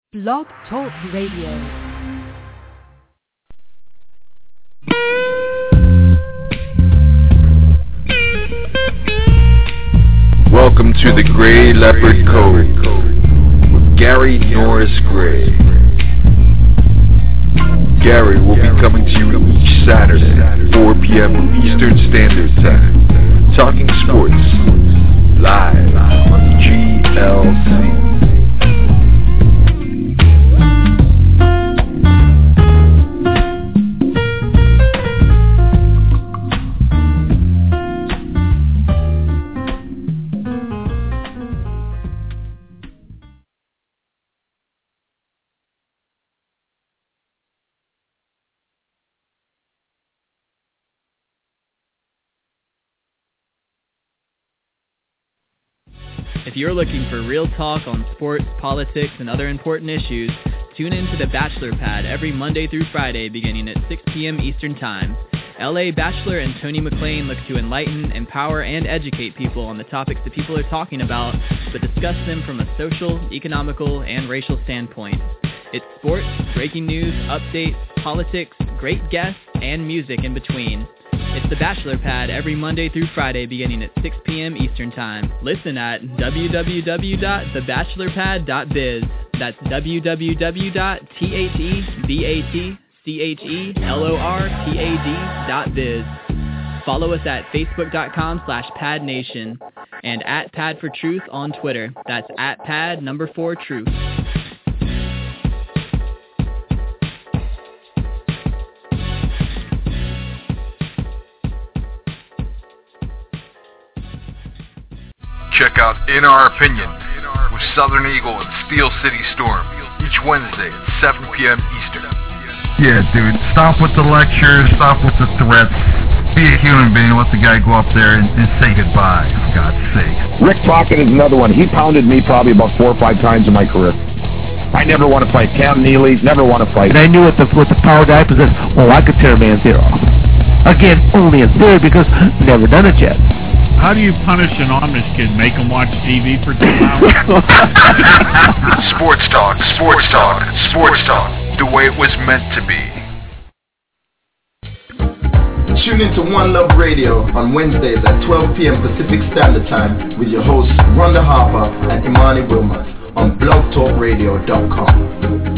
Blog Talk Radio. Welcome to the Gray Leopard Code with Gary Norris Gray. Gary will be coming to you each Saturday, 4 p.m. Eastern Standard Time, talking sports, live on GLC. If you're looking for real talk on sports, politics, and other important issues, tune in to The Bachelor Pad every Monday through Friday beginning at 6 p.m. Eastern Time. L.A. Bachelor and Tony McClain look to enlighten, empower, and educate people on the topics that people are talking about, but discuss them from a social, economical, and racial standpoint. It's sports, breaking news, updates, politics, great guests, and music in between. It's The Bachelor Pad every Monday through Friday beginning at 6 p.m. Eastern Time. Listen at www.thebachelorpad.biz. That's www.thebatchelorpad.biz. Follow us at facebook.com/padnation and at Pad for Truth on Twitter. That's at Pad4Truth. Check out In Our Opinion with Southern Eagle and Steel City Storm each Wednesday at 7 p.m. Eastern. Yeah, dude, stop with the lectures, stop with the threats. Be a human being, let the guy go up there and say goodbye, for God's sake. Rick Crockett is another one. He pounded me probably about 4 or 5 times in my career. I never want to fight. Cam Neely, never want to fight. And I knew with the power that I possessed, I could tear a man's ear off. Again, only in theory because never done it yet. How do you punish an Amish kid? Make him watch TV for 2 hours? Sports talk, sports talk, sports talk, the way it was meant to be. Tune into One Love Radio on Wednesdays at 12 p.m. Pacific Standard Time with your hosts Rhonda Harper and Imani Wilmot on blogtalkradio.com.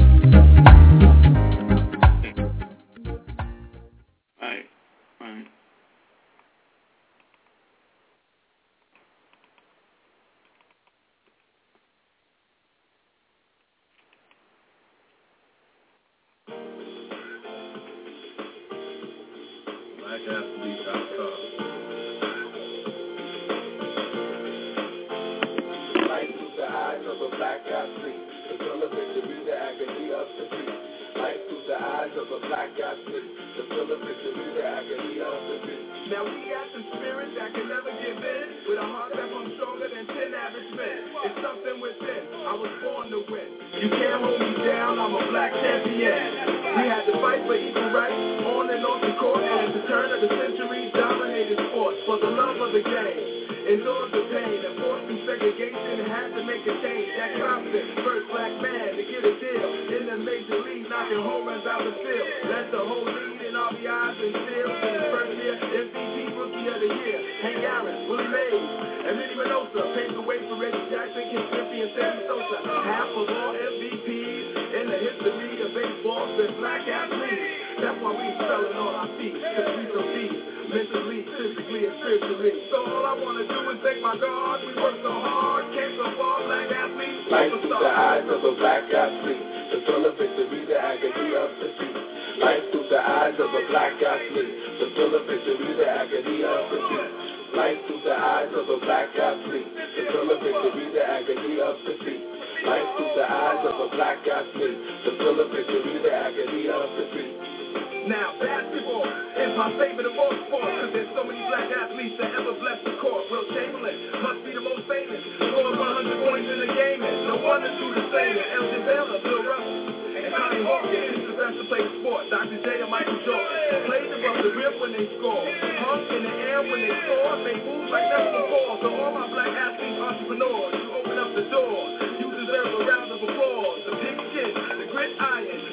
Now we got some spirit that can never give in, with a heart that pumps stronger than 10 average men. It's something within, I was born to win. You can't hold me down, I'm a black champion. We had to fight for equal rights, on and off the court, and at the turn of the century, dominated sports for the love of the game. Endured the pain and forced through segregation, had to make a change. That Compton, first black man to get a deal in the major league, knocking home runs out the field. That's the whole lead in RBIs and steals in his first year. MVP Rookie of the Year, Hank Aaron, Willie Mays, and Minnie Minoso paved the way for Reggie Jackson, Ken Griffey, and Sammy Sosa. Half of all MVPs in the history of baseball been black athletes. That's why we spelling on our feet, cause we so deep, mentally, physically, and spiritually. So all I wanna do is thank my God. We work so hard, came so far, black athletes. Light through the eyes of a black athlete, the thrill of victory, the agony of defeat. Light through the eyes of a black athlete, the thrill of victory, the agony of defeat. Light through the eyes of a black athlete, the thrill of victory, the agony of defeat. Light through the eyes of a black athlete, the thrill of victory, the agony of defeat. Now, basketball is my favorite of all sports, cause there's so many black athletes that ever blessed the court. Will Chamberlain must be the most famous, scored 100 points in the game, and no one to do the same. And Elgin Baylor, Bill Russell, and Connie Hawkins is the best to play the sport. Dr. J and Michael Jordan played above the rim when they score, hung in the air when they score, made moves like never before. So all my black athletes, entrepreneurs, you open up the door, you deserve a round of applause. The big kid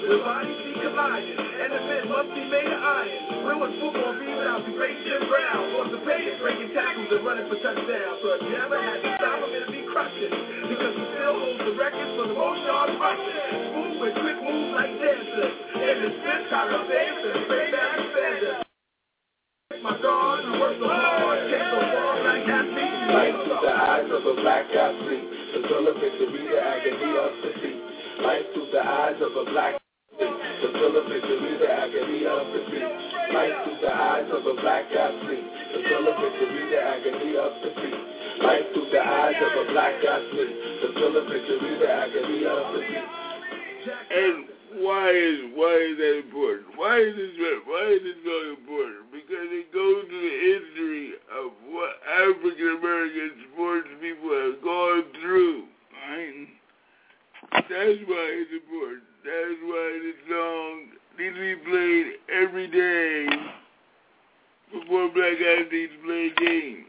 The bodies be colliding, and the men must be made of iron. When was football be without the great Jim Brown? Orthopedic breaking tackles and running for touchdowns. So if you ever had to stop him, it'll be crushing. Because he still holds the record for the most yards rushing. Smooth with quick moves like dancers. And his fist got a face and straight back defender. My God, who worked so hard, came so far, black athlete. Light through the eyes of a black athlete. The thrill of victory, the agony of defeat. Light through the eyes of a black athlete. The thrill of victory, the agony of defeat. Light through the eyes of a black athlete. The thrill of victory, the agony of defeat. Light through the eyes of a black athlete. The thrill of victory, the agony of defeat. And why is that important? Why is this so important? Because it goes to the history of what African American sports people have gone through. Right? That's why it's important. That's why this song needs to be played every day before black athletes play a game.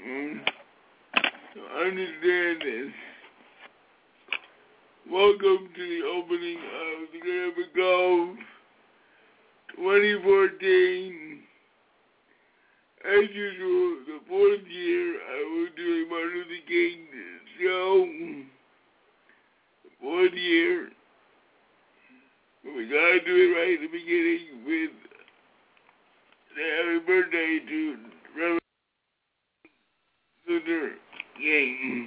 So understand this. Welcome to the opening of the Grandpa Golf 2014. As usual, the fourth year I will do a Martin Luther King show. The fourth year. But we gotta do it right at the beginning with the happy birthday to Reverend Luther King.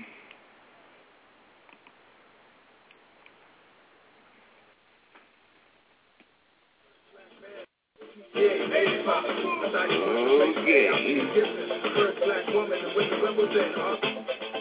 First black woman to win the Wimbledon.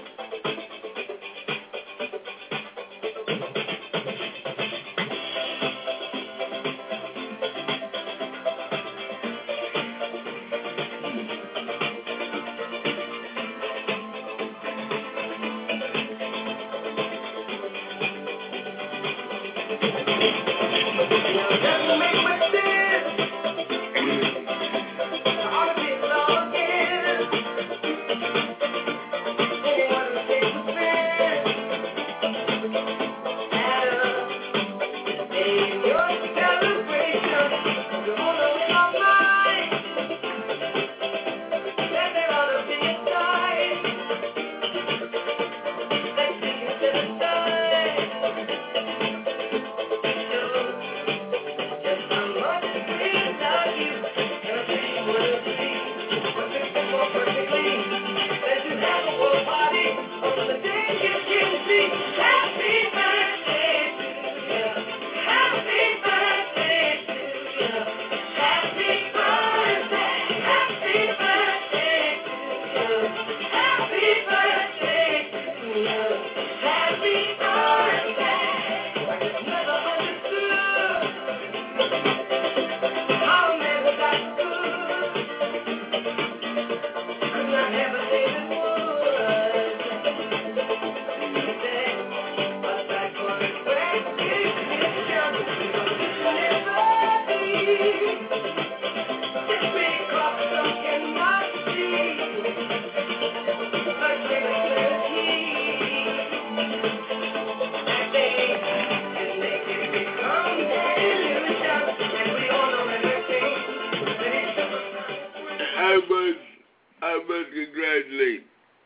I must congratulate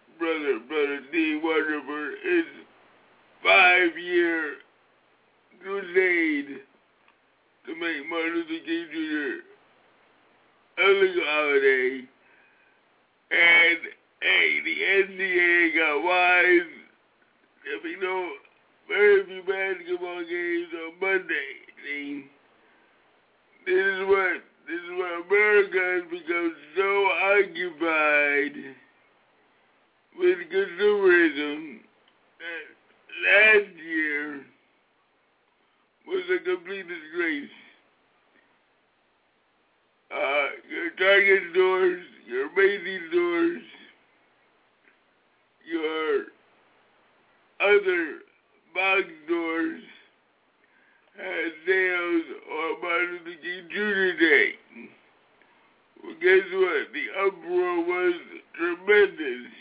Brother D. Wonder for his 5-year crusade to make Martin Luther King Jr. a legal holiday. And, hey, the NCAA got wise. If you know, very few basketball games on Monday. This is what America has become so occupied with consumerism that last year was a complete disgrace. Your Target stores, your Macy's stores, your other box stores had sales on Martin Luther King Jr. Day. Well, guess what? The uproar was tremendous.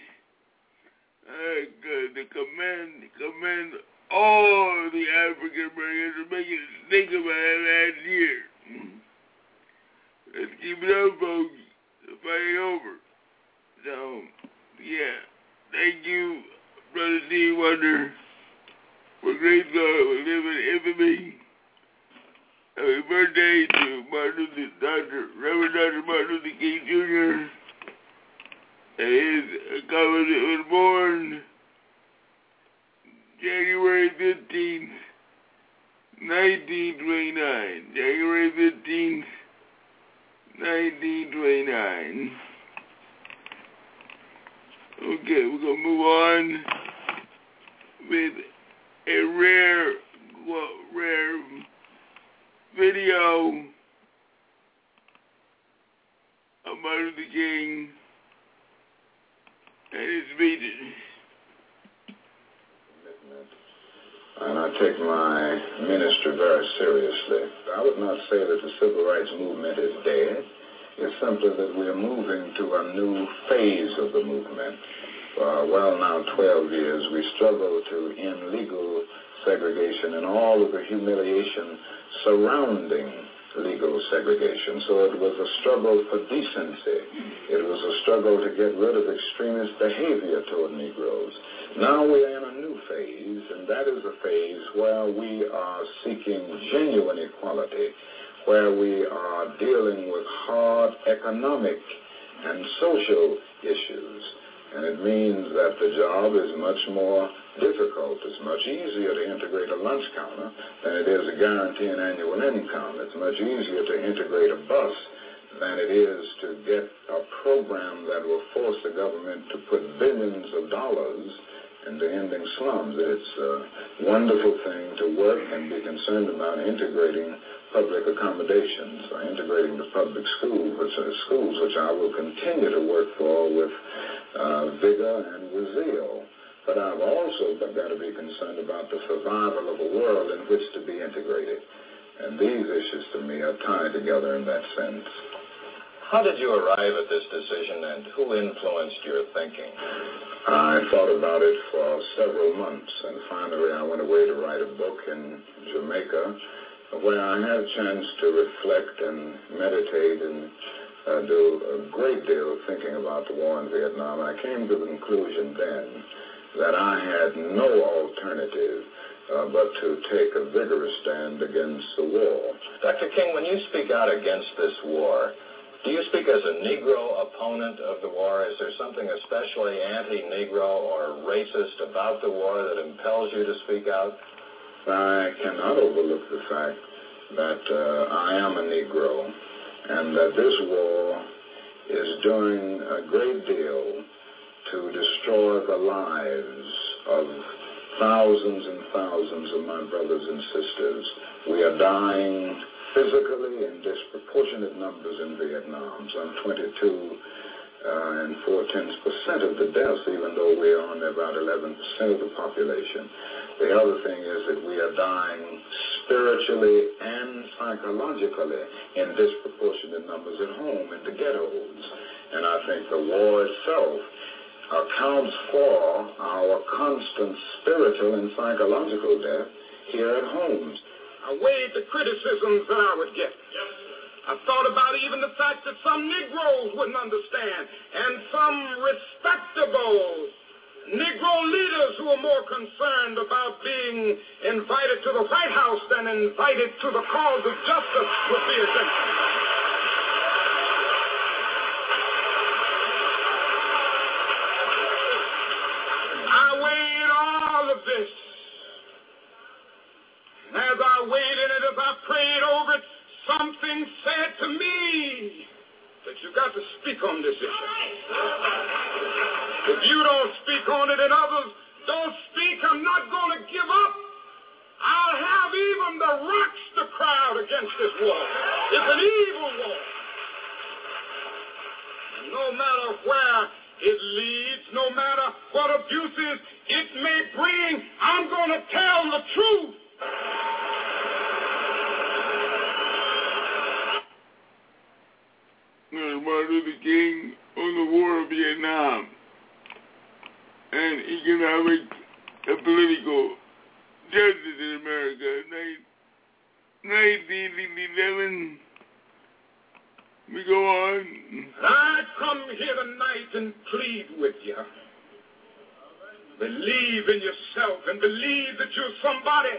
To commend all the African Americans for make you think about it last year. Let's keep it up, folks. The fight ain't over. So, yeah. Thank you, Brother D. Wonder. We're grateful for living infamy. Happy birthday to Reverend Dr. Martin Luther King Jr. And his accomplishment was born January 15th, 1929. January 15th, 1929. Okay, we're going to move on with a rare video of Martin Luther King and his speech. And I take my ministry very seriously. I would not say that the civil rights movement is dead. It's simply that we are moving to a new phase of the movement. For now 12 years, we struggle to end legal segregation and all of the humiliation surrounding legal segregation. So it was a struggle for decency. It was a struggle to get rid of extremist behavior toward Negroes. Now we are in a new phase, and that is a phase where we are seeking genuine equality, where we are dealing with hard economic and social issues. And it means that the job is much more difficult. It's much easier to integrate a lunch counter than it is to guarantee an annual income. It's much easier to integrate a bus than it is to get a program that will force the government to put billions of dollars into ending slums. It's a wonderful thing to work and be concerned about integrating public accommodations, or integrating the public schools, which I will continue to work for with vigor and with zeal. But I've also got to be concerned about the survival of a world in which to be integrated. And these issues, to me, are tied together in that sense. How did you arrive at this decision, and who influenced your thinking? I thought about it for several months, and finally I went away to write a book in Jamaica, where I had a chance to reflect and meditate and do a great deal of thinking about the war in Vietnam. I came to the conclusion then that I had no alternative but to take a vigorous stand against the war. Dr. King, when you speak out against this war, do you speak as a Negro opponent of the war? Is there something especially anti-Negro or racist about the war that impels you to speak out? I cannot overlook the fact that I am a Negro, and that this war is doing a great deal to destroy the lives of thousands and thousands of my brothers and sisters. We are dying physically in disproportionate numbers in Vietnam. Some 22 and 4/10% of the deaths, even though we are only about 11% of the population. The other thing is that we are dying spiritually and psychologically in disproportionate numbers at home, in the ghettos. And I think the war itself accounts for our constant spiritual and psychological death here at home. I weighed the criticisms that I would get. I thought about even the fact that some Negroes wouldn't understand, and some respectable Negro leaders who are more concerned about being invited to the White House than invited to the cause of justice would be against me. I weighed all of this. And as I weighed in it, as I prayed over it, something said to me that you got to speak on this issue. If you don't speak on it and others don't speak, I'm not going to give up. I'll have even the rocks to cry out against this war. It's an evil war. And no matter where it leads, no matter what abuses it may bring, I'm going to tell the truth. Martin Luther King on the war of Vietnam and economic and political justice in America, 1911. We go on. I come here tonight and plead with you. Believe in yourself and believe that you're somebody.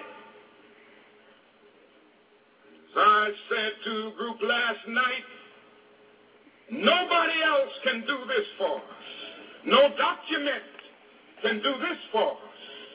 As I said to the group last night, nobody else can do this for us. No document can do this for us.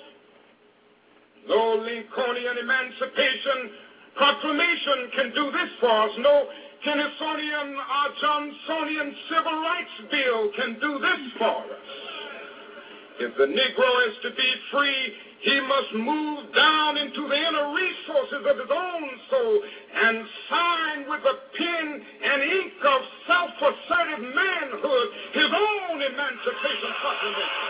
No Lincolnian Emancipation Proclamation can do this for us. No Tennessonian or Johnsonian Civil Rights Bill can do this for us. If the Negro is to be free, he must move down into the inner resources of his own soul and sign with a pen and ink of self-assertive manhood his own Emancipation Proclamation.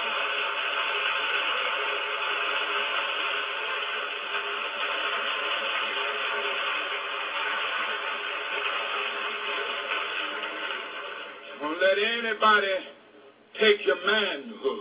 Don't let anybody take your manhood.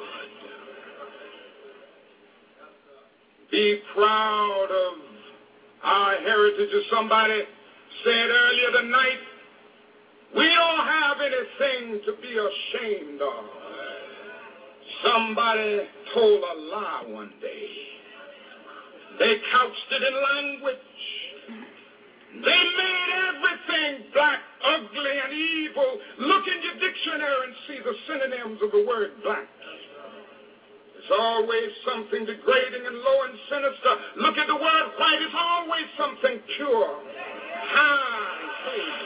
Be proud of our heritage. As somebody said earlier tonight, we don't have anything to be ashamed of. Somebody told a lie one day. They couched it in language. They made everything black, ugly, and evil. Look in your dictionary and see the synonyms of the word black. There's always something degrading and low and sinister. Look at the word white. It's always something pure, high, and holy.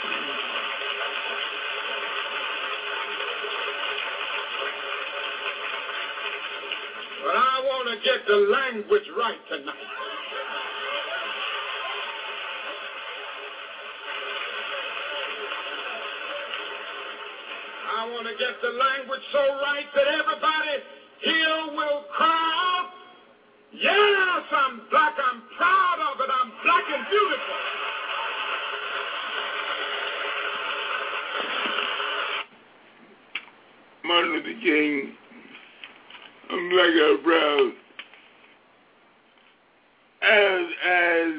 But I want to get the language right tonight. I want to get the language so right that everybody here will cry out, yes, I'm black, I'm proud of it, I'm black and beautiful. Martin Luther King, I'm black, I'm proud. As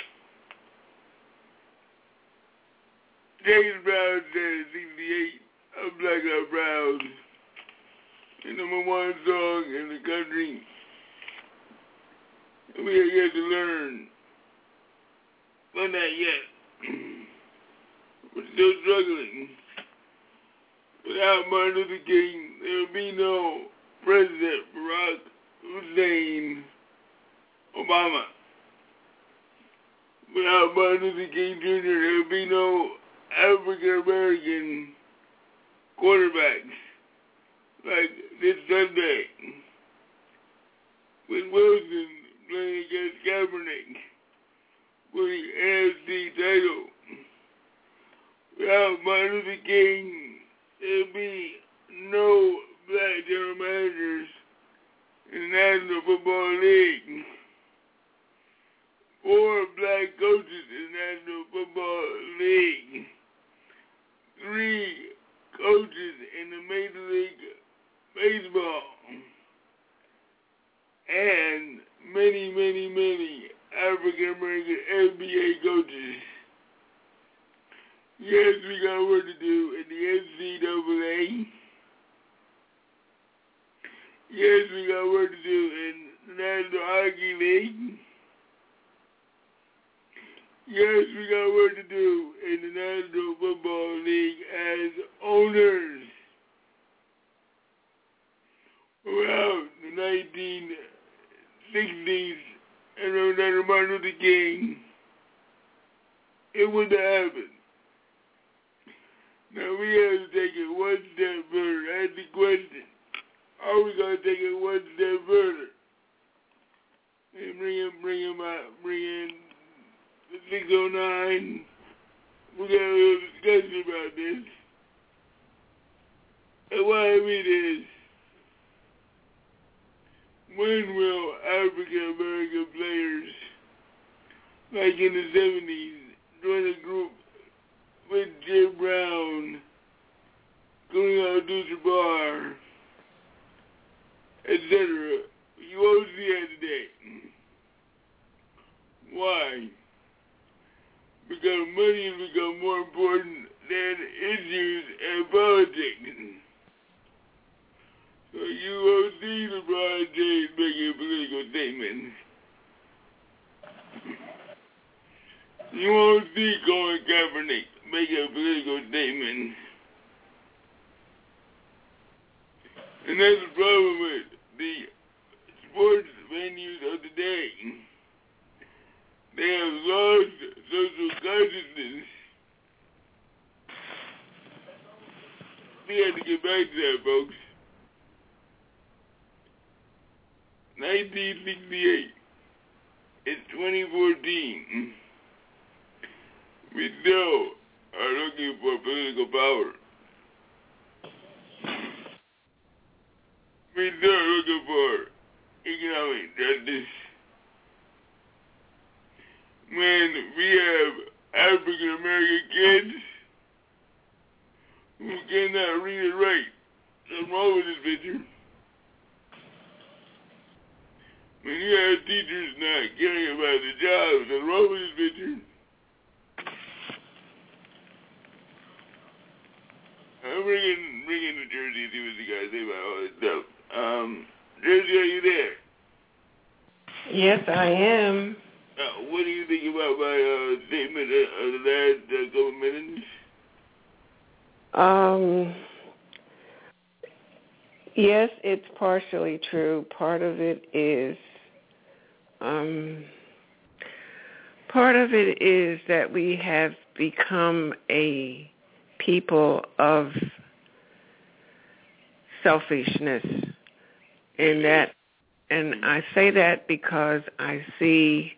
James Brown said in 68, I'm black, I'm proud. The number one song in the country. We are yet to learn. We're not yet. We're still struggling. Without Martin Luther King, there will be no President Barack Hussein Obama. Without Martin Luther King Jr., there will be no African American quarterbacks like this Sunday with Wilson playing against Kaepernick for the NFC title. Without Martin Luther King, there'll be no black general managers in the National Football League, 4 black coaches in the National Football League, 3 coaches in the Major League Baseball, and many, many, many African-American NBA coaches. Yes, we got work to do in the NCAA. Yes, we got work to do in the National Hockey League. Yes, we got work to do in the National Football League as owners. Throughout the 1960s and under Martin Luther King, it wouldn't happen. Now we have to take it one step further. That's the question. Are we going to take it one step further? And bring in the 609. We got a little discussion about this. And why I mean is, when will African American players, like in the 70s, join a group with Jim Brown, Kareem Abdul-Jabbar, etc.? You won't see that today. Why? because money has become more important than issues and politics. So you won't see LeBron James making political statements. You won't see Colin Kaepernick making a political statement. And that's the problem with the sports venues of today. They have lost social consciousness. We have to get back to that, folks. 1968. It's 2014. We still are looking for political power. We still are looking for economic justice. When we have African American kids who cannot read and write, what's wrong with this picture? When you have teachers not caring about the jobs, what's wrong with this picture? I'm bringing to Jersey to see what you guys say about all this stuff. Jersey, are you there? Yes, I am. What do you think about my statement of the last couple minutes? Yes, it's partially true. Part of it is that we have become a people of selfishness in that, and I say that because I see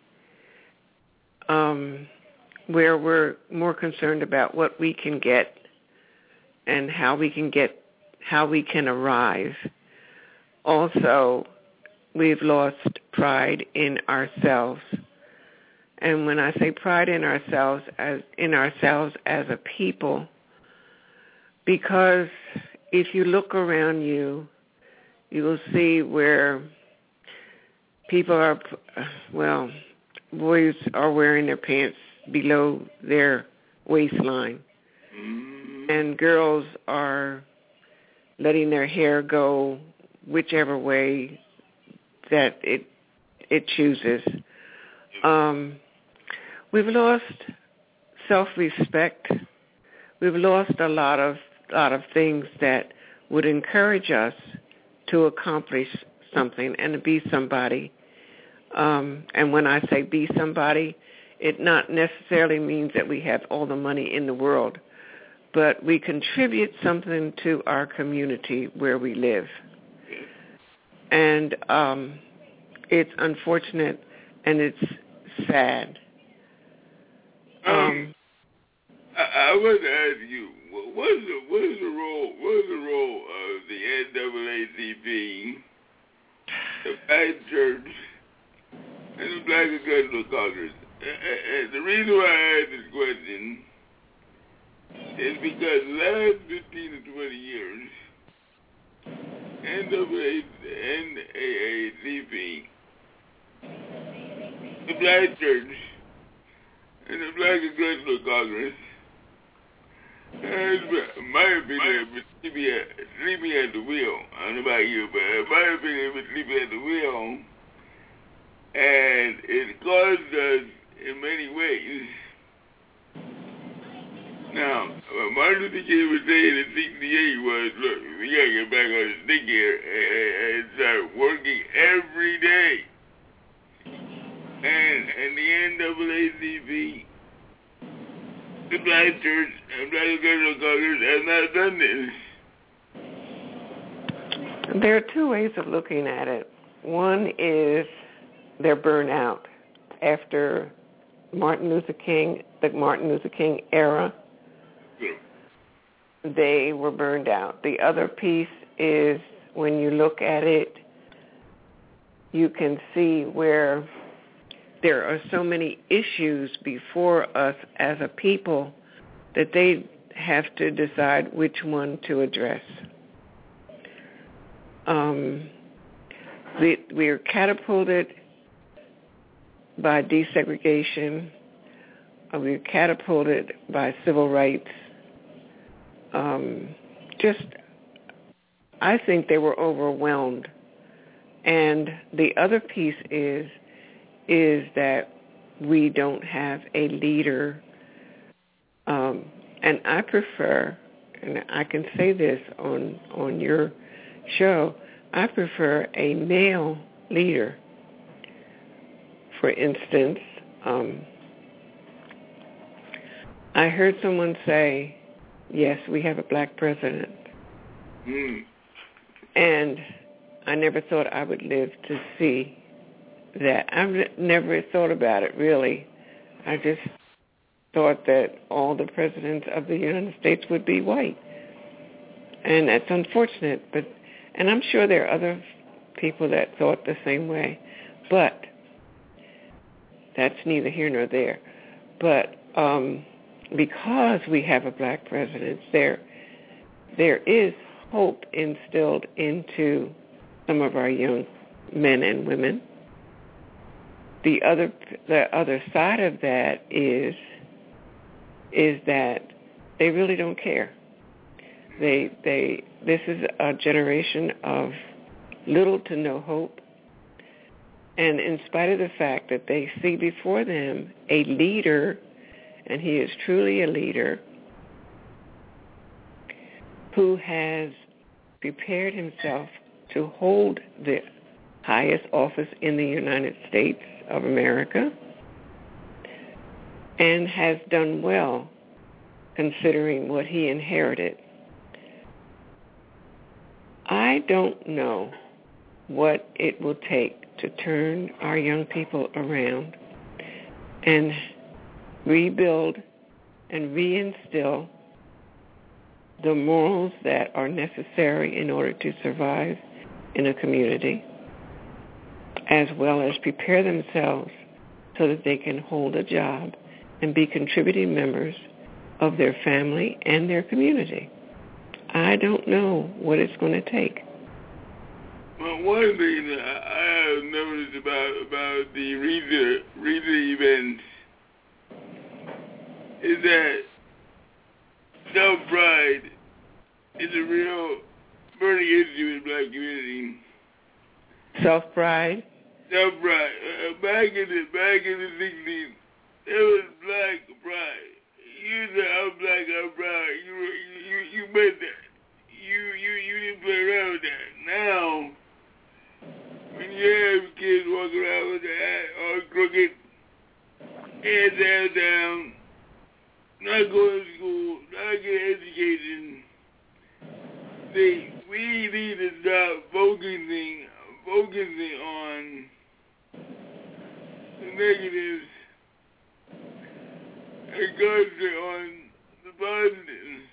where we're more concerned about what we can get and how we can arrive. Also, we've lost pride in ourselves. And when I say pride in ourselves as a people, because if you look around you, you will see where people are, boys are wearing their pants below their waistline, and girls are letting their hair go whichever way that it chooses. We've lost self-respect. We've lost a lot of things that would encourage us to accomplish something and to be somebody. And when I say be somebody, it not necessarily means that we have all the money in the world, but we contribute something to our community where we live. And it's unfortunate and it's sad. I want to ask you, what is the role of the NAACP, the Black Church, and the Black Congressional Congress? And the reason why I ask this question is because the last 15 to 20 years, NAACP, the Black Church, and the Black Congressional Congress has, in my opinion, been sleeping at the wheel. I don't know about you, but in my opinion, been sleeping at the wheel, and it caused us in many ways. Now, what Martin Luther King was saying in 68 was, look, we got to get back on the stick here and start working every day. And the NAACP, the Black Church, and Black Congressional Congress have not done this. There are two ways of looking at it. One is they're burnout after the Martin Luther King era. They were burned out. The other piece is when you look at it, you can see where there are so many issues before us as a people that they have to decide which one to address. We are catapulted by desegregation. we were catapulted by civil rights. I think they were overwhelmed. And the other piece is that we don't have a leader. And I prefer, and I can say this on your show, I prefer a male leader. For instance, I heard someone say, yes, we have a black president. And I never thought I would live to see that. I've never thought about it, really. I just thought that all the presidents of the United States would be white. And that's unfortunate, and I'm sure there are other people that thought the same way. But that's neither here nor there. But because we have a black president, there is hope instilled into some of our young men and women. The other side of that is that they really don't care. This is a generation of little to no hope. And in spite of the fact that they see before them a leader, and he is truly a leader, who has prepared himself to hold the highest office in the United States of America and has done well considering what he inherited. I don't know what it will take to turn our young people around and rebuild and reinstill the morals that are necessary in order to survive in a community, as well as prepare themselves so that they can hold a job and be contributing members of their family and their community. I don't know what it's going to take. Well, one thing that I have noticed about the recent events is that self-pride is a real burning issue in the black community. Self-pride? Self-pride. Back in the 60s, there was black pride. You said, I'm black, I'm proud. You meant that. You didn't play around with that. Now, when you have kids walking around with their hat all crooked, heads down, not going to school, not getting education, we need to stop focusing on the negatives and concentrate on the positives.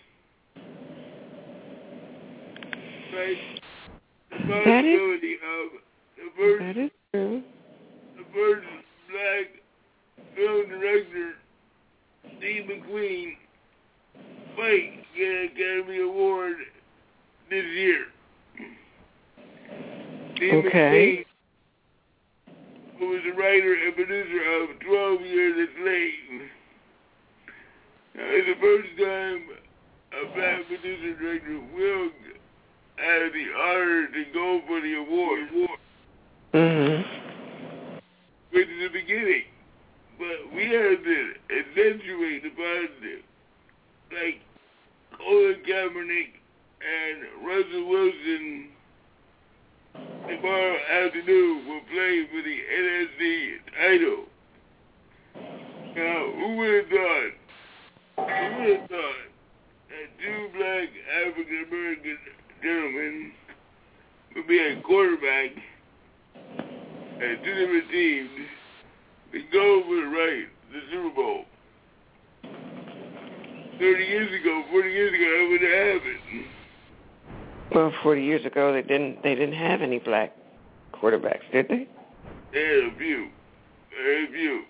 Like the possibility of the first black film director, Steve McQueen, might get an Academy Award this year. Steve McQueen, who was the writer and producer of 12 Years a Slave. Now, it's the first time a black producer director will have the honor to go for the award. Which is the beginning. But we have to accentuate the positive. Like Colin Kaepernick and Russell Wilson tomorrow afternoon will play for the NFC title. Now, who would have thought that two black African-American gentlemen would be a quarterback at two different teams to go for the Super Bowl? 40 years ago, that would have happened. Well, 40 years ago, they didn't have any black quarterbacks, did they? They had a few. Very few.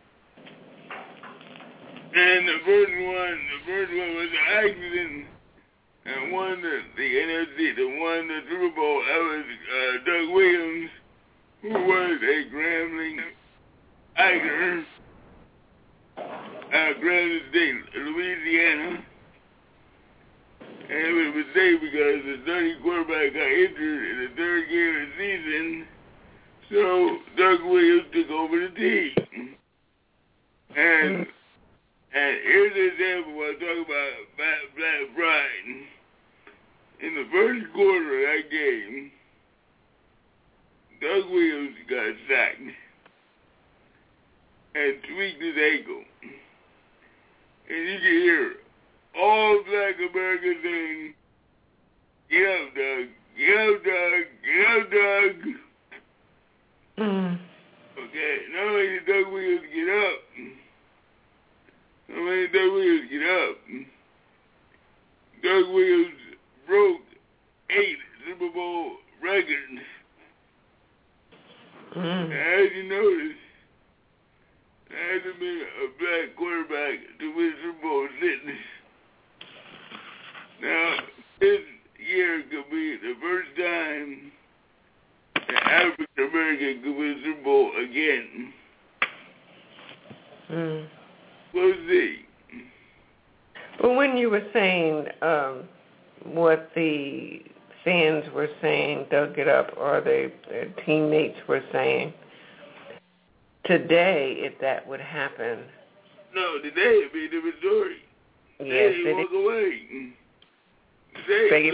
And the first one was an accident and won the NFC, won the Super Bowl. That was Doug Williams, who was a Grambling actor. Granite State, Louisiana. And it was a mistake because the starting quarterback got injured in the third game of the season, so Doug Williams took over the team. And here's an example when I talk about Black Pride. In the first quarter of that game, Doug Williams got sacked and tweaked his ankle. And you can hear all Black Americans saying, "Get up, Doug. Get up, Doug. Get up, Doug." Okay, not only did Doug Williams get up, Doug Williams broke 8 Super Bowl records. As you notice, there hasn't been a black quarterback to win Super Bowl since. Now, this year could be the first time an African American could win Super Bowl again. We'll see. But when you were saying what the fans were saying, Doug It Up, or their teammates were saying, today, if that would happen... No, today it'd be a different story. Yes, they walk away. Today,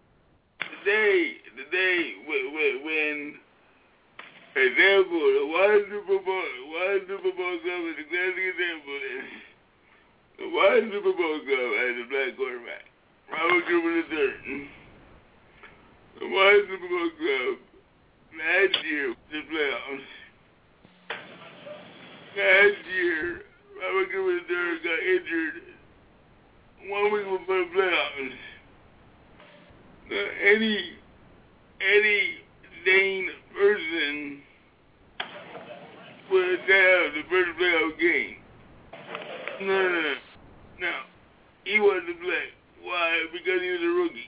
when, example, the Washington Football Club is a classic example. The Washington Football Club has a black quarterback, Robert Griffin III. The Washington Football Club last year was in the playoffs. Last year, Robert Griffin III got injured 1 week before the playoffs. Now, any sane person would have the first playoff game. No. He wasn't black. Why? Because he was a rookie.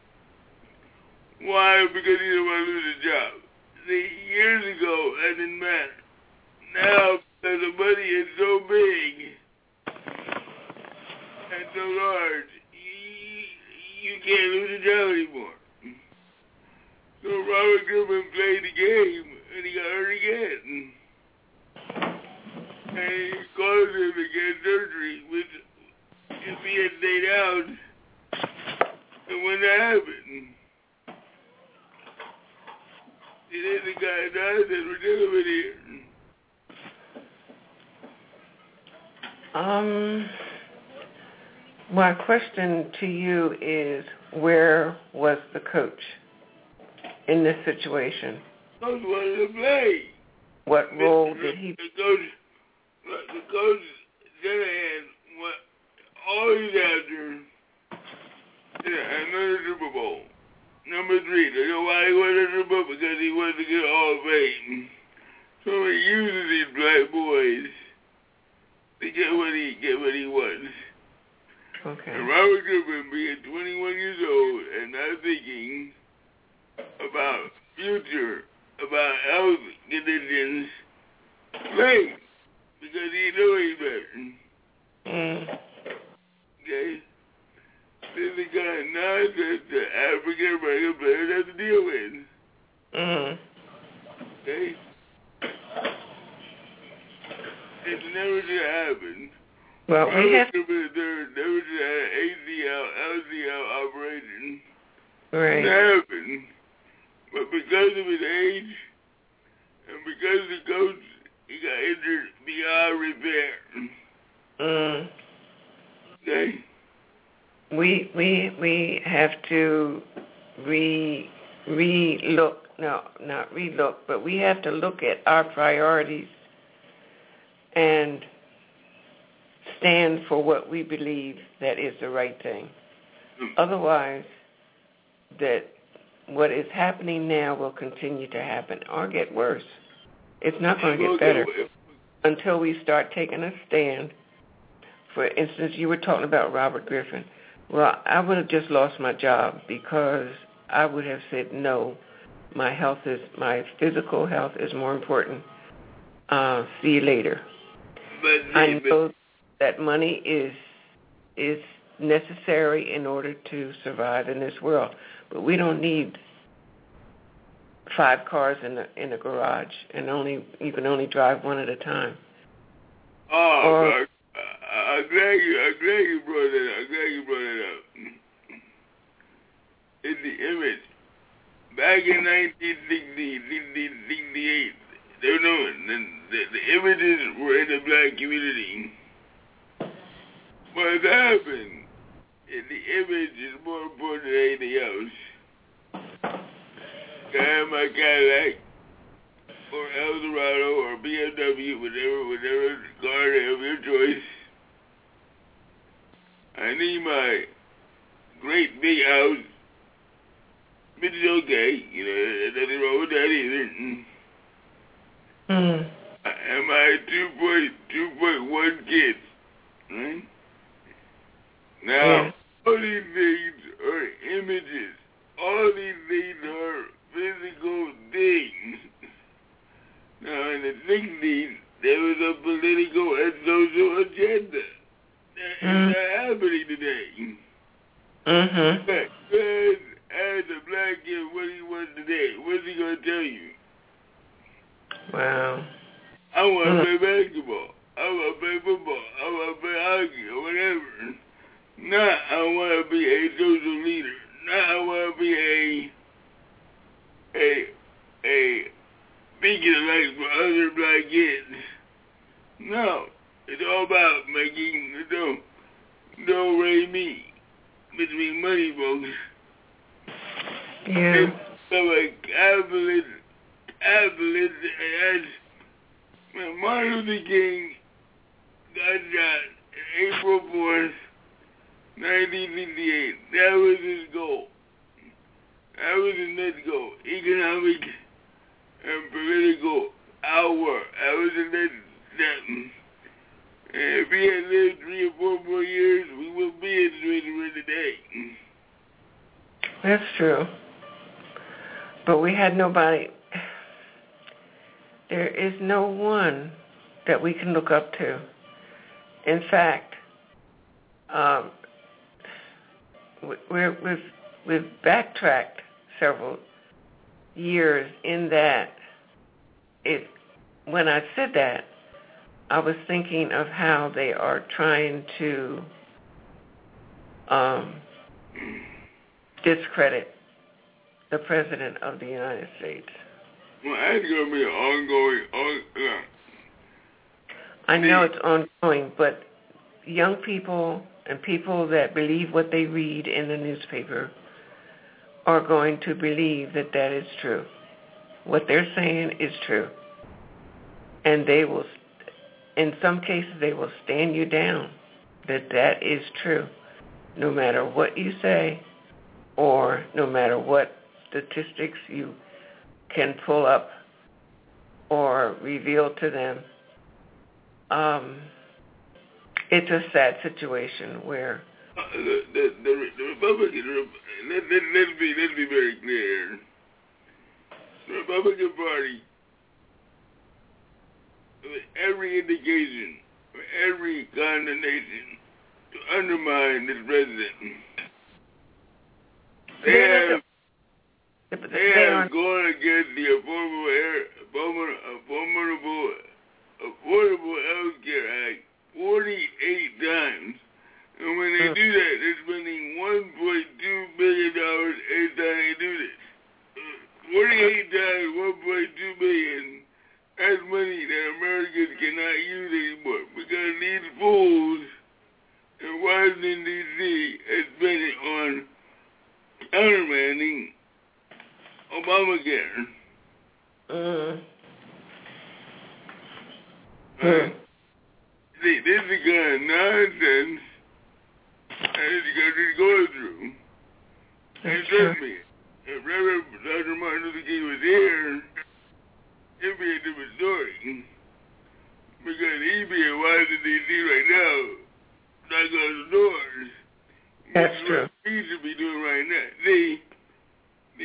Why? Because he didn't want to lose his job. See, years ago, that didn't matter. Now, because the money is so big and so large, you can't lose your job anymore. So Robert Griffin played the game, and he got hurt again. And he caused him to get surgery, which, if he had stayed out, it wouldn't have happened. And then the guy died, and we're dealing with here. My question to you is, where was the coach in this situation? Coach wanted to play. What role did he... The coach Shanahan, always after another Super Bowl. Number 3. They know why he wanted a Super Bowl? Because he wanted to get Hall of Fame. So he uses these black boys to get what he wants. Okay. And Robert Griffin, being 21 years old and not thinking about future, about health conditions, played because he knew he better. Okay? This is the kind of nonsense that African American players have to deal with. Okay? It's never should happen. Well, we have... Never should have ACL, LCL operation. Right. It happened. But because of his age and because the coach, he got injured beyond repair. Okay? We have to but we have to look at our priorities and stand for what we believe that is the right thing. Otherwise, that what is happening now will continue to happen or get worse. It's not going to get better until we start taking a stand. For instance, you were talking about Robert Griffin. Well, I would have just lost my job because I would have said, no, my physical health is more important. See you later. I know that money is necessary in order to survive in this world. But we don't need 5 cars in a garage, and you can only drive one at a time. I'm glad you brought that up. In the image, back in 1968, the images were in the black community. What happened in the image is more important than anything else. I have my Cadillac, or Eldorado, or BMW, whatever car of your choice. I need my great big house, which is okay, there's nothing wrong with that either. And my 2.1 kids, right? Now, all these things are images. All these things are physical things. Now, in the 60s, there was a political and social agenda. That is not happening today. But as a black kid, what he wants today, what's he going to tell you? Wow. I want to play basketball. I want to play football. I want to play hockey or whatever. Not I want to be a social leader. Not I want to be a beacon of light for other black kids. No. It's all about making don't raise me. Between money, folks. Yeah. So like capitalist when Martin Luther King got shot April 4th, 1968. That was his goal. That was his next goal. Economic and political hour. That was the next step. And if he had lived 3 or 4 more years, we wouldn't be in the way we're in today. That's true. But we had nobody. There is no one that we can look up to. In fact, we've backtracked several years in that when I said that, I was thinking of how they are trying to discredit the President of the United States. Well, that's going to be ongoing. I know it's ongoing, but young people and people that believe what they read in the newspaper are going to believe that that is true. What they're saying is true. And they will, in some cases, they will stand you down that that is true, no matter what you say or no matter what statistics you can pull up or reveal to them. It's a sad situation where the Republican, let's be very clear. The Republican Party, with every indication, with every condemnation to undermine this president, they have gone against the Affordable Health Care Act 48 times. And when they do that, they're spending $1.2 billion every time they do this. 48 times $1.2 billion, that's money that Americans cannot use anymore because these fools in Washington, D.C. are spending on countermanding Obamacare. See, this is the kind of nonsense that this country's going through. And trust me, if Reverend Dr. Martin Luther King was here, it'd be a different story. Because he'd be in Washington, D.C. right now, knocking on the doors. That's true. What he should be doing right now. See, the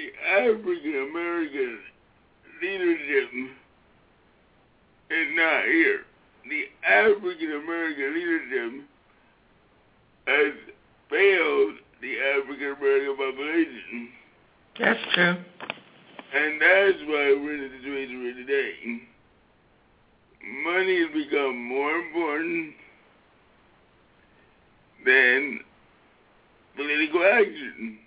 African-American leadership is not here. the African American leadership has failed the African American population. That's true. And that's why we're in the situation we're in today. Money has become more important than political action.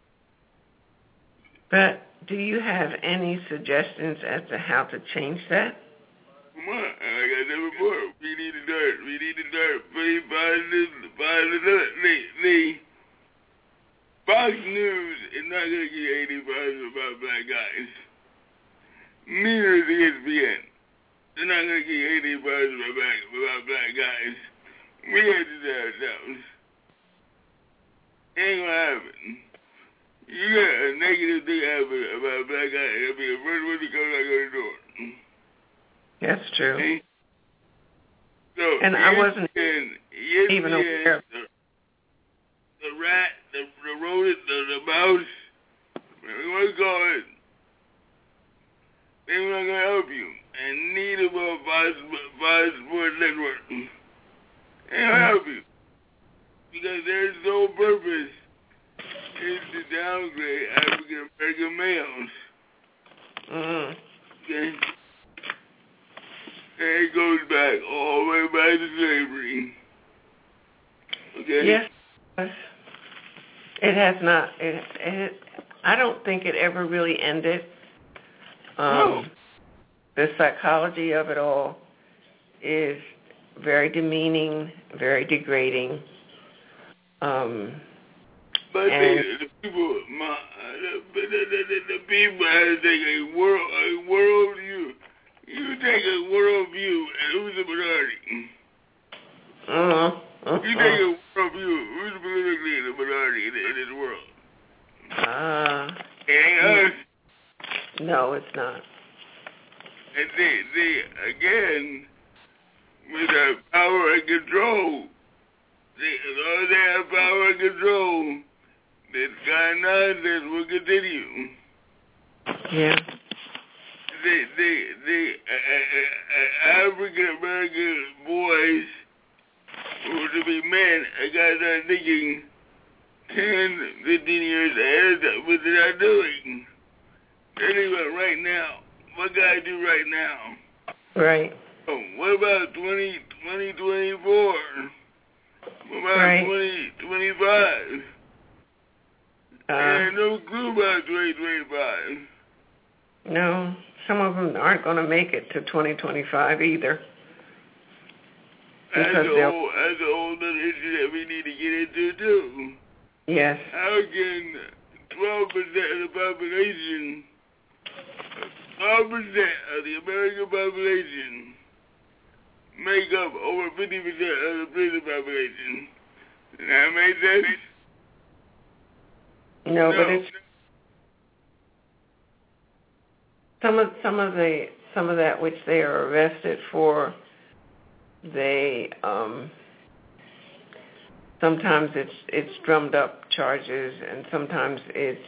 But do you have any suggestions as to how to change that? Come on, like I said before, we need to start putting the Fox News is not going to get any buzz about black guys. Neither is ESPN. They're not going to get any buzz about black guys. We have to do that ourselves. Ain't going to happen. You got a negative thing happen about a black guy, it'll be the first one to come out the door. That's true. Okay? So, and I wasn't even aware. The rat, the rodent, the mouse, whatever you want to call it, they're not going to help you. And neither will Fox Sports Network. They don't help you. Because there's no purpose is to downgrade African American males. Okay? And it goes back all the way back to slavery. Okay? Yes. It has not. I don't think it ever really ended. No. The psychology of it all is very demeaning, very degrading. But the people, the people have to take a world view. You take a world view, and who's the minority? You take a world view, who's politically the minority in this world? It ain't us. No, it's not. And they again, with our power and control, they have power and control. This kind of nonsense will continue. Yeah. The African American boys who to be men, I got that thinking 10, 15 years ahead of what they're not doing. They're thinking right now. What can I do right now? Right. Oh, what about 2024? What about 2025? And no clue about 2025. No, some of them aren't going to make it to 2025 either. That's a whole other issue that we need to get into too. Yes. How can 12% of the population, 12% of the American population make up over 50% of the prison population? Does that make sense? No, but it's some of that which they are arrested for. They sometimes it's drummed up charges, and sometimes it's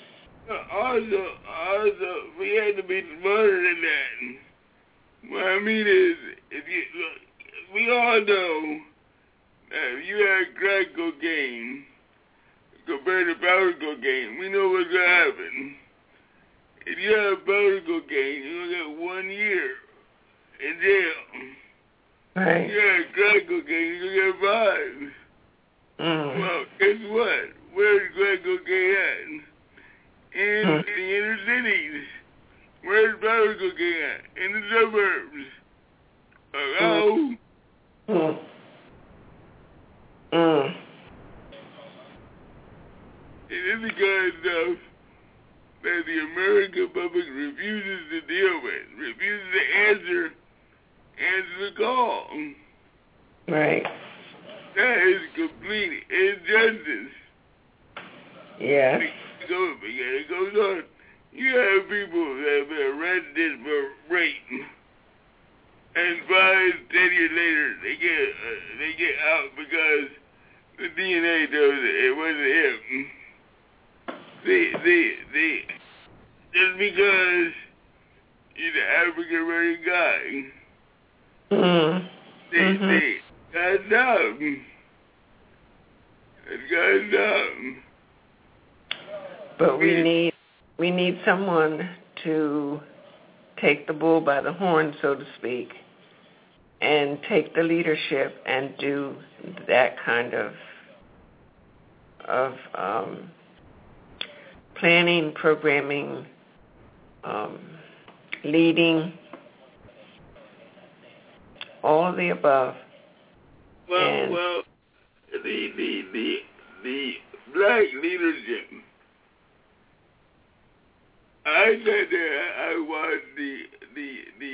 also we had to be smarter than that. What I mean is, if you look, we all know that if you had crack cocaine compared to powder cocaine, we know what's going to happen. If you have powder cocaine, you're going to get 1 year in jail. Right. If you have crack cocaine, you're going to get 5. Well, guess what? Where's crack cocaine at? In the inner cities. Where's powder cocaine at? In the suburbs. Hello? It is the kind of stuff that the American public refuses to deal with, refuses to answer the call. Right. That is complete injustice. Yes. It goes on. You have people that have been arrested for rape, and 5, 10 years later, they get out because the DNA knows it wasn't him. Just because he's an African American guy. They got down. It got down. But we need someone to take the bull by the horn, so to speak, and take the leadership and do that kind of planning, programming, leading, all of the above. Well, the black leadership. I said that I watched the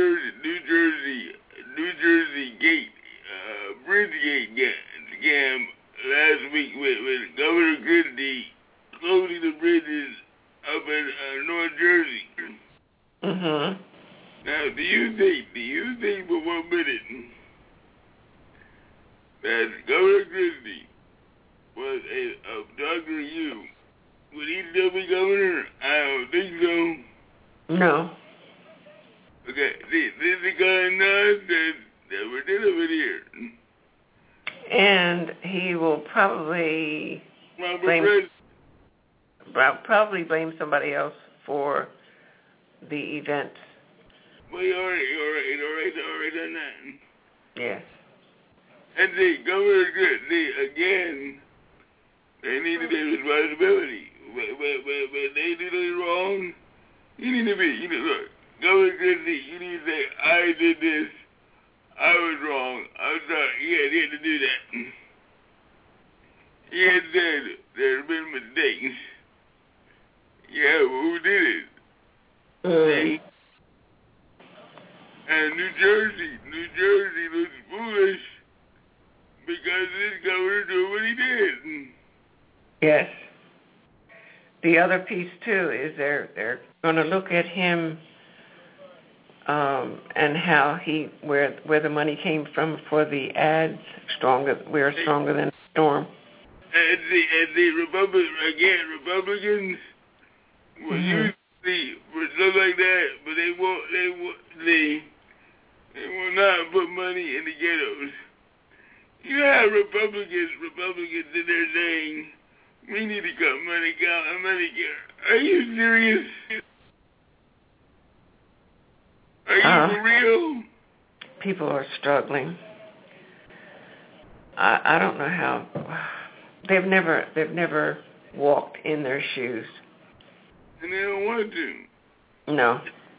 New Jersey gate, Bridgegate scam last week with Governor Christie closing the bridges up in North Jersey. Mhm. Now, do you think for 1 minute that Governor Christie was abducting you? Would he still be governor? I don't think so. No. Okay, this is the kind of nonsense that we're dealing with here. And he will probably blame somebody else for the events. Well, he already done that. Yes. And the Governor Christie, again, they need to take responsibility. When they do it wrong, you need to be, look, Governor Christie, you need to say, I did this, I was wrong, I'm sorry. He had to do that. He had said there have been mistakes. Yeah, well, who did it? They. And New Jersey looks foolish because this governor did what he did. Yes. The other piece too is they're going to look at him and how where the money came from for the ads. We're stronger than the storm. And the Republicans will use for stuff like that, but they will not put money in the ghettos. You have Republicans in there saying, we need to cut Medicare. Are you serious? Are you for real? People are struggling. I don't know how. They've never walked in their shoes. And they don't want to. No.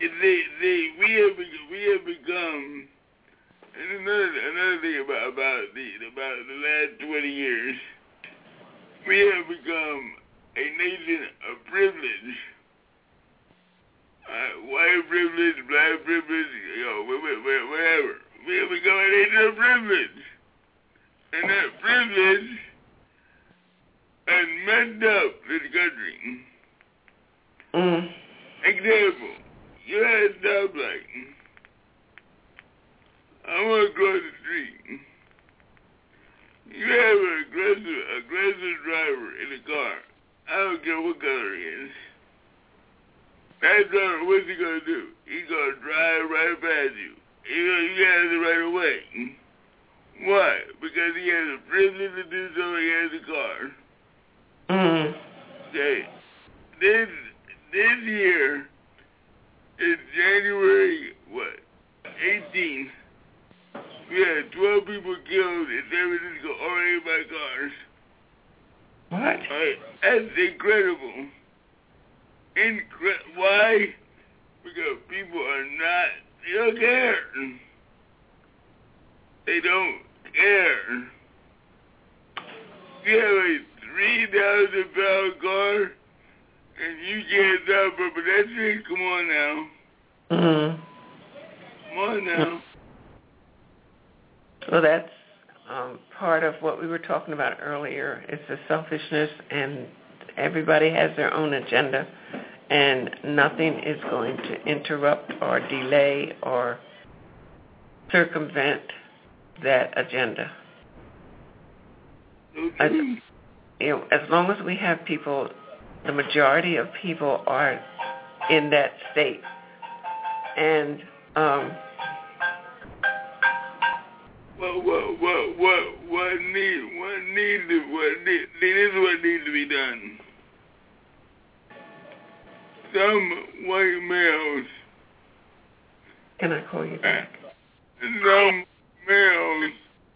We have become. And another thing about the last 20 years. We have become a nation of privilege. White privilege, black privilege, whatever. We have become a nation of privilege. And that privilege has messed up this country. Example, you had a stoplight. I want to cross the street. You have an aggressive driver in the car. I don't care what color he is. That driver, what's he going to do? He's going to drive right past you. You have the right of way. Why? Because he has the privilege to do so. He has a car. Okay. This year is January, 18th. We had 12 people killed in San Francisco already by cars. What? That's incredible. Why? Because people they don't care. They don't care. You have a 3,000-pound car, and you can't stop for pedestrians? Come on now. Come on now. Well, that's part of what we were talking about earlier. It's the selfishness, and everybody has their own agenda, and nothing is going to interrupt or delay or circumvent that agenda. As long as we have people, the majority of people are in that state, and needs to be done. Some white males. Can I call you back? Some males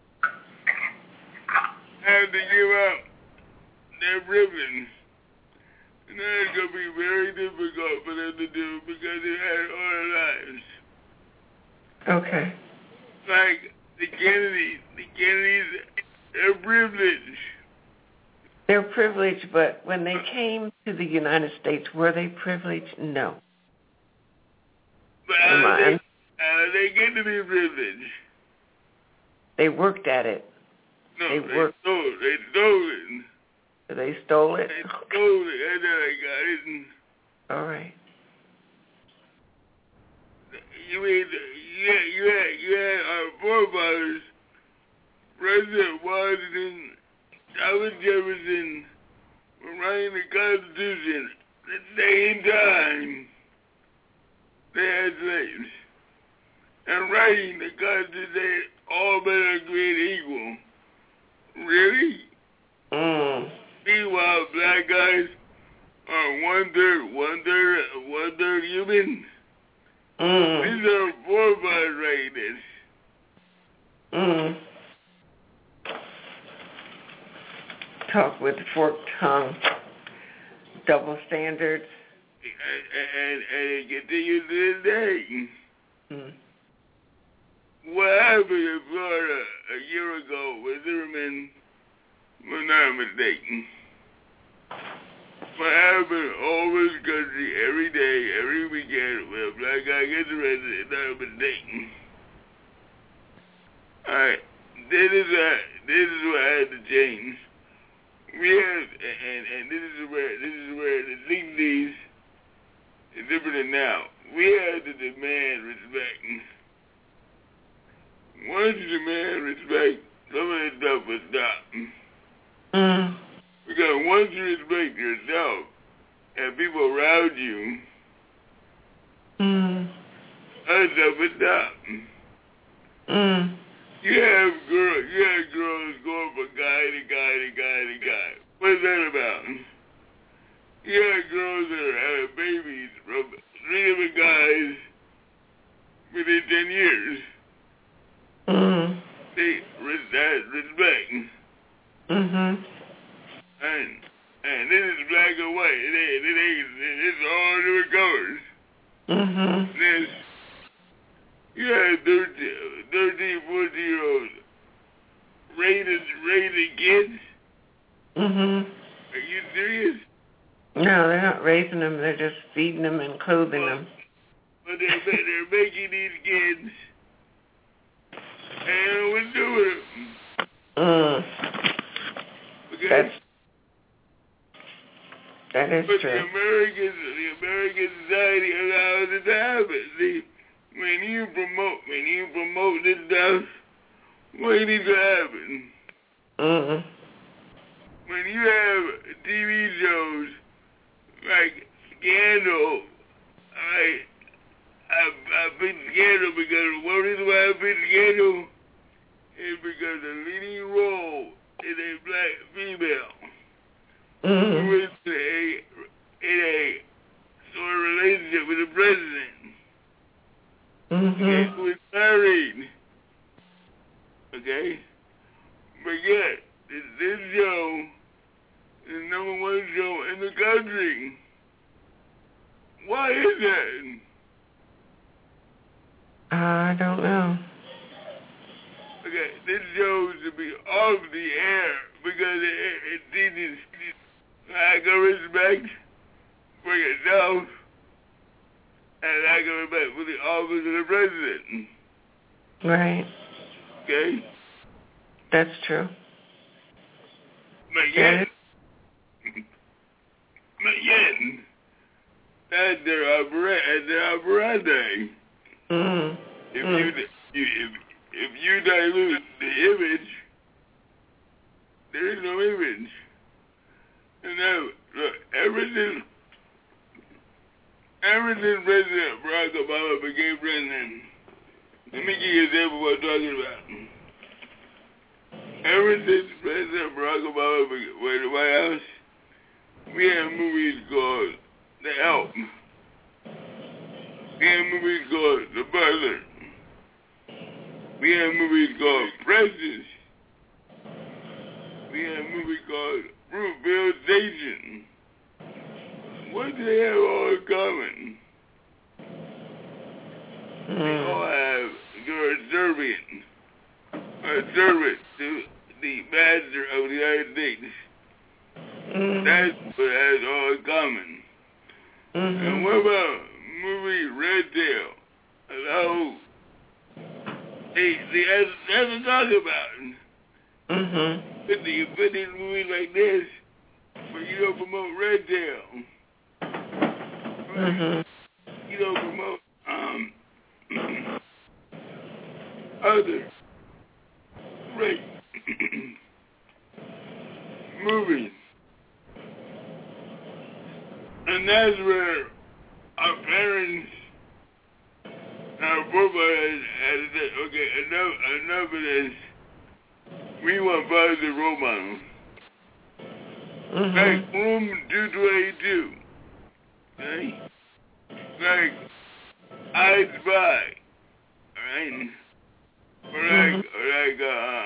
have to give up their privilege. And that's going to be very difficult for them to do because they had all their lives. Okay. Like the Kennedys, they're privileged. They're privileged, but when they came to the United States, were they privileged? No. But how did they get to be privileged? They worked at it. No, they stole it. They stole it. They stole it? They stole it, and then they got it. All right. You mean, you had our forefathers, President Washington, Thomas Jefferson, were writing the Constitution. At the same time, they had slaves. And writing the Constitution, they all men are created equal. Really? Meanwhile, black guys are one third human. These are forefathers writing this. Talk with forked tongue, double standards. And it continues to this day. What happened in Florida a year ago with Zimmerman was not a mistake. What happened all over this country every day, every weekend, when a black guy gets arrested, it's not a mistake. Alright, this is what had to change. We have, and this is where the 60s is different than now. We had to demand respect. Once you demand respect, some of this stuff will stop. Because once you respect yourself and people around you, that stuff will stop. You have girls going from guy to guy to guy to guy. What's that about? You have girls that are having babies from 3 different guys within 10 years. They respect. And this is black and white. It's all different colors. You have 13, 14-year-olds raising kids? Are you serious? No, they're not raising them. They're just feeding them and clothing them. But they're making these kids. And what do with them? That is but true. The American society allows it to happen. See, when you promote this stuff, what needs to happen? When you have TV shows like Scandal, I picked Scandal because one reason why I picked Scandal is because the leading role is a black female who is in a sort of relationship with the president. Who is married. Okay? But yet, this show is the #1 show in the country. Why is that? I don't know. Okay, this show should be off the air because it teaches lack of respect for yourself and lack of respect for the office of the president. Right. Okay? That's true. But yet, that's their operandi. If you dilute the image, there is no image. And now, look, ever since President Barack Obama became president, let me give you an example of what I'm talking about. ever since President Barack Obama went to the White House, we had movies called The Help. We had movies called The Butler. We had movies called Precious. We had a movie called Fruitvale Station. What do they have all in common? They all have, you're a servant to the master of the United States. That's what has all in common. And what about movie Red Tail? Hello? They have to talk about it. You put in movies like this, but you don't promote Red Tail. You don't promote other great movies. And that's where our parents, our forefathers had said, okay, enough of this. We want positive role models. Like Room 222. Okay? Like I Spy. Alright? Or like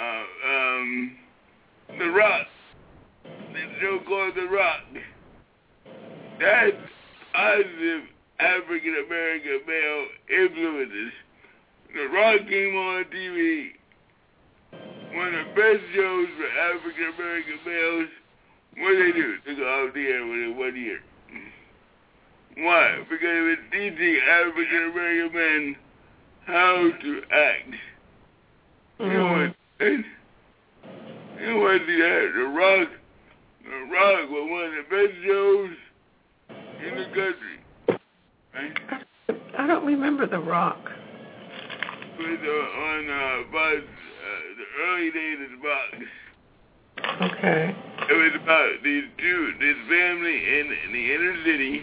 The Rock. The show called The Rock. That's positive African American male influences. The Rock came on TV. One of the best shows for African American males. What do? They go off the air within 1 year. Why? Because it was teaching African American men how to act. You know what? You know what? The Rock was one of the best shows in the country. Right? I don't remember The Rock. It was on Fox. The early days of the Fox. Okay. It was about this family in the inner city.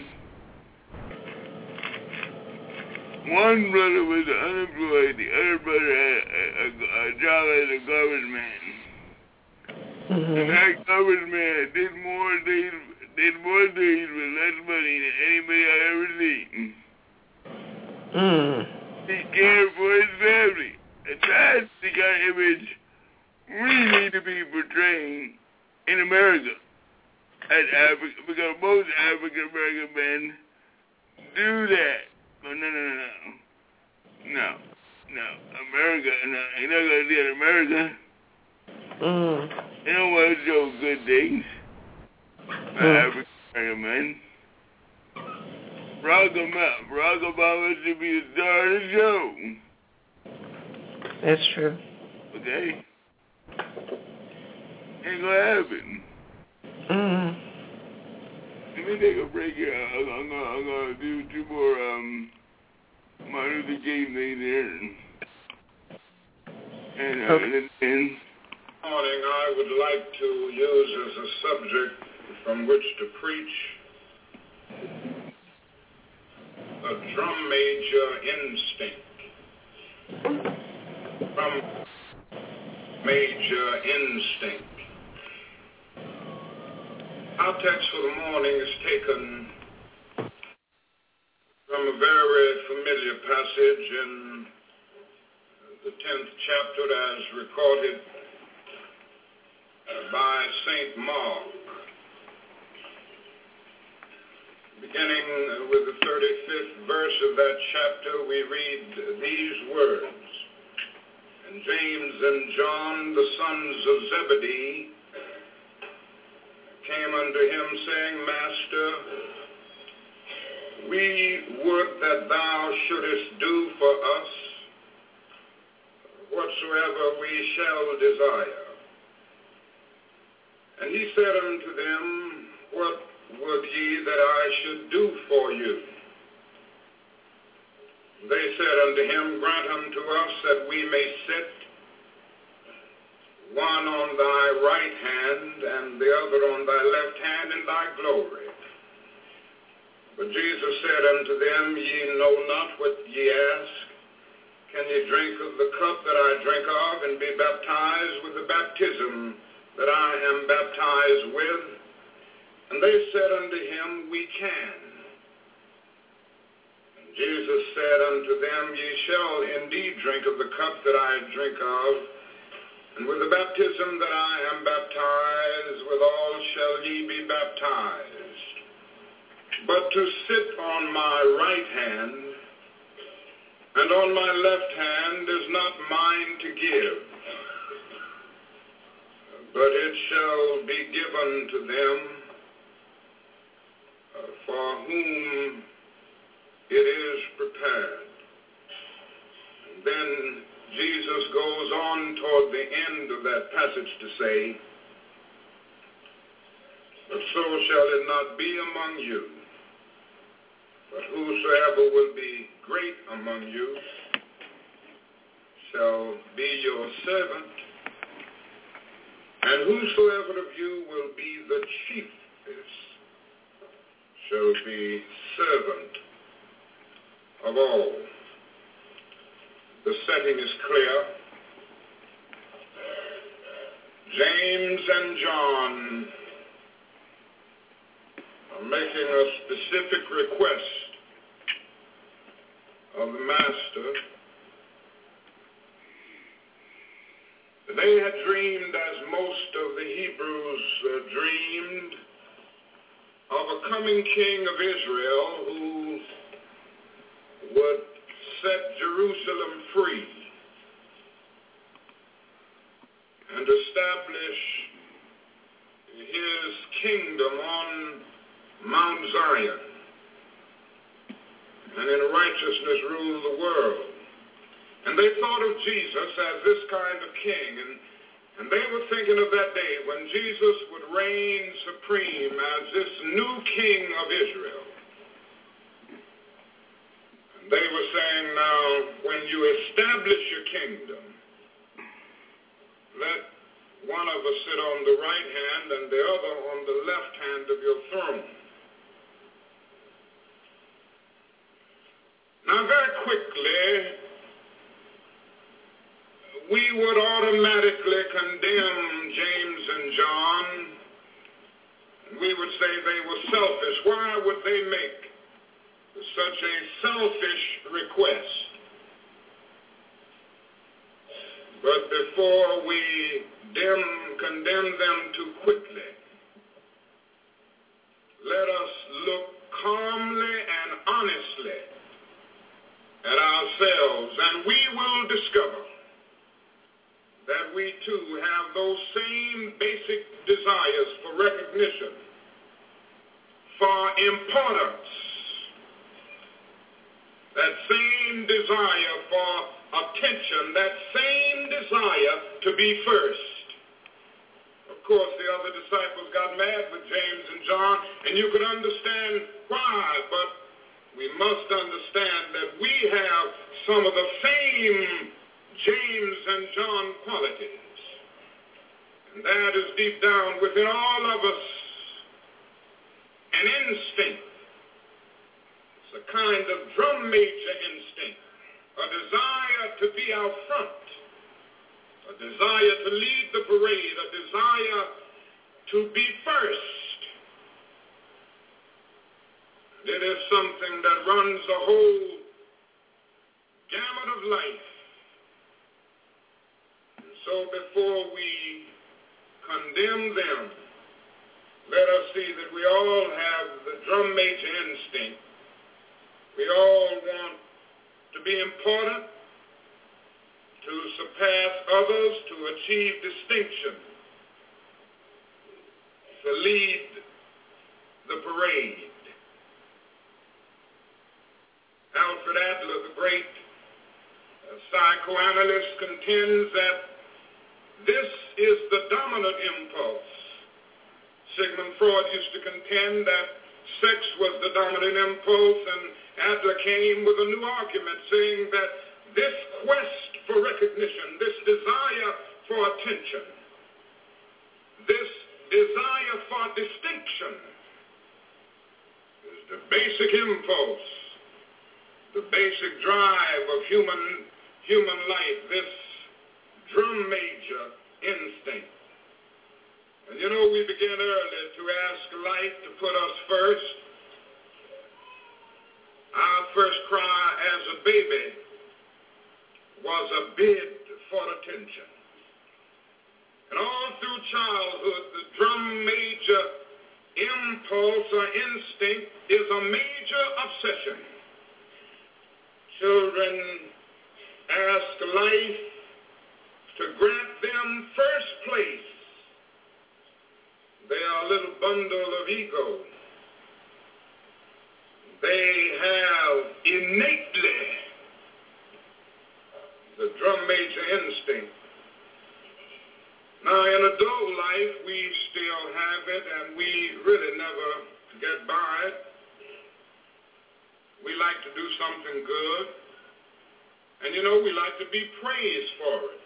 One brother was unemployed, the other brother had a job as a garbage man. And that garbage man did more days with less money than anybody I've ever seen. He cared for his family. And that's the kind of image we need to be portraying in America. Because most African American men do that. No. America, no. You're not going to do it in America. You don't want to show good things for African American men. Barack Obama should be the star of the show. That's true. Okay? Ain't gonna happen. Let me take a break here. I'm gonna do 2 more Martin Luther King things here. And morning, I would like to use as a subject from which to preach a drum major instinct. From major instinct. Our text for the morning is taken from a very familiar passage in the 10th chapter as recorded by St. Mark. Beginning with the 35th verse of that chapter, we read these words. And James and John, the sons of Zebedee, came unto him, saying, Master, we would that thou shouldest do for us whatsoever we shall desire. And he said unto them, What would ye that I should do for you? They said unto him, Grant unto us that we may sit, one on thy right hand and the other on thy left hand in thy glory. But Jesus said unto them, Ye know not what ye ask. can ye drink of the cup that I drink of and be baptized with the baptism that I am baptized with? And they said unto him, We can. And Jesus said unto them, Ye shall indeed drink of the cup that I drink of, and with the baptism that I am baptized withal shall ye be baptized. But to sit on my right hand and on my left hand is not mine to give, but it shall be given to them for whom it is prepared. And then Jesus goes on toward the end of that passage to say, But so shall it not be among you, but whosoever will be great among you shall be your servant, and whosoever of you will be the chiefest shall be servant of all. The setting is clear. James and John are making a specific request of the Master. They had dreamed, as most of the Hebrews dreamed, of a coming king of Israel who would set Jerusalem free and establish his kingdom on Mount Zion and in righteousness rule the world. And they thought of Jesus as this kind of king, and they were thinking of that day when Jesus would reign supreme as this new king of Israel. They were saying, now, when you establish your kingdom, let one of us sit on the right hand and the other on the left hand of your throne. Now, very quickly, we would automatically condemn James and John. We would say they were selfish. Why would they make such a selfish request? But before we condemn them too quickly, let us look calmly and honestly at ourselves, and we will discover that we too have those same basic desires for recognition, for importance, that same desire for attention, that same desire to be first. Of course, the other disciples got mad with James and John, and you can understand why, but we must understand that we have some of the same James and John qualities. And that is deep down within all of us an instinct. It's a kind of drum major instinct, a desire to be out front, a desire to lead the parade, a desire to be first. It is something that runs the whole gamut of life. So before we condemn them, let us see that we all have the drum major instinct. We all want to be important, to surpass others, to achieve distinction, to lead the parade. Alfred Adler, the great psychoanalyst, contends that this is the dominant impulse. Sigmund Freud used to contend that sex was the dominant impulse, and Adler came with a new argument saying that this quest for recognition, this desire for attention, this desire for distinction is the basic impulse, the basic drive of human human life, this drum major instinct. And you know, we began earlier to ask life to put us first. Our first cry as a baby was a bid for attention. And all through childhood, the drum major impulse or instinct is a major obsession. Children ask life to grant them first place. They are a little bundle of ego. They have innately the drum major instinct. Now, in adult life, we still have it, and we really never get by it. We like to do something good, and you know, we like to be praised for it.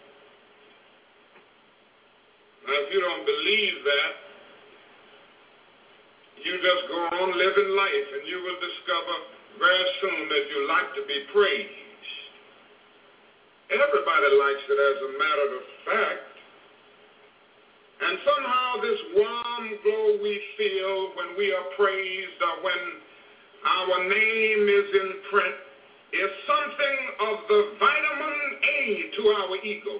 Now, if you don't believe that, you just go on living life, and you will discover very soon that you like to be praised. Everybody likes it, as a matter of fact. And somehow this warm glow we feel when we are praised or when our name is in print is something of the vitamin A to our ego.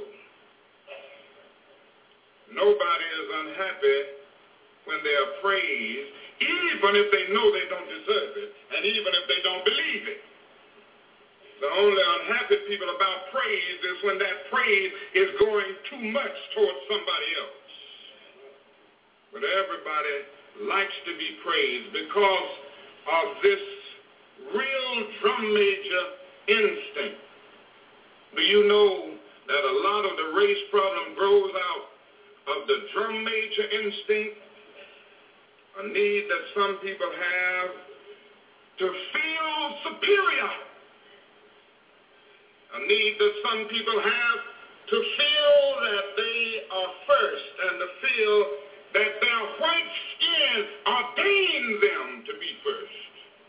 Nobody is unhappy when they are praised, even if they know they don't deserve it, and even if they don't believe it. The only unhappy people about praise is when that praise is going too much towards somebody else. But everybody likes to be praised because of this real drum major instinct. Do you know that a lot of the race problem grows out of the drum major instinct? A need that some people have to feel superior. A need that some people have to feel that they are first and to feel that their white skin ordains them to be first.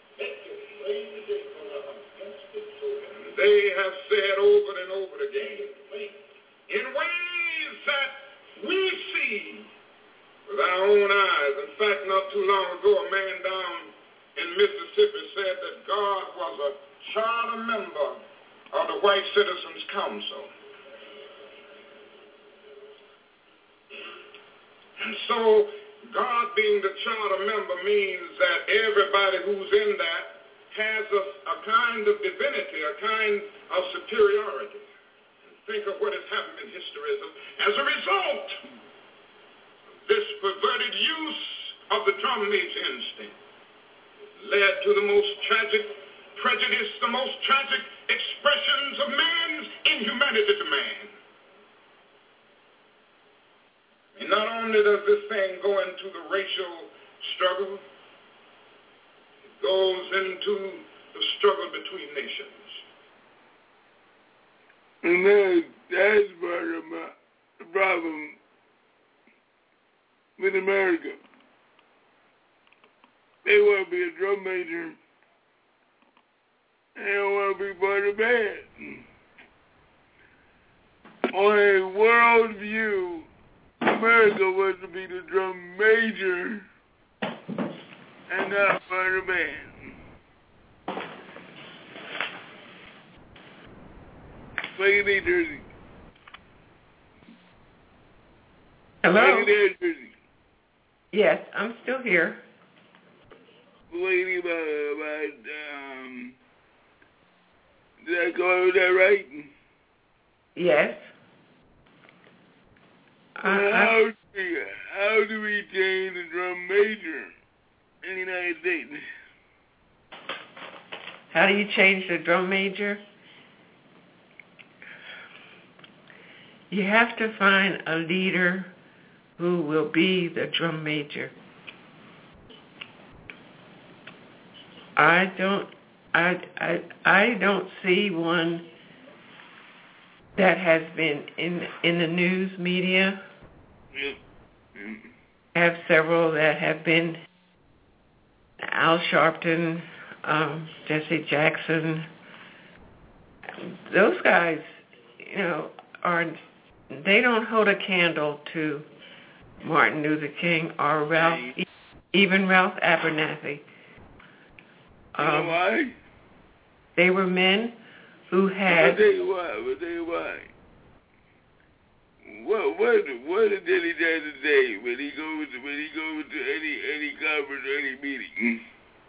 And they have said over and over again, in ways that we see with our own eyes. In fact, not too long ago, a man down in Mississippi said that God was a charter member of the White Citizens Council. And so, God being the charter member means that everybody who's in that has a kind of divinity, a kind of superiority. Think of what has happened in history. As a result, this perverted use of the drum major instinct led to the most tragic prejudice, the most tragic expressions of man's inhumanity to man. And not only does this thing go into the racial struggle, it goes into the struggle between nations. And that's part of the problem with America. They want to be a drum major. They don't want to be part of the band. On a world view, America wants to be the drum major and not part of the band. Look at that, Jersey. Hello? Look at that, Jersey. Yes, I'm still here. Lady about did I go over that right? Yes. How do we change the drum major in the United States? How do you change the drum major? You have to find a leader who will be the drum major. I don't see one that has been in the news media. I have several that have been: Al Sharpton, Jesse Jackson. Those guys they don't hold a candle to Martin Luther King or even Ralph Abernathy. You know why? They were men who had. I'll tell you why. What did he do today when he goes to any conference or any meeting?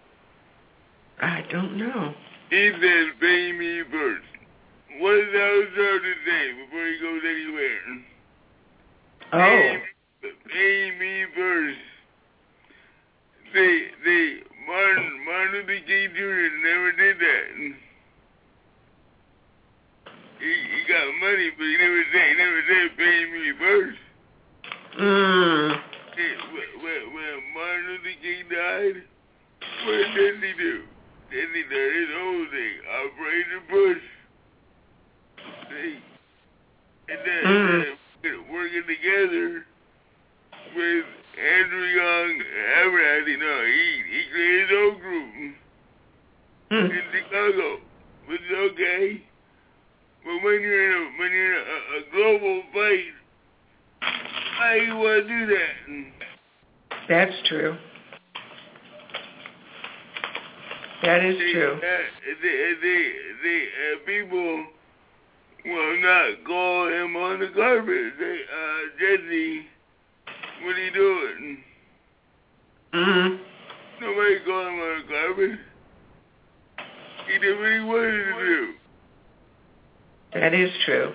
I don't know. He says, "Pay me first." What does Alexander say before he goes anywhere? Pay me first. Martin Luther King Jr. never did that. He got money, but he never said pay me first. When Martin Luther King died, what did he do? Then he did his whole thing, Operation Push. See? And then working together with Andrew Young, Abernathy, he created his own group in Chicago, which is okay. But when you're in a global fight, why you want to do that? That's true. That is true. The people will not call him on the carpet. Jesse, what are you doing? Nobody called him on the carpet. He did what he wanted to do. That is true.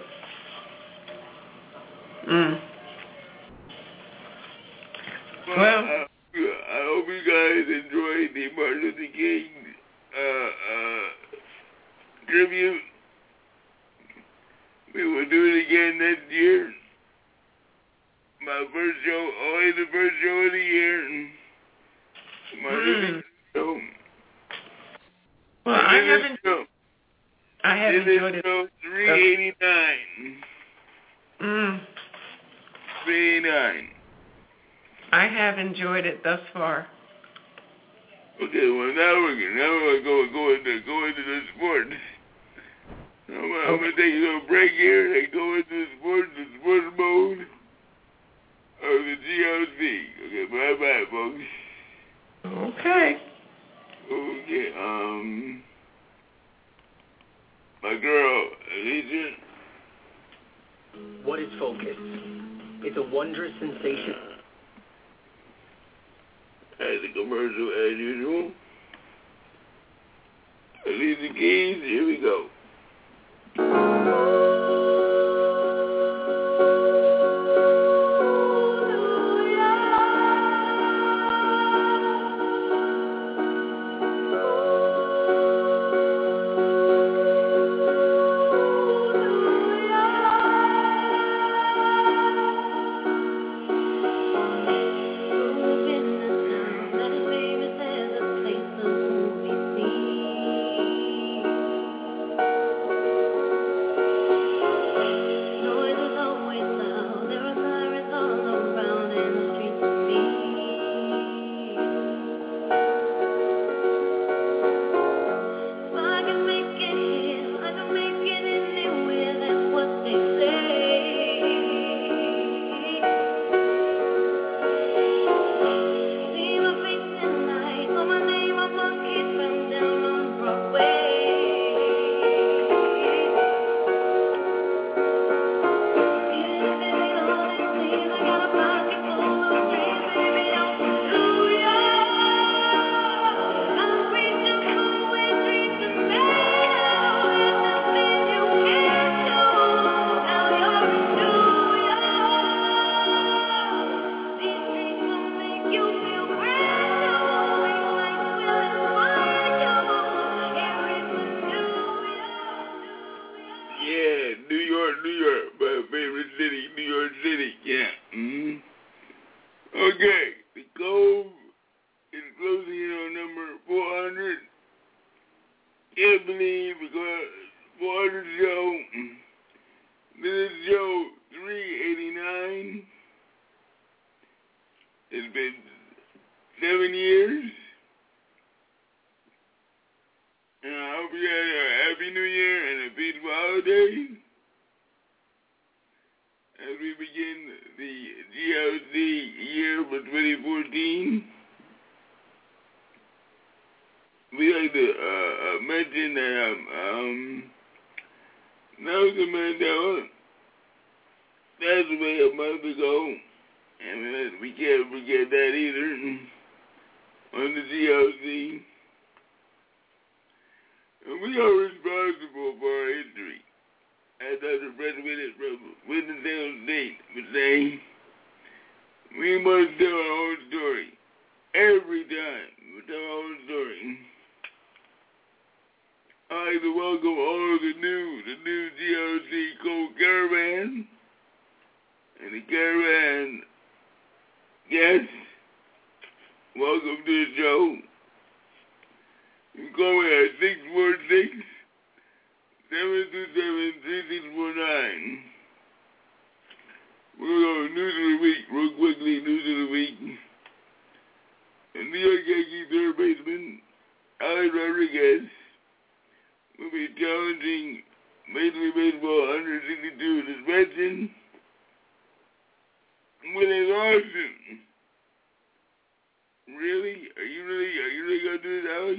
Well, I hope you guys enjoyed the Martin Luther King tribute. We will do it again next year. My first show, always the first show of the year. Martin Luther King show. Well, I haven't enjoyed it. 389. 389. I have enjoyed it thus far. Okay, well now we're going to go into the sport. I'm going to take a little break here and go into the sports mode of the GLC. Okay, bye-bye, folks. Okay. Okay, my girl, Alicia. What is focus? It's a wondrous sensation. As the commercial as usual. Alicia Keys, here we go. begin the GLC year for 2014, we like to mention that Nelson Mandela passed away a month ago, and we can't forget that either on the GLC. And we are responsible for our history. As Dr. President from Winston-Salem State would say, we must tell our own story. Every time we tell our own story. I'd like to welcome all of the new GLC co-caravan and the caravan guests. Welcome to the show. You can call me at 646-727-3649. We're going to news of the week, real quickly, news of the week. The New York Yankees third baseman, Alex Rodriguez, will be challenging Major League Baseball 162 suspension with a lawsuit. Really? Are you really going to do this, Alex?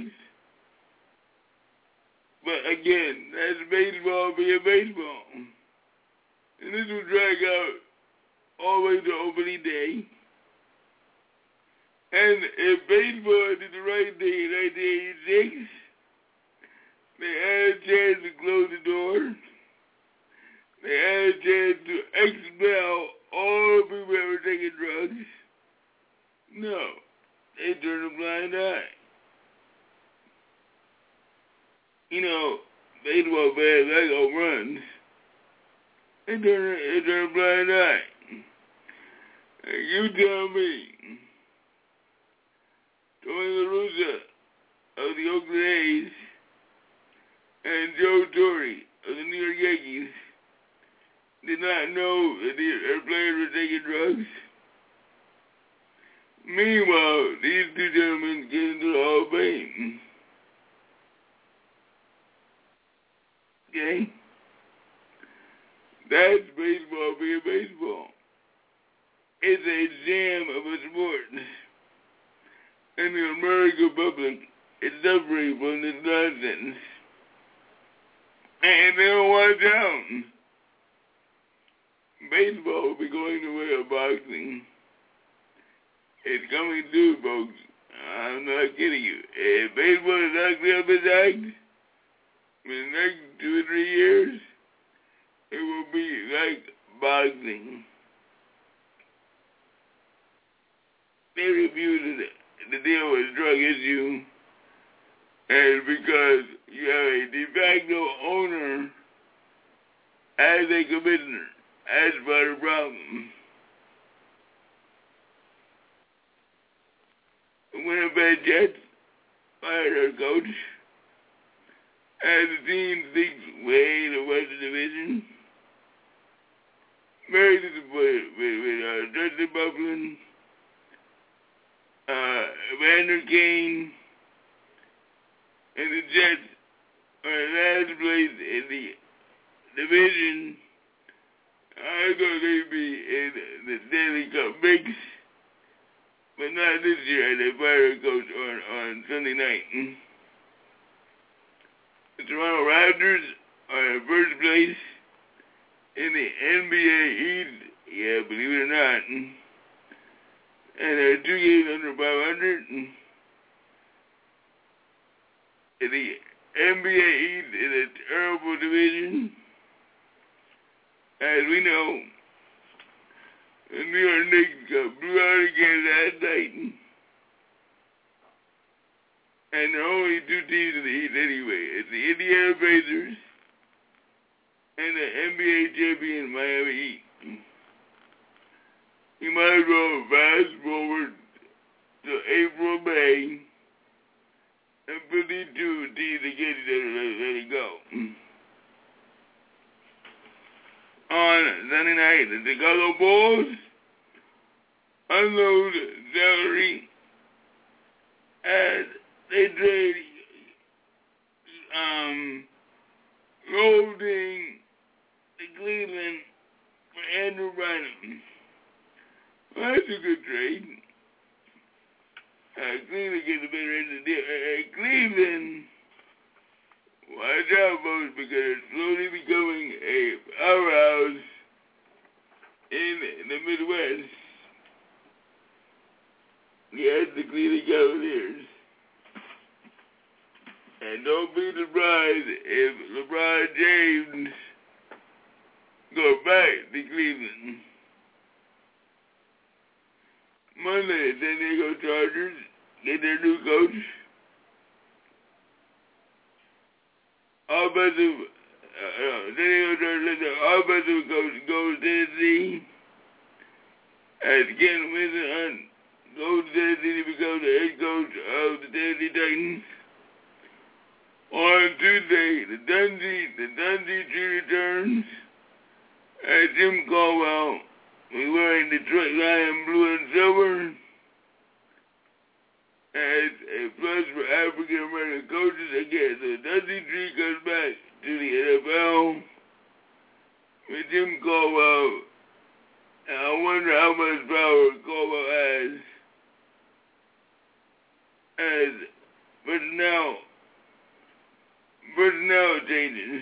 But again, that's baseball being baseball. And this will drag out all the way to opening day. And if baseball did the right thing in 1986, they had a chance to close the door. They had a chance to expel all the people that were taking drugs. No, they turned a blind eye. You know, baseball fans like home runs. They turn a blind eye. And you tell me, Tony La Russa of the Oakland A's and Joe Torre of the New York Yankees did not know that their players were taking drugs. Meanwhile, these two gentlemen get into the Hall of Fame. Okay? That's baseball being baseball. It's a jam of a sport. And the American public is suffering from this nonsense. And they don't want it down. Baseball will be going the way of boxing. It's coming through, folks. I'm not kidding you. If baseball is not clear up its act, in the next 2 or 3 years, it will be like boxing. They refuse to deal with the drug issue, and because you have a de facto owner as a commissioner, that's part of the problem. Winnipeg Jets fired our coach, and the team thinks way the Western Division. Very disappointed with Justin Bufflin, Vander Kane, and the Jets are in last place in the division. I thought they'd be in the Stanley Cup mix, but not this year. They fired a coach on Sunday night. The Toronto Raptors are in first place in the NBA East. Yeah, believe it or not. And they're 2 games under 500. In the NBA East is a terrible division. As we know, the New York Knicks got blew out again last night. And there are only 2 teams in the East anyway. It's the Indiana Pacers and the NBA champion Miami Heat. You might as well fast forward to April, May, and put these 2 teams together and let it go. On Sunday night, the Chicago Bulls unload salary as they trade Golding to Cleveland for Andrew Bynum. Well, that's a good trade. Cleveland gets a better end of the deal. Cleveland, watch out, folks, because it's slowly becoming a powerhouse in the Midwest. Yes, the Cleveland Cavaliers. And don't be surprised if LeBron James go back to Cleveland. Monday, San Diego Chargers get their new coach. Offensive, San Diego Chargers let their offensive coach go to Tennessee. As Ken Winston goes to Tennessee to become the head coach of the Tennessee Titans. On Tuesday, the Dundee tree returns as Jim Caldwell was wearing Detroit Lion blue and silver as a plus for African American coaches again. So Dundee tree comes back to the NFL with Jim Caldwell, and I wonder how much power Caldwell has as personnel changes.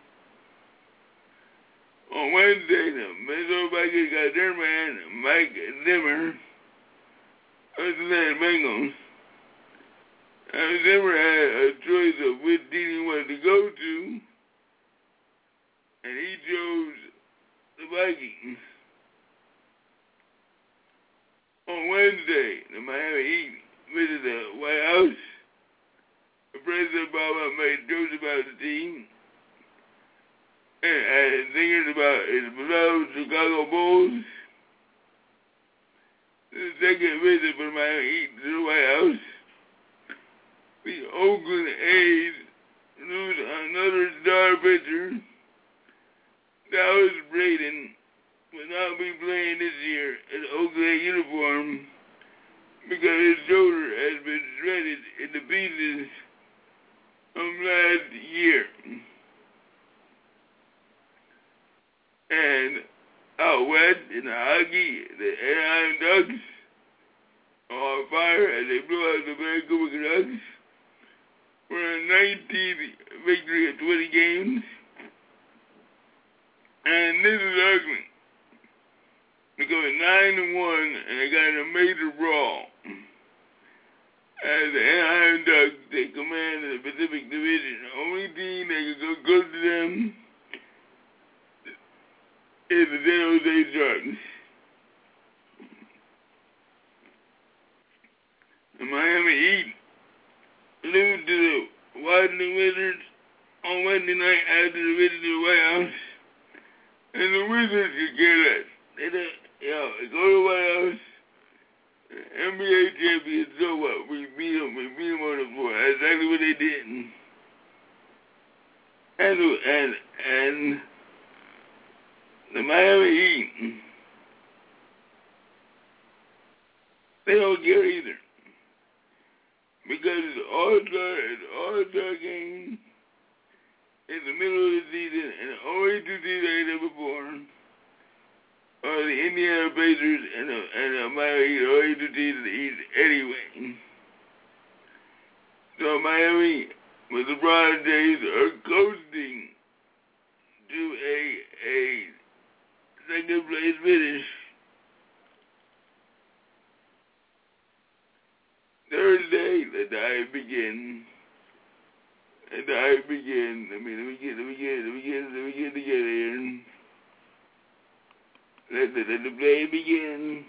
On Wednesday, the Minnesota Vikings got their man, Mike Zimmer, of the Bengals. And Zimmer had a choice of which team he wanted to go to, and he chose the Vikings. On Wednesday, the Miami Heat visited the White House. The President Obama made jokes about the team and thinking about his beloved Chicago Bulls. The second visit from Miami Heat to the White House. The Oakland A's lose another star pitcher. Dallas Braden will not be playing this year in the Oakland uniform because his shoulder has been shredded into pieces from last year. And out west in the hockey, the Anaheim Ducks are on fire as they blew out the Vancouver Canucks for a 19th victory in 20 games. And this is ugly. They're going 9-1, and they got in a major brawl. As the Anaheim Ducks take command of the Pacific Division, the only team that can go close to them is the San Jose Sharks. The Miami Heat lose to the Washington Wizards on Wednesday night after the visit to the White House. And the Wizards could care less. They don't, go to the White House. NBA champions, so what? We beat them on the floor. That's exactly what they did. And the Miami Heat, they don't care either. Because it's all-star game in the middle of the season, and the only two teams they ever performed are the Indiana Pacers and the Miami Heat, are only two teams in the East anyway. So Miami, with LeBron James, are coasting to a second place finish. Thursday, let the hype begin. Let the hype begin. Let me get together here. Let the play begin.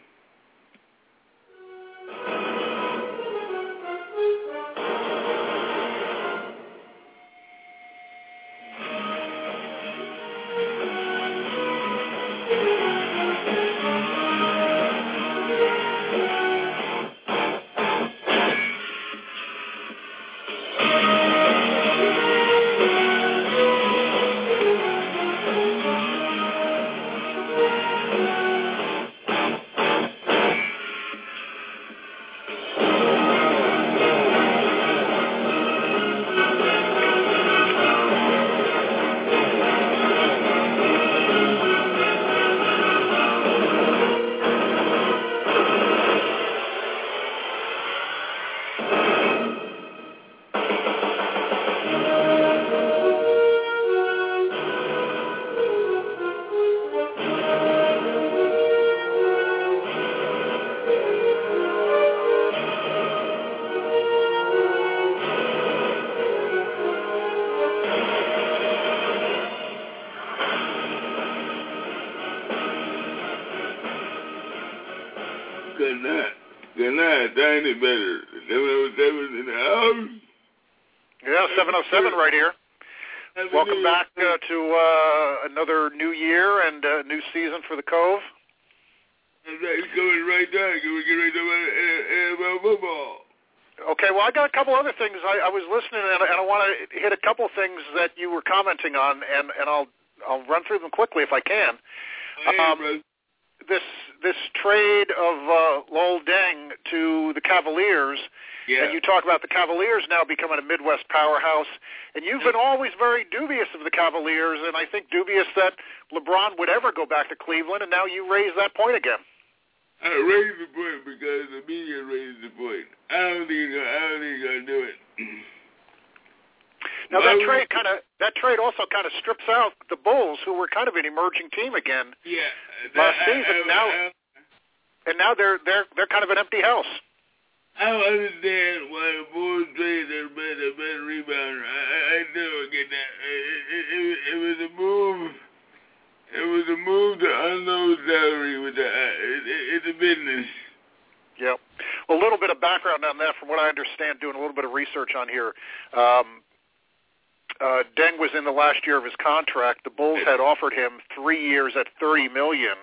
They're not tiny better. 707 in the house. Yeah, 707 right here. Welcome back to another new year and a new season for the Cove. It's coming right down. Can we get right about football? Okay, well, I got a couple other things. I was listening, and I want to hit a couple things that you were commenting on, and I'll run through them quickly if I can. This trade of Lowell Deng to the Cavaliers, and you talk about the Cavaliers now becoming a Midwest powerhouse, and you've been always very dubious of the Cavaliers, and I think dubious that LeBron would ever go back to Cleveland, and now you raise that point again. I raised the point because the media raised the point. I don't think he's gonna do it. Now that trade also kind of strips out the Bulls, who were kind of an emerging team again. Yeah. Last season now they're kind of an empty house. I don't understand why the Bulls trade their better rebounder. I never get that. It was a move. It was a move to unload salary with it's a business. Yeah. Well, a little bit of background on that, from what I understand, doing a little bit of research on here. Deng was in the last year of his contract. The Bulls had offered him 3 years at $30 million.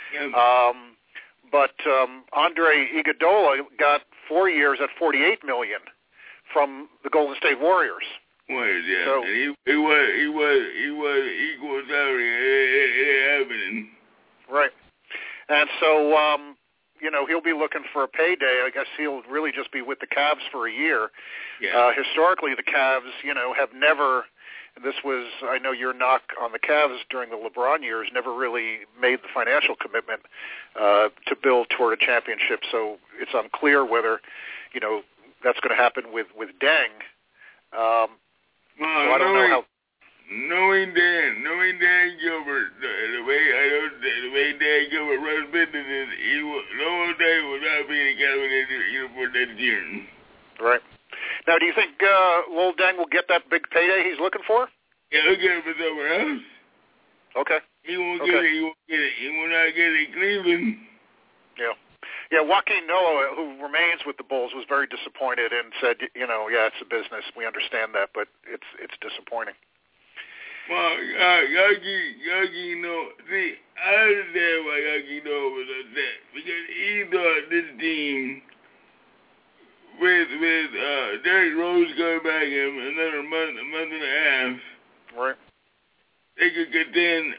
But Andre Iguodala got 4 years at $48 million from the Golden State Warriors. Was, yeah. So, and he was equal salary. It happening. Right. And so, he'll be looking for a payday. I guess he'll really just be with the Cavs for a year. Yeah. Historically, the Cavs, have never, this was, I know your knock on the Cavs during the LeBron years, never really made the financial commitment to build toward a championship. So it's unclear whether, that's going to happen with Deng. So I don't know how. Knowing Dan Gilbert, the way Dan Gilbert runs businesses, Lowell Deng will not be in the Cavaliers for next year. Right. Now, do you think Lowell Deng will get that big payday he's looking for? Yeah, he'll get it for somewhere else. Okay. He won't get it. He won't get it. He will not get it in Cleveland. Yeah. Yeah, Joaquin Noah, who remains with the Bulls, was very disappointed and said, it's a business. We understand that, but it's disappointing. Well, Yogi Noah, see, I understand why Yogi Noah was upset, because he thought this team, with Derrick Rose coming back in another month and a half, right, they could contend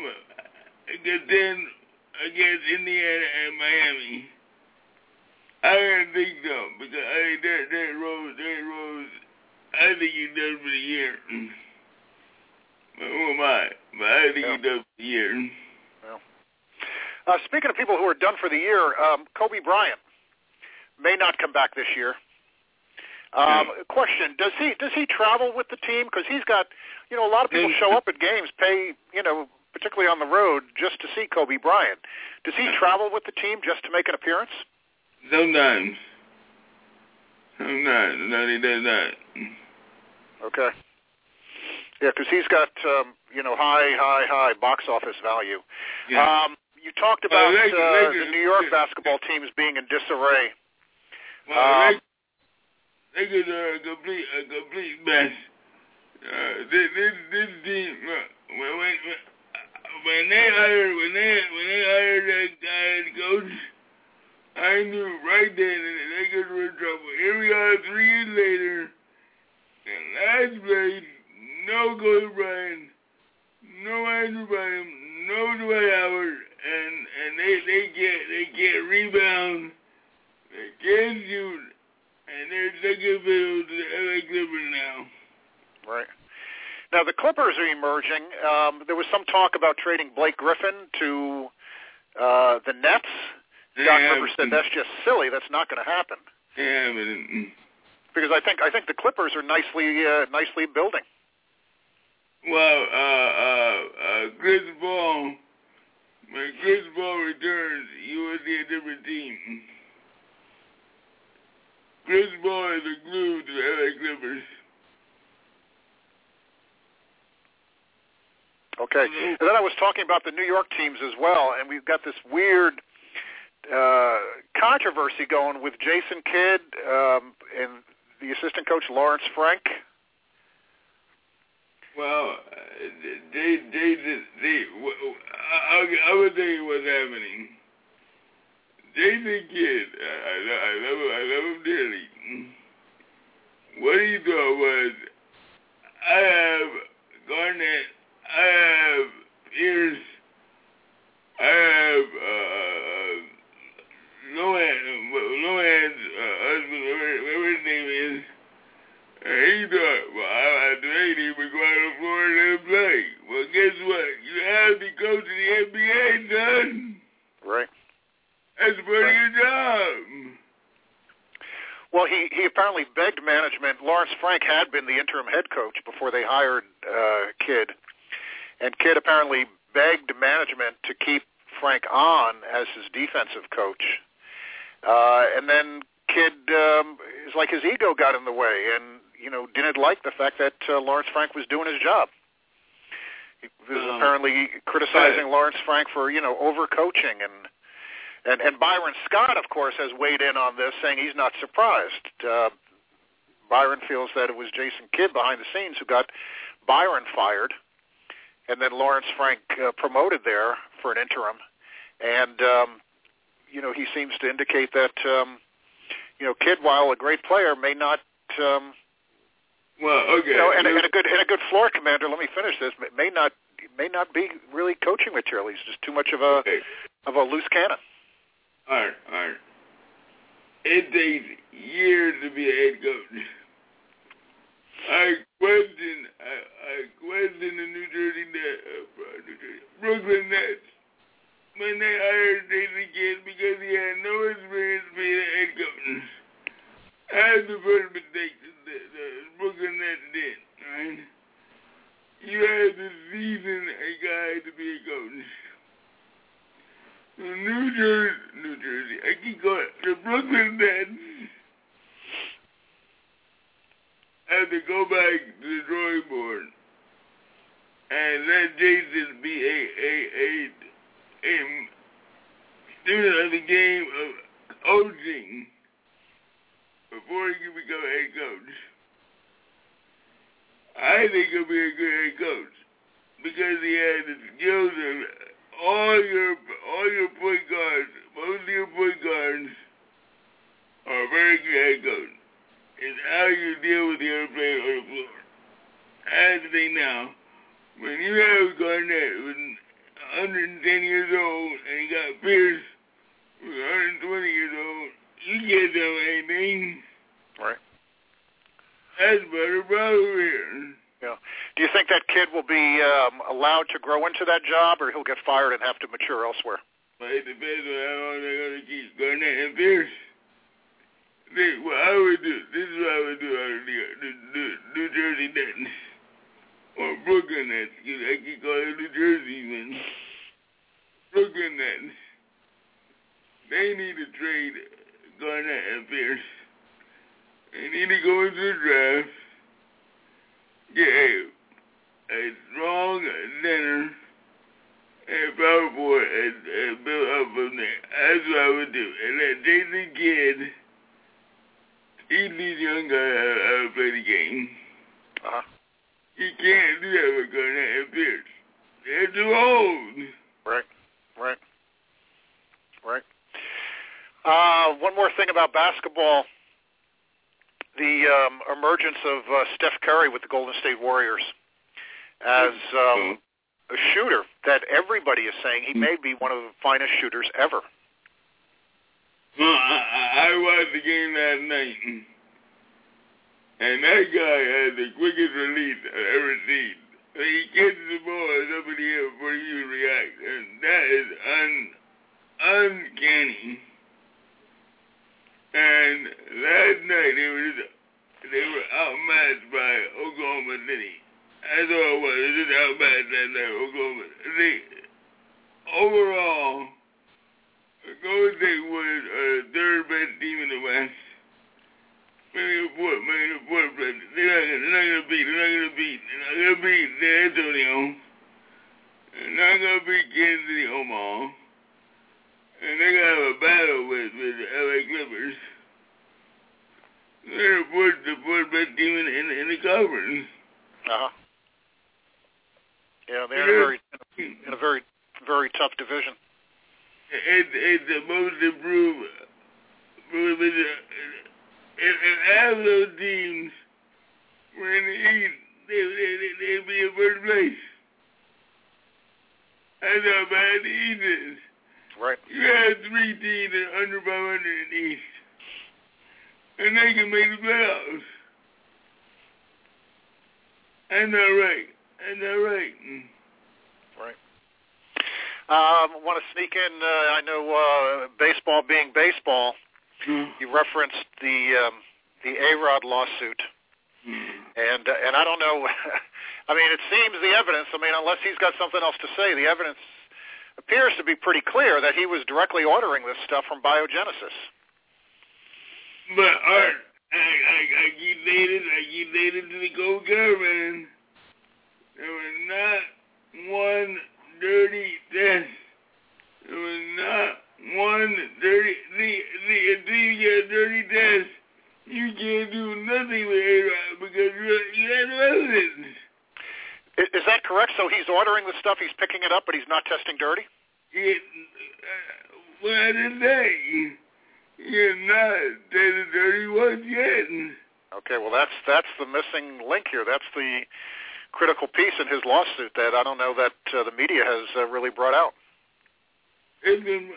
against Indiana and Miami. I didn't think so, because I think Derrick Rose, I think he's done for the year. Who am I? But I think he's done for the year. Yeah. Speaking of people who are done for the year, Kobe Bryant may not come back this year. Question: Does he travel with the team? Because he's got, a lot of people show up at games, pay, particularly on the road, just to see Kobe Bryant. Does he travel with the team just to make an appearance? Sometimes. No, he does not. Okay. Yeah, because he's got, high box office value. Yeah. You talked about the New York basketball teams being in disarray. Well, Lakers are a complete mess. This team, when they hired that guy as coach, I knew right then that the Lakers were in trouble. Here we are 3 years later, and last place, no Kobe Bryant, no Andrew Bynum, no Dwight Howard, and they can't rebound, they can't shoot, and they're second fiddle to the LA Clippers now. Right. Now the Clippers are emerging. There was some talk about trading Blake Griffin to the Nets. Doc Rivers said that's just silly. That's not going to happen. Yeah, but because I think the Clippers are nicely building. Well, Chris Paul, when Chris Paul returns, you will see a different team. Chris Paul is the glue to the LA Clippers. Okay. And then I was talking about the New York teams as well, and we've got this weird controversy going with Jason Kidd and the assistant coach Lawrence Frank. Well, I would tell you what's happening. Jason Kidd, I love him dearly. What he thought was, I have Garnett, I have Pierce, I have Lohan's husband, whatever his name is. He thought, well, I trade him and go out on Florida and play. Well, guess what? You have the coach of the NBA, son. Right. That's a pretty good job. Well, he apparently begged management. Lawrence Frank had been the interim head coach before they hired Kidd. And Kidd apparently begged management to keep Frank on as his defensive coach. And then Kidd, is like his ego got in the way and, didn't like the fact that Lawrence Frank was doing his job. He was apparently criticizing Lawrence Frank for, overcoaching. And Byron Scott, of course, has weighed in on this, saying he's not surprised. Byron feels that it was Jason Kidd behind the scenes who got Byron fired, and then Lawrence Frank promoted there for an interim. And, he seems to indicate that, Kidd, while a great player, may not... and a good floor commander. Let me finish this. May not be really coaching material. He's just too much of a loose cannon. All right. It takes years to be a head coach. I question the New Jersey Brooklyn Nets when they hired Jason Kidd because he had no experience being a head coach. That's the first mistake the Brooklyn Nets did, right? You had to season a guy to be a coach. New Jersey, I keep going, the Brooklyn Nets have to go back to the drawing board and let Jason be a student of the game of coaching before he can become a head coach. I think he'll be a good head coach because he has the skills of all your point guards. Most of your point guards are very good head coach. It's how you deal with the other player on the floor. As they now, when you have Garnett who's 110 years old and you got Pierce who's 120 years old, you can't do anything. Right. That's better problem here. Yeah. Do you think that Kidd will be allowed to grow into that job, or he'll get fired and have to mature elsewhere? Well, it depends on how long they're going to keep Garnett and Pierce. What I would do, this is what I would do out of the New Jersey Nets. Or Brooklyn Nets, because I keep calling New Jersey, man. Brooklyn Nets. They need to trade Garnett and Pierce. They need to go into the draft, get a strong center and power forward and build up from there. That's what I would do. And let Jason Kidd teach these young guys how to play the game. Uh-huh. You can't do that with Garnett and Pierce. They're too old. Right. One more thing about basketball. The emergence of Steph Curry with the Golden State Warriors as a shooter that everybody is saying he may be one of the finest shooters ever. Well, I watched the game last night, and that guy has the quickest release I've ever seen. He catches the ball up in the air before you react, and that is uncanny. And last night they were outmatched by Oklahoma City. That's all it was. They just outmatched last night Oklahoma City. Overall, Golden State was the third best team in the West. Maybe the fourth best. They're not gonna beat San Antonio. They're not gonna beat Kansas City Omaha. And they're gonna have a bad Clippers. They're the fourth best team in the conference. Yeah, they're in a very, very tough division. It's the most improved. If half those teams were in the East, they'd be in first place. That's how bad the East is. Right. You have 3 teams that are under 500 in the East, and they can make the playoffs. Ain't that right? Right. I want to sneak in, I know baseball being baseball, you referenced the A-Rod lawsuit. And I don't know, I mean, it seems the evidence, I mean, unless he's got something else to say, the evidence appears to be pretty clear that he was directly ordering this stuff from Biogenesis. But Art, I keep dating to the gold caravan. There was not one dirty test. There was not one dirty. Until you get a dirty test, you can't do nothing with A-Rod because you have no evidence. Is that correct? So he's ordering the stuff, he's picking it up, but he's not testing dirty? Well, I didn't say. You're not testing dirty once yet. Okay, well, that's the missing link here. That's the critical piece in his lawsuit that I don't know that the media has really brought out. They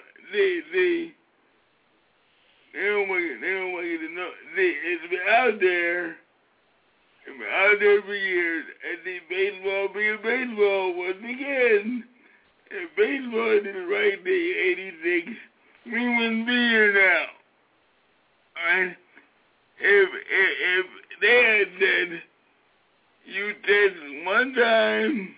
don't want you to know. It's been out there. It's been out there for years. And the baseball being baseball once again. If baseball did the right thing in 86, we wouldn't be here now. Alright? If they had said you test one time,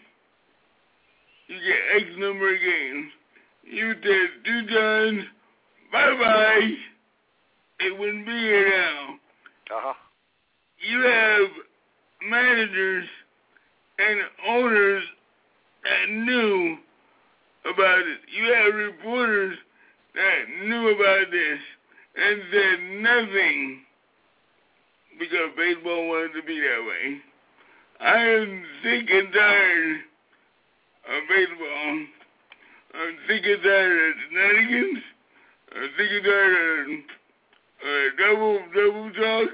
you get X number of games. You test 2 times, bye-bye. It wouldn't be here now. You have managers and owners that knew about it. You have reporters that knew about this and said nothing because baseball wanted to be that way. I am sick and tired of baseball. I'm sick and tired of shenanigans. I'm sick and tired of double talk.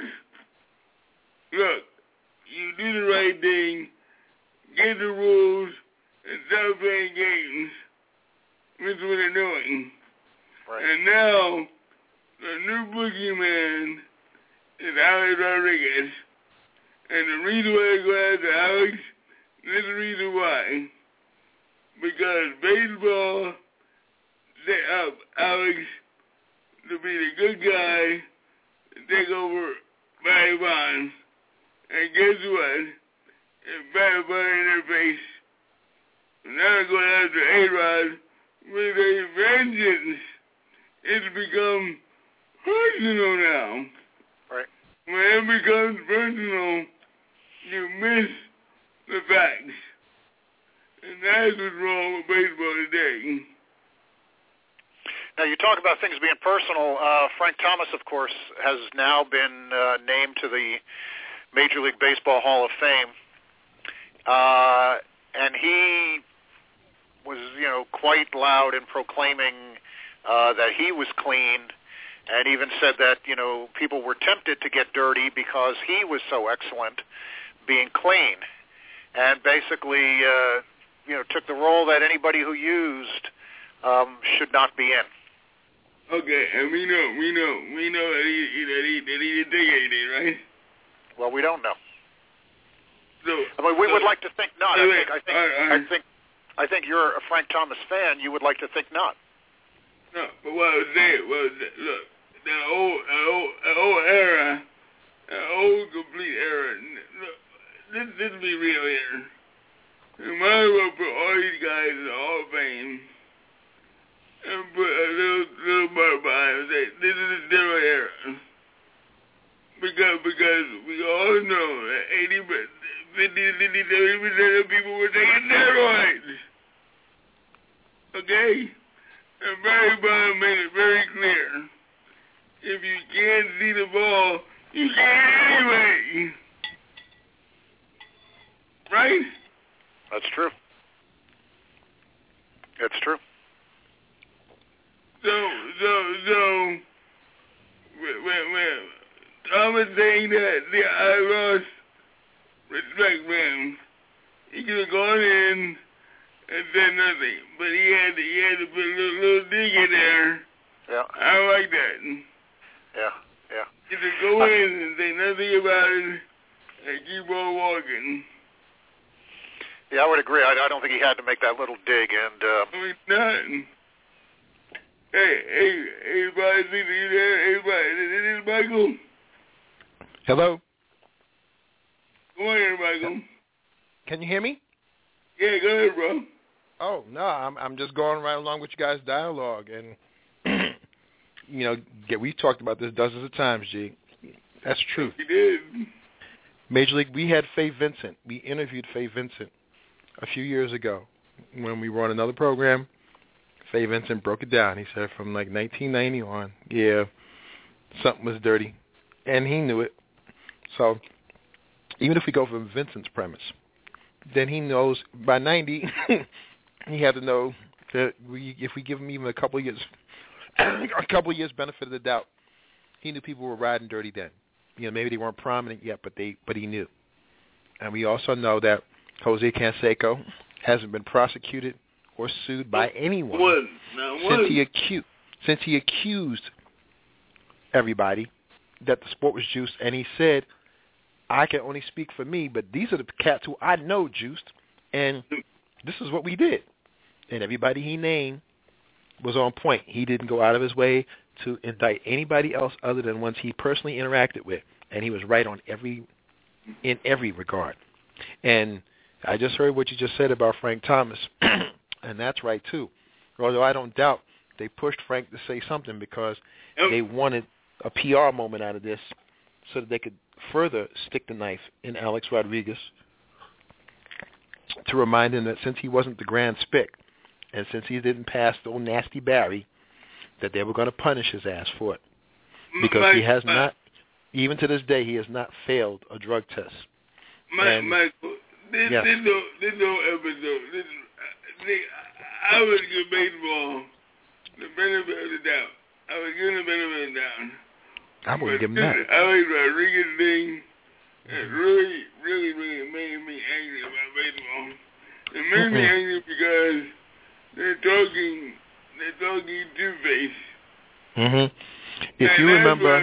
Look, you do the right thing, get the rules, and stop playing games. That's what they're doing. Right. And now, the new boogeyman is Alex Rodriguez. And the reason why I go after Alex, this is the reason why. Because baseball set up Alex to be the good guy to take over Barry Bonds. And guess what? It backfired in their face. And now they're going after A-Rod with a vengeance. It's become personal now. Right. When it becomes personal, you miss the facts. And that's what's wrong with baseball today. Now, you talk about things being personal. Frank Thomas, of course, has now been named to the Major League Baseball Hall of Fame. And he was, quite loud in proclaiming that he was clean, and even said that, people were tempted to get dirty because he was so excellent being clean. And basically, took the role that anybody who used should not be in. Okay, and we know that he didn't take anything, right? Well, we don't know. So, we would like to think not. I think you're a Frank Thomas fan. You would like to think not. No, but what I was saying was, look, that old era, that old complete era. Look, this be real here. You might as well put all these guys in the Hall of Fame and put a little mark behind and say, this is the steroid era. Because we all know that 50-70% of people were taking steroids. Okay? And Barry Bonds made it very clear if you can't see the ball, you can't anyway. Right? That's true. That's true. So, when Thomas saying that I lost respect for him, he could have gone in and said nothing, but he had to put a little dig in there. Yeah. I like that. Yeah. He could go in and say nothing about it and keep on walking. Yeah, I would agree. I don't think he had to make that little dig, and Nothing. Hey, everybody, see you there? Everybody, this is Michael. Hello. Go on, Michael. Can you hear me? Yeah, go ahead, bro. Oh no, I'm just going right along with you guys' dialogue, and we talked about this dozens of times, G. That's true. You did. Major League. We had Faye Vincent. We interviewed Faye Vincent a few years ago when we were on another program. Faye Vincent broke it down. He said from like 1990 on, yeah, something was dirty, and he knew it. So even if we go from Vincent's premise, then he knows by 90, he had to know that if we give him even a couple of years benefit of the doubt, he knew people were riding dirty then. Maybe they weren't prominent yet, but he knew. And we also know that Jose Canseco hasn't been prosecuted or sued by anyone since he accused everybody that the sport was juiced, and he said, I can only speak for me, but these are the cats who I know juiced, and this is what we did. And everybody he named was on point. He didn't go out of his way to indict anybody else other than ones he personally interacted with, and he was right in every regard. And I just heard what you just said about Frank Thomas, and that's right too. Although I don't doubt they pushed Frank to say something because they wanted a PR moment out of this so that they could further stick the knife in Alex Rodriguez to remind him that since he wasn't the grand spick and since he didn't pass the old nasty Barry, that they were going to punish his ass for it. Because he has not, even to this day, he has not failed a drug test. Michael, this no episode. I was giving baseball the benefit of the doubt. I was giving the benefit of the doubt. I wouldn't give him that. I like Rodriguez thing. It really, really, really made me angry about baseball. It made me angry because they're talking two-face. Mm-hmm. If you remember,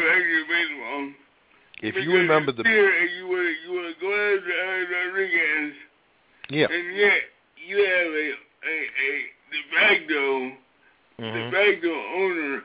you want to go after Rodriguez, yeah, and yet you have de facto owner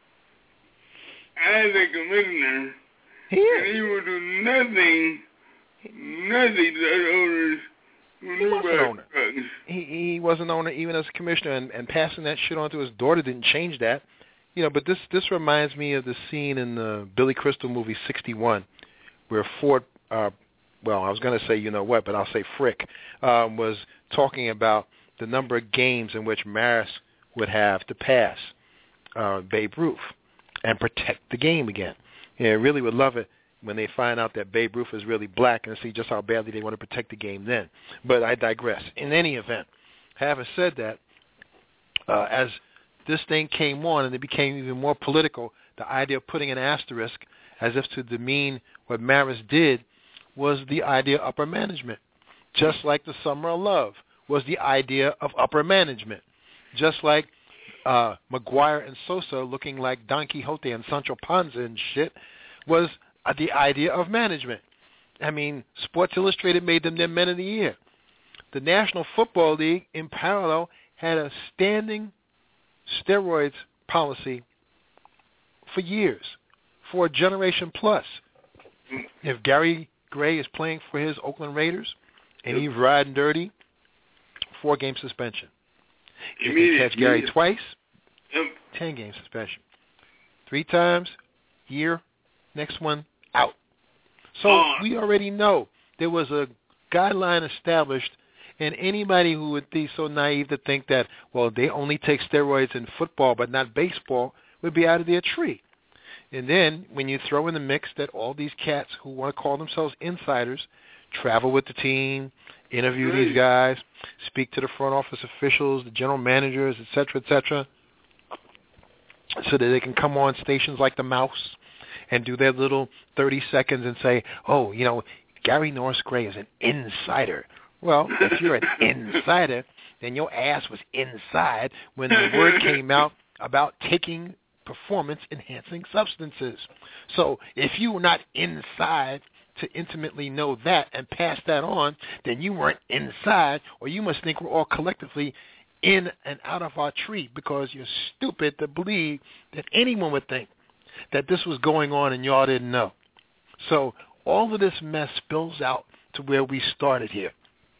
as a commissioner, and he will do nothing to other owners who knew about drugs. He wasn't owner even as a commissioner, and passing that shit on to his daughter didn't change that. But this reminds me of the scene in the Billy Crystal movie 61, where Ford, I was going to say you know what, but I'll say Frick, was talking about the number of games in which Maris would have to pass Babe Ruth and protect the game again. I really would love it when they find out that Babe Ruth is really black and see just how badly they want to protect the game then. But I digress. In any event, having said that, as this thing came on and it became even more political, the idea of putting an asterisk as if to demean what Maris did was the idea of upper management. Just like the Summer of Love was the idea of upper management. Just like McGuire and Sosa looking like Don Quixote and Sancho Panza and shit was the idea of management. I mean, Sports Illustrated made them their Men of the Year. The National Football League, in parallel, had a standing steroids policy for years, for a generation plus. If Gary Gray is playing for his Oakland Raiders and he's riding dirty, 4-game suspension. If you catch Gary twice, 10-game suspension. 3 times, year, next one, out. So we already know there was a guideline established, and anybody who would be so naive to think that, well, they only take steroids in football but not baseball would be out of their tree. And then when you throw in the mix that all these cats who want to call themselves insiders travel with the team, interview these guys, speak to the front office officials, the general managers, et cetera, so that they can come on stations like the Mouse and do their little 30 seconds and say, oh, you know, Gary Norris Gray is an insider. Well, if you're an insider, then your ass was inside when the word came out about taking performance-enhancing substances. So if you were not inside to intimately know that and pass that on, then you weren't inside, or you must think we're all collectively in and out of our tree because you're stupid to believe that anyone would think that this was going on and y'all didn't know. So all of this mess spills out to where we started here.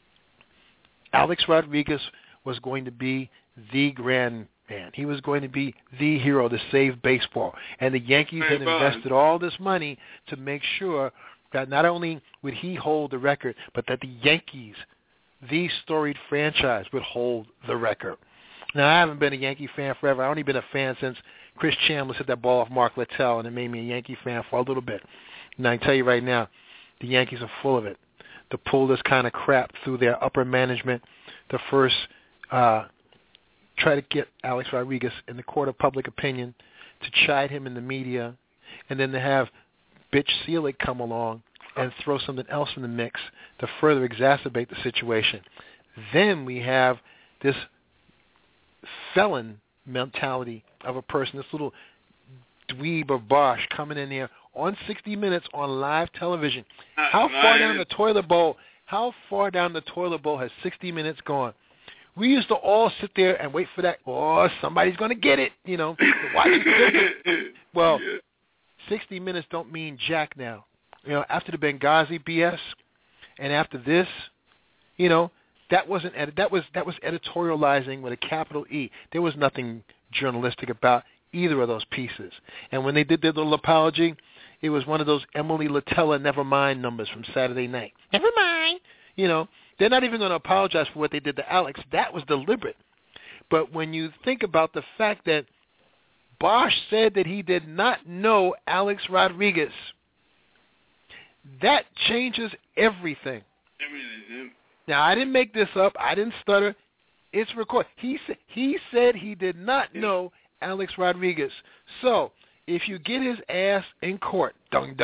Alex Rodriguez was going to be the grand man. He was going to be the hero to save baseball. And the Yankees had invested all this money to make sure that not only would he hold the record, but that the Yankees, the storied franchise, would hold the record. Now, I haven't been a Yankee fan forever. I've only been a fan since Chris Chambliss hit that ball off Mark Littell, and it made me a Yankee fan for a little bit. And I can tell you right now, the Yankees are full of it. To pull this kind of crap through their upper management, to first try to get Alex Rodriguez in the court of public opinion, to chide him in the media, and then to have Bitch Selig come along and throw something else in the mix to further exacerbate the situation. Then we have this felon mentality of a person, this little dweeb of Bosch coming in there on 60 Minutes on live television. How far down the toilet bowl has 60 Minutes gone? We used to all sit there and wait for that, oh, somebody's going to get it, you know, to watch it. Well, 60 Minutes don't mean jack now. You know, after the Benghazi BS and after this, you know, that was editorializing with a capital E. There was nothing journalistic about either of those pieces. And when they did their little apology, it was one of those Emily Latella Nevermind numbers from Saturday night. Never mind. You know, they're not even going to apologize for what they did to Alex. That was deliberate. But when you think about the fact that Bosch said that he did not know Alex Rodriguez, that changes everything. Now, I didn't make this up. I didn't stutter. It's recorded. He said he did not know Alex Rodriguez. So if you get his ass in court, and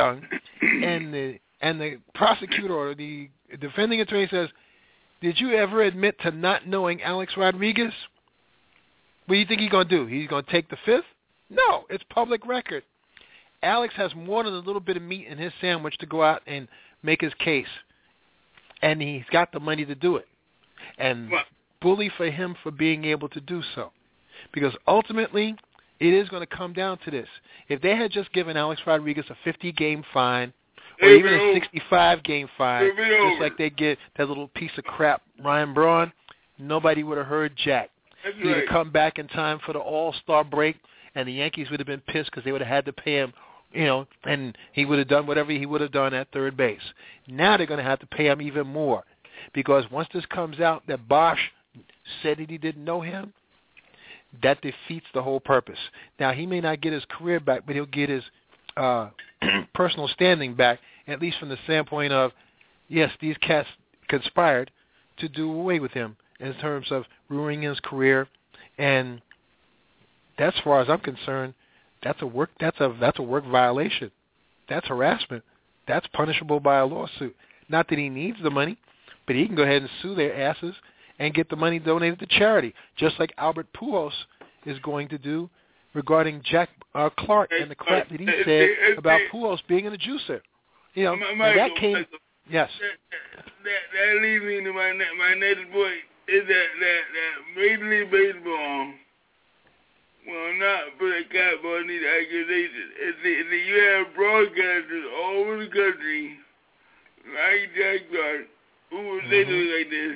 the prosecutor or the defending attorney says, did you ever admit to not knowing Alex Rodriguez? What do you think he's going to do? He's going to take the fifth? No, it's public record. Alex has more than a little bit of meat in his sandwich to go out and make his case. And he's got the money to do it. And bully for him for being able to do so. Because ultimately, it is going to come down to this. If they had just given Alex Rodriguez a 50-game fine, or even a 65-game fine, just like they get that little piece of crap Ryan Braun, nobody would have heard jack. He'd have come back in time for the All-Star break, and the Yankees would have been pissed because they would have had to pay him, you know, and he would have done whatever he would have done at third base. Now they're going to have to pay him even more, because once this comes out that Bosch said that he didn't know him, that defeats the whole purpose. Now, he may not get his career back, but he'll get his personal standing back, at least from the standpoint of, yes, these cats conspired to do away with him in terms of ruining his career, and that's, as far as I'm concerned, that's a work violation. That's harassment. That's punishable by a lawsuit. Not that he needs the money, but he can go ahead and sue their asses and get the money donated to charity, just like Albert Pujols is going to do regarding Jack Clark and the crap that he said about Pujols being a juicer. You know, that came. Yes. That leads me to my next point. Is that Major League Baseball will not put a cap on these accusations. You have broadcasters all over the country, like Jack Clark, who will say things like this.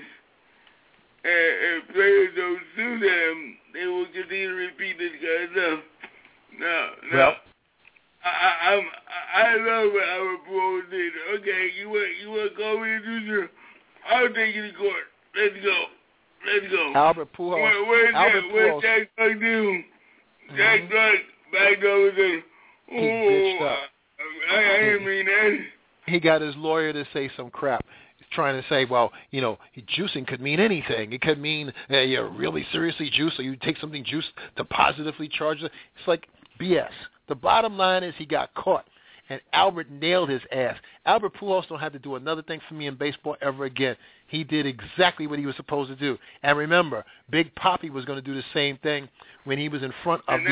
And if players don't sue them, they will continue to repeat this kind of stuff. Now, I love what our Pujols did. Okay, you want to call me a juicer? I'll take you to court. Let's go. Albert Pujols. Where's Jack Clark do? Jack Clark backed over and said, He bitched up. I didn't mean that. He got his lawyer to say some crap. He's trying to say, well, juicing could mean anything. It could mean you're really seriously juiced, or you take something juiced to positively charge it. It's like BS. The bottom line is he got caught, and Albert nailed his ass. Albert Pujols don't have to do another thing for me in baseball ever again. He did exactly what he was supposed to do. And remember, Big Papi was going to do the same thing when he was in front of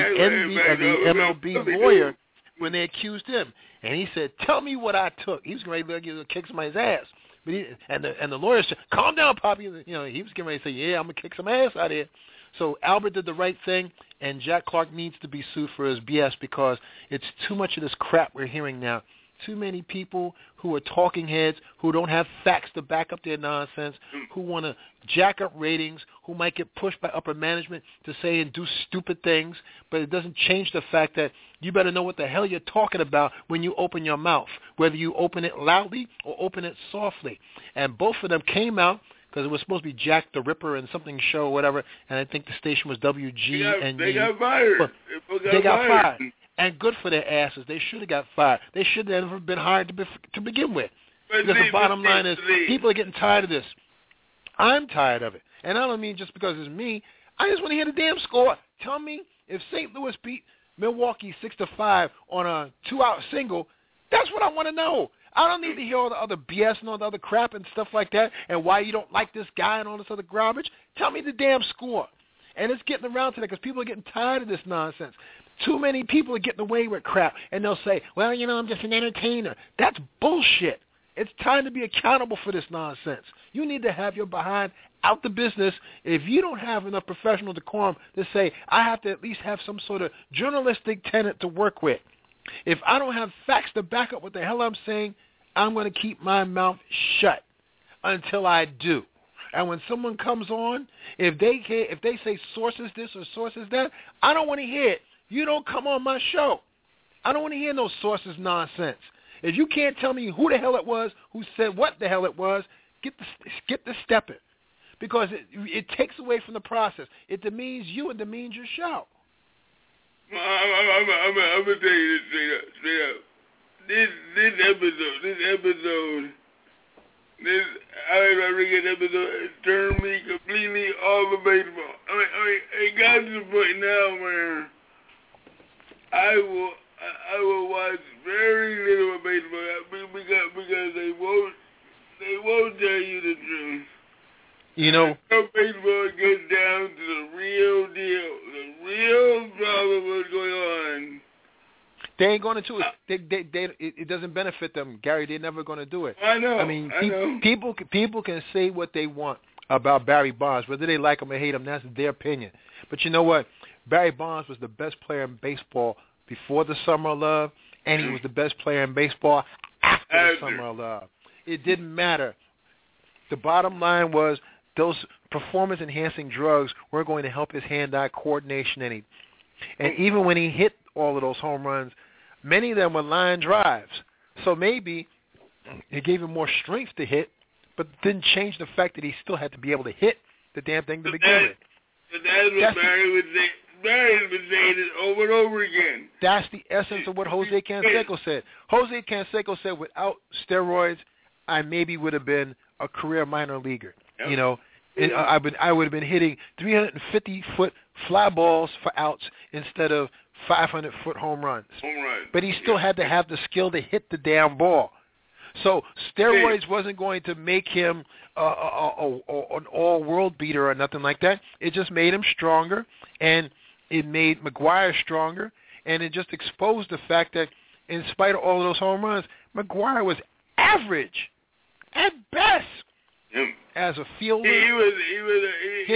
the MLB lawyer when they accused him. And he said, tell me what I took. He was ready to kick somebody's ass. But the lawyer said, calm down, Papi. He was getting ready to say, yeah, I'm going to kick some ass out of here. So Albert did the right thing, and Jack Clark needs to be sued for his BS because it's too much of this crap we're hearing now. Too many people who are talking heads, who don't have facts to back up their nonsense, who want to jack up ratings, who might get pushed by upper management to say and do stupid things, but it doesn't change the fact that you better know what the hell you're talking about when you open your mouth, whether you open it loudly or open it softly. And both of them came out because it was supposed to be Jack the Ripper and something show or whatever, and I think the station was WG. They got fired. They got fired. And good for their asses. They should have got fired. They should have never been hired to begin with. Because the bottom line is people are getting tired of this. I'm tired of it. And I don't mean just because it's me. I just want to hear the damn score. Tell me if St. Louis beat Milwaukee 6-5 on a 2-out single, that's what I want to know. I don't need to hear all the other BS and all the other crap and stuff like that and why you don't like this guy and all this other garbage. Tell me the damn score. And it's getting around to that because people are getting tired of this nonsense. Too many people are getting away with crap, and they'll say, well, I'm just an entertainer. That's bullshit. It's time to be accountable for this nonsense. You need to have your behind out the business. If you don't have enough professional decorum to say, I have to at least have some sort of journalistic tenet to work with. If I don't have facts to back up what the hell I'm saying, I'm going to keep my mouth shut until I do. And when someone comes on, if they say sources this or sources that, I don't want to hear it. You don't come on my show. I don't want to hear no sources nonsense. If you can't tell me who the hell it was, who said what the hell it was, get the stepping. Because it takes away from the process. It demeans you and demeans your show. I'm going to tell you this straight up. This episode, Alex Rodriguez episode turned me completely off of baseball. It got to the point now where I will watch very little of baseball because they won't tell you the truth. Baseball gets down to the real deal, the real problem what's going on. They ain't going to do it. It doesn't benefit them, Gary. They're never going to do it. I know. I mean, people can say what they want about Barry Bonds, whether they like him or hate him. That's their opinion. But you know what? Barry Bonds was the best player in baseball before the Summer of Love, and he was the best player in baseball after the Summer of Love. It didn't matter. The bottom line was those performance-enhancing drugs weren't going to help his hand-eye coordination any. And even when he hit all of those home runs, many of them were line drives. So maybe it gave him more strength to hit, but didn't change the fact that he still had to be able to hit the damn thing to begin with. But that's what Barry would say. Barry's been saying it over and over again. That's the essence of what Jose Canseco said. Jose Canseco said, without steroids, I maybe would have been a career minor leaguer. Yep. I would have been hitting 350-foot fly balls for outs instead of 500-foot home runs. But he still had to have the skill to hit the damn ball. So steroids wasn't going to make him an all-world beater or nothing like that. It just made him stronger, and it made McGwire stronger, and it just exposed the fact that in spite of all of those home runs, McGwire was average at best as a fielder. He was a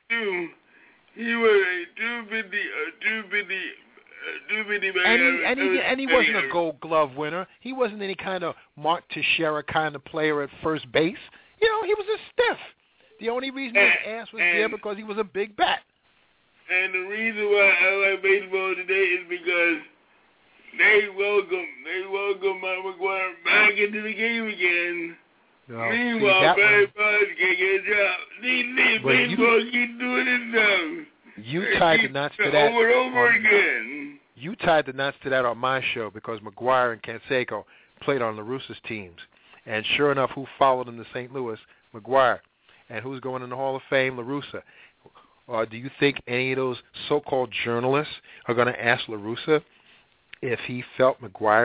250 man. And he wasn't a Gold Glove winner. He wasn't any kind of Mark Teixeira kind of player at first base. He was a stiff. The only reason his ass was there because he was a big bat. And the reason why I like baseball today is because they welcome Mike McGwire back into the game again. No, meanwhile, Barry Bonds can't get a job. Baseball keep doing it now. You tied the knots to that. Over and over again. You tied the knots to that on my show because McGuire and Canseco played on La Russa's teams. And sure enough, who followed him to St. Louis? McGuire. And who's going in the Hall of Fame? La Russa. Do you think any of those so-called journalists are going to ask La Russa if he felt McGuire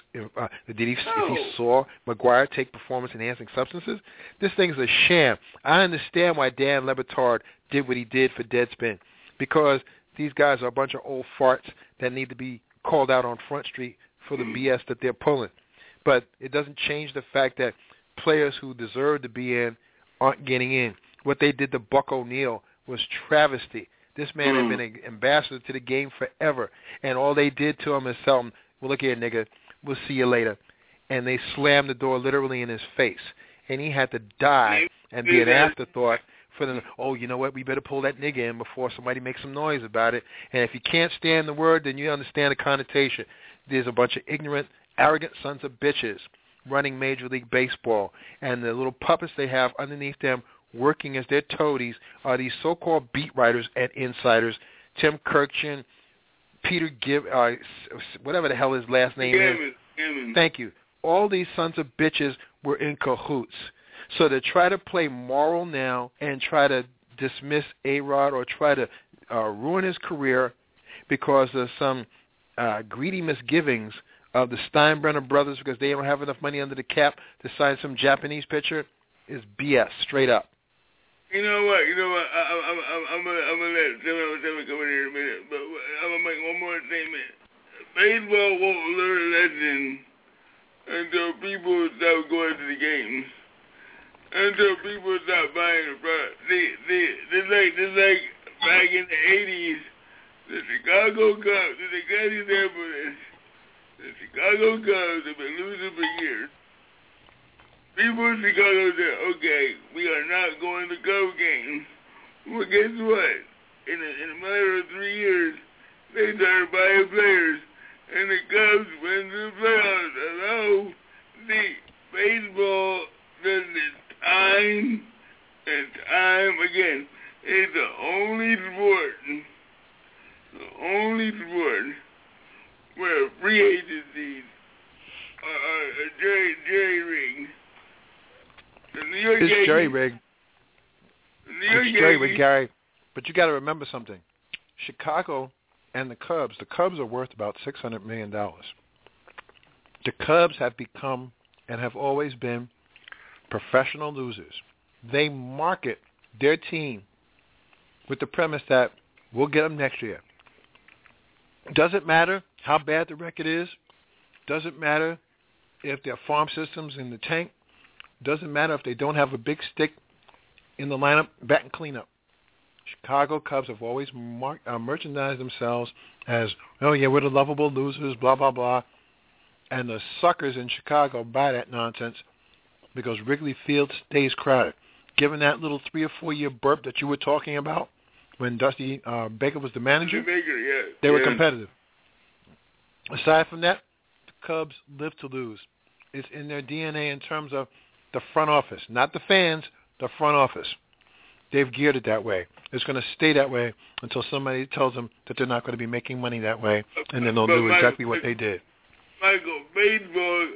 if he saw McGuire take performance-enhancing substances? This thing's a sham. I understand why Dan Le Batard did what he did for Deadspin, because these guys are a bunch of old farts that need to be called out on Front Street for the BS that they're pulling. But it doesn't change the fact that players who deserve to be in aren't getting in. What they did to Buck O'Neil was travesty. This man had been an ambassador to the game forever, and all they did to him is tell him, well, look here, nigga, we'll see you later. And they slammed the door literally in his face, and he had to die and be an afterthought for them. Oh, you know what, we better pull that nigga in before somebody makes some noise about it. And if you can't stand the word, then you understand the connotation. There's a bunch of ignorant, arrogant sons of bitches running Major League Baseball, and the little puppets they have underneath them working as their toadies are these so-called beat writers and insiders. Tim Kirkchin, Peter whatever the hell his last name is. Thank you. All these sons of bitches were in cahoots. So to try to play moral now and try to dismiss A-Rod or try to ruin his career because of some greedy misgivings of the Steinbrenner brothers because they don't have enough money under the cap to sign some Japanese pitcher is BS, straight up. You know what? I'm gonna let Timmy come in here in a minute, but I'm gonna make one more statement. Baseball won't learn a lesson until people stop going to the games. Until people stop buying the product. Just like back in the 80s, the Chicago Cubs, the Cubs example is, the Chicago Cubs have been losing for years. People in Chicago said, okay, we are not going to Cub games. Well, guess what? In a matter of 3 years, they started buying players, and the Cubs went to the playoffs. Hello? See, baseball does it time and time again. It's the only sport where free agencies are jerry-rigged. It's jerry-rigged. It's jerry-rigged, Gary. But you got to remember something. Chicago and the Cubs are worth about $600 million. The Cubs have become and have always been professional losers. They market their team with the premise that we'll get them next year. Doesn't matter how bad the record is. Doesn't matter if their farm system's in the tank. Doesn't matter if they don't have a big stick in the lineup, batting cleanup. Chicago Cubs have always merchandised themselves as, oh yeah, we're the lovable losers, blah, blah, blah. And the suckers in Chicago buy that nonsense because Wrigley Field stays crowded. Given that little 3 or 4 year burp that you were talking about when Dusty Baker was the manager, they were competitive. Aside from that, the Cubs live to lose. It's in their DNA in terms of the front office, not the fans, the front office. They've geared it that way. It's going to stay that way until somebody tells them that they're not going to be making money that way, and then they'll do exactly what they did. Michael, baseball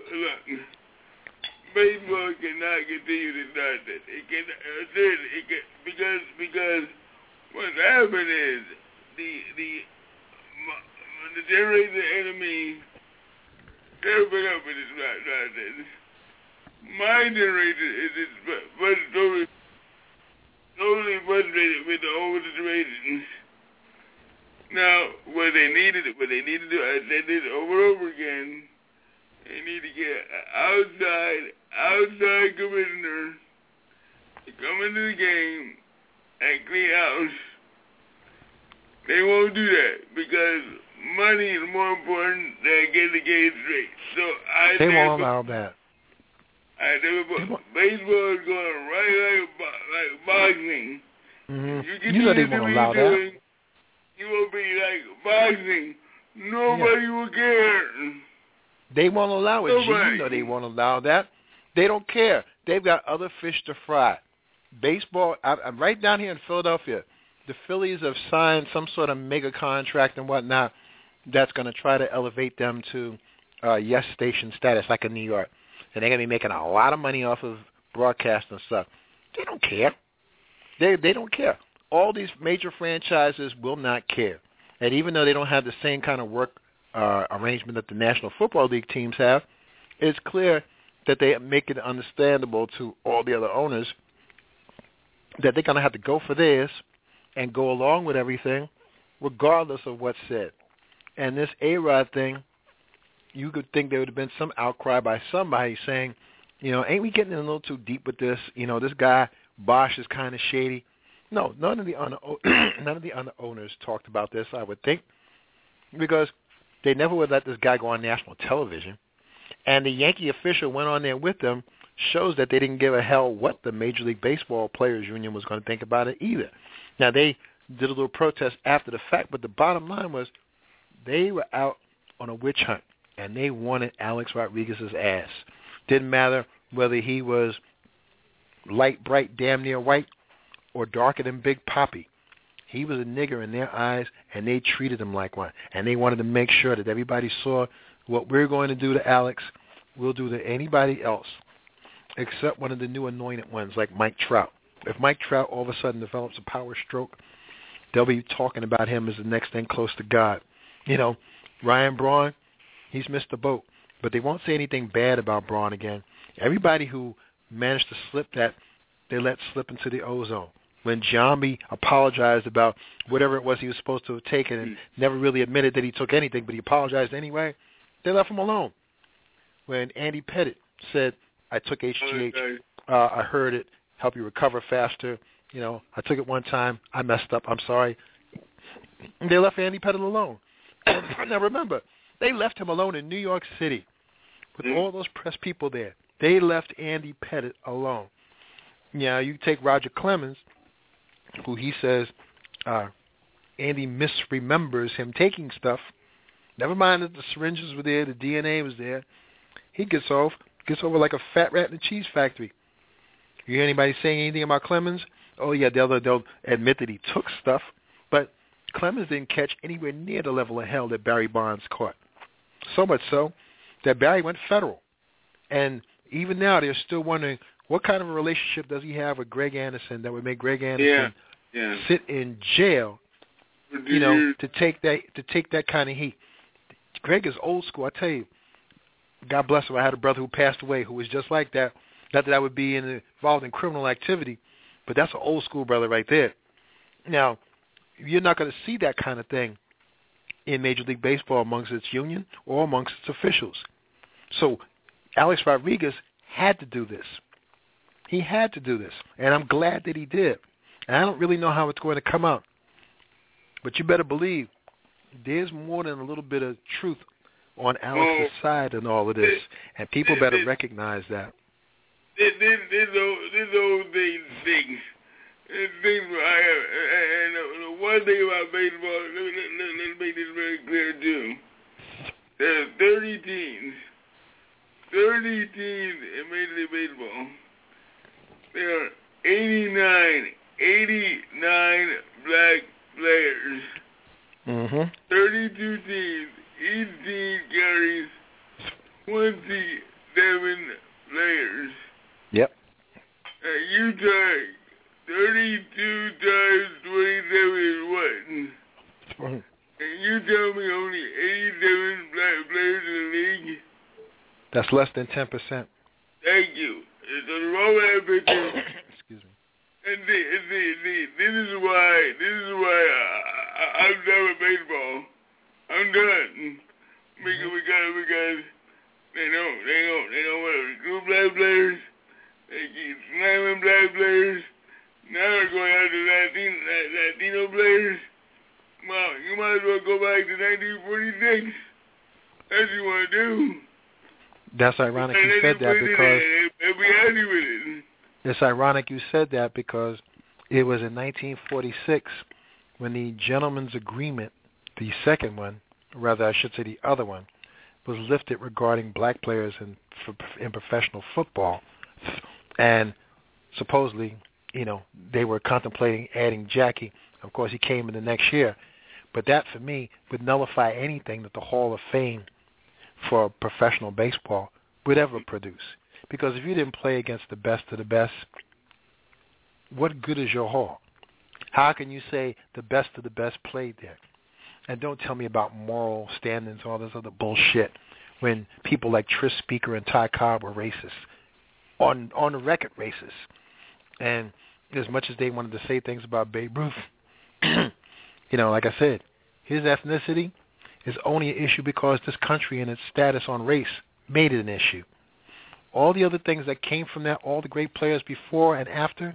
cannot continue to start that. It cannot, because what's happened is the generation enemy, they're fed up with this nonsense. My generation is totally frustrated with the whole situation. Now, what they need to do, I said this over and over again, they need to get an outside commissioner to come into the game and clean house. They won't do that because money is more important than getting the game straight. So they won't allow that. Baseball is going right like boxing. Mm-hmm. You know they won't allow that. You will be like boxing. Nobody will care. They won't allow it. You know they won't allow that. They don't care. They've got other fish to fry. Baseball, I'm right down here in Philadelphia. The Phillies have signed some sort of mega contract and whatnot that's going to try to elevate them to yes station status, like in New York. And they're going to be making a lot of money off of broadcast and stuff. They don't care. They don't care. All these major franchises will not care. And even though they don't have the same kind of work arrangement that the National Football League teams have, it's clear that they make it understandable to all the other owners that they're going to have to go for theirs and go along with everything regardless of what's said. And this A-Rod thing, you could think there would have been some outcry by somebody saying, ain't we getting a little too deep with this? This guy, Bosch, is kind of shady. No, none of the other owners talked about this, I would think, because they never would let this guy go on national television. And the Yankee official went on there with them, shows that they didn't give a hell what the Major League Baseball Players Union was going to think about it either. Now, they did a little protest after the fact, but the bottom line was they were out on a witch hunt, and they wanted Alex Rodriguez's ass. Didn't matter whether he was light, bright, damn near white, or darker than Big Papi. He was a nigger in their eyes, and they treated him like one. And they wanted to make sure that everybody saw what we're going to do to Alex, we'll do to anybody else, except one of the new anointed ones like Mike Trout. If Mike Trout all of a sudden develops a power stroke, they'll be talking about him as the next thing close to God. Ryan Braun, he's missed the boat. But they won't say anything bad about Braun again. Everybody who managed to slip that, they let slip into the ozone. When Giambi apologized about whatever it was he was supposed to have taken and never really admitted that he took anything, but he apologized anyway, they left him alone. When Andy Pettitte said, I took HGH, I heard it, help you recover faster, I took it one time, I messed up, I'm sorry. They left Andy Pettitte alone. Now remember, they left him alone in New York City with all those press people there. They left Andy Pettitte alone. You take Roger Clemens, who he says Andy misremembers him taking stuff. Never mind that the syringes were there, the DNA was there. He gets over like a fat rat in a cheese factory. You hear anybody saying anything about Clemens? Oh, yeah, they'll admit that he took stuff. But Clemens didn't catch anywhere near the level of hell that Barry Bonds caught. So much so that Barry went federal. And even now they're still wondering, what kind of a relationship does he have with Greg Anderson that would make Greg Anderson sit in jail, to take that kind of heat? Greg is old school. I tell you, God bless him. I had a brother who passed away who was just like that. Not that I would be involved in criminal activity, but that's an old school brother right there. Now, you're not going to see that kind of thing in Major League Baseball amongst its union or amongst its officials. So Alex Rodriguez had to do this. He had to do this, and I'm glad that he did. And I don't really know how it's going to come out, but you better believe there's more than a little bit of truth on Alex's side in all of this, and people better recognize that. This whole thing. And the one thing about baseball, let's make this very clear too. There are 30 teams in Major League Baseball. There are 89 black players. 32 teams. Each team carries 27 players. Yep. And you take 32 times 27 is what? And you tell me only 87 black players in the league? That's less than 10%. Thank you. It's a wrong picture. Excuse me. And this is why I'm done with baseball. I'm done. Because they don't want to recruit black players. They keep slamming black players. Now they're going after Latino players. Well, you might as well go back to 1946. That's what you want to do. That's ironic you said that because they'll be happy with it. It's ironic you said that because it was in 1946 when the gentleman's agreement, the second one, rather I should say the other one, was lifted regarding black players in professional football. And supposedly, they were contemplating adding Jackie. Of course, he came in the next year. But that, for me, would nullify anything that the Hall of Fame for professional baseball would ever produce. Because if you didn't play against the best of the best, what good is your Hall? How can you say the best of the best played there? And don't tell me about moral standings and all this other bullshit when people like Tris Speaker and Ty Cobb were racist, on the record racist. And as much as they wanted to say things about Babe Ruth, like I said, his ethnicity is only an issue because this country and its status on race made it an issue. All the other things that came from that, all the great players before and after,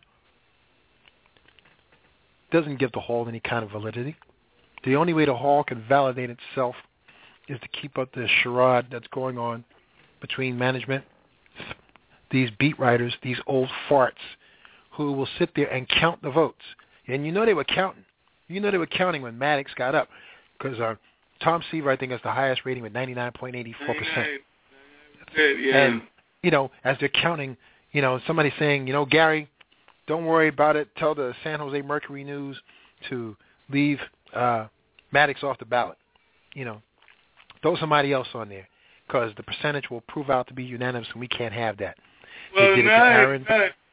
doesn't give the Hall any kind of validity. The only way the Hall can validate itself is to keep up the charade that's going on between management, these beat writers, these old farts who will sit there and count the votes. And they were counting. They were counting when Maddox got up because Tom Seaver, I think, has the highest rating with 99.84%. Yeah. And, as they're counting, somebody saying, Gary, don't worry about it. Tell the San Jose Mercury News to leave Maddox off the ballot. Throw somebody else on there because the percentage will prove out to be unanimous and we can't have that. Well, they did it to Aaron.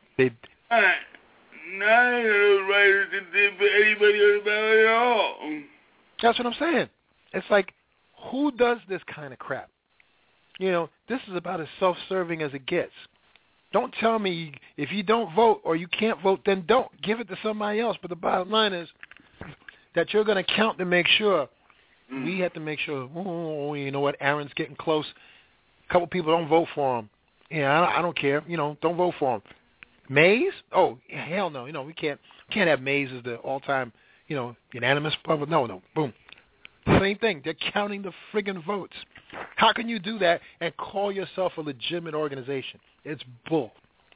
None of those writers didn't put anybody on the ballot at all. That's what I'm saying. It's like, who does this kind of crap? This is about as self-serving as it gets. Don't tell me if you don't vote or you can't vote, then don't. Give it to somebody else. But the bottom line is that you're going to count to make sure. We have to make sure, you know what, Aaron's getting close. A couple people don't vote for him. I don't care. Don't vote for him. Mays? Oh, hell no. We can't have Mays as the all-time, unanimous public. No. Boom. Same thing. They're counting the friggin' votes. How can you do that and call yourself a legitimate organization? It's bull.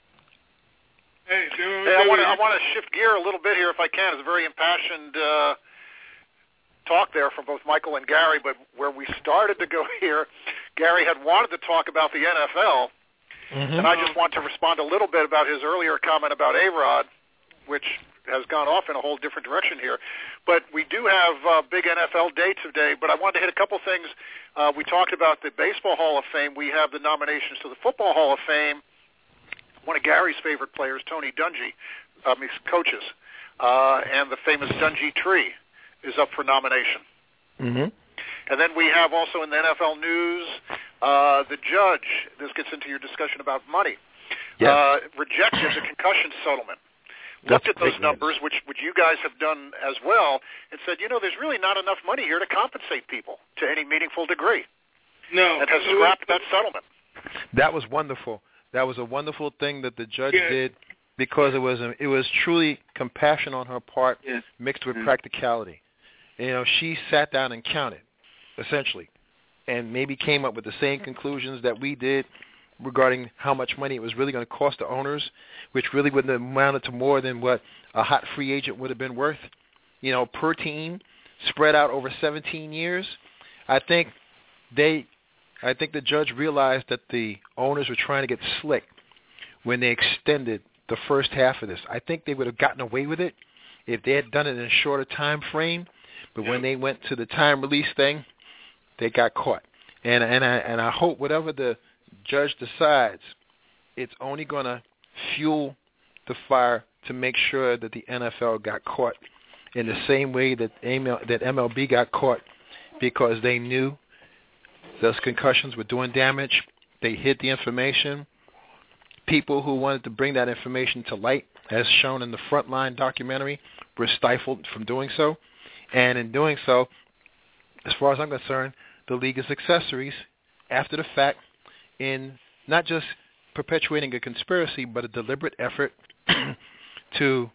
Hey, I want to shift gear a little bit here if I can. It's a very impassioned talk there from both Michael and Gary, but where we started to go here, Gary had wanted to talk about the NFL, and I just want to respond a little bit about his earlier comment about A-Rod, which has gone off in a whole different direction here. But we do have big NFL dates today, but I wanted to hit a couple things. We talked about the Baseball Hall of Fame. We have the nominations to the Football Hall of Fame. One of Gary's favorite players, Tony Dungy, his coaches, and the famous Dungy tree is up for nomination. And then we have also in the NFL news, the judge, this gets into your discussion about money, rejected the concussion settlement. Looked at those numbers, which you guys have done as well, and said, there's really not enough money here to compensate people to any meaningful degree. No. And has scrapped that settlement. That was wonderful. That was a wonderful thing that the judge did because it was truly compassion on her part mixed with practicality. She sat down and counted, essentially, and maybe came up with the same conclusions that we did regarding how much money it was really going to cost the owners, which really wouldn't have amounted to more than what a hot free agent would have been worth, per team, spread out over 17 years. I think the judge realized that the owners were trying to get slick when they extended the first half of this. I think they would have gotten away with it if they had done it in a shorter time frame, but when they went to the time release thing, they got caught. And I hope whatever the judge decides, it's only going to fuel the fire to make sure that the NFL got caught in the same way that MLB got caught because they knew those concussions were doing damage. They hid the information. People who wanted to bring that information to light, as shown in the Frontline documentary, were stifled from doing so. And in doing so, as far as I'm concerned, the league is accessories after the fact in not just perpetuating a conspiracy, but a deliberate effort to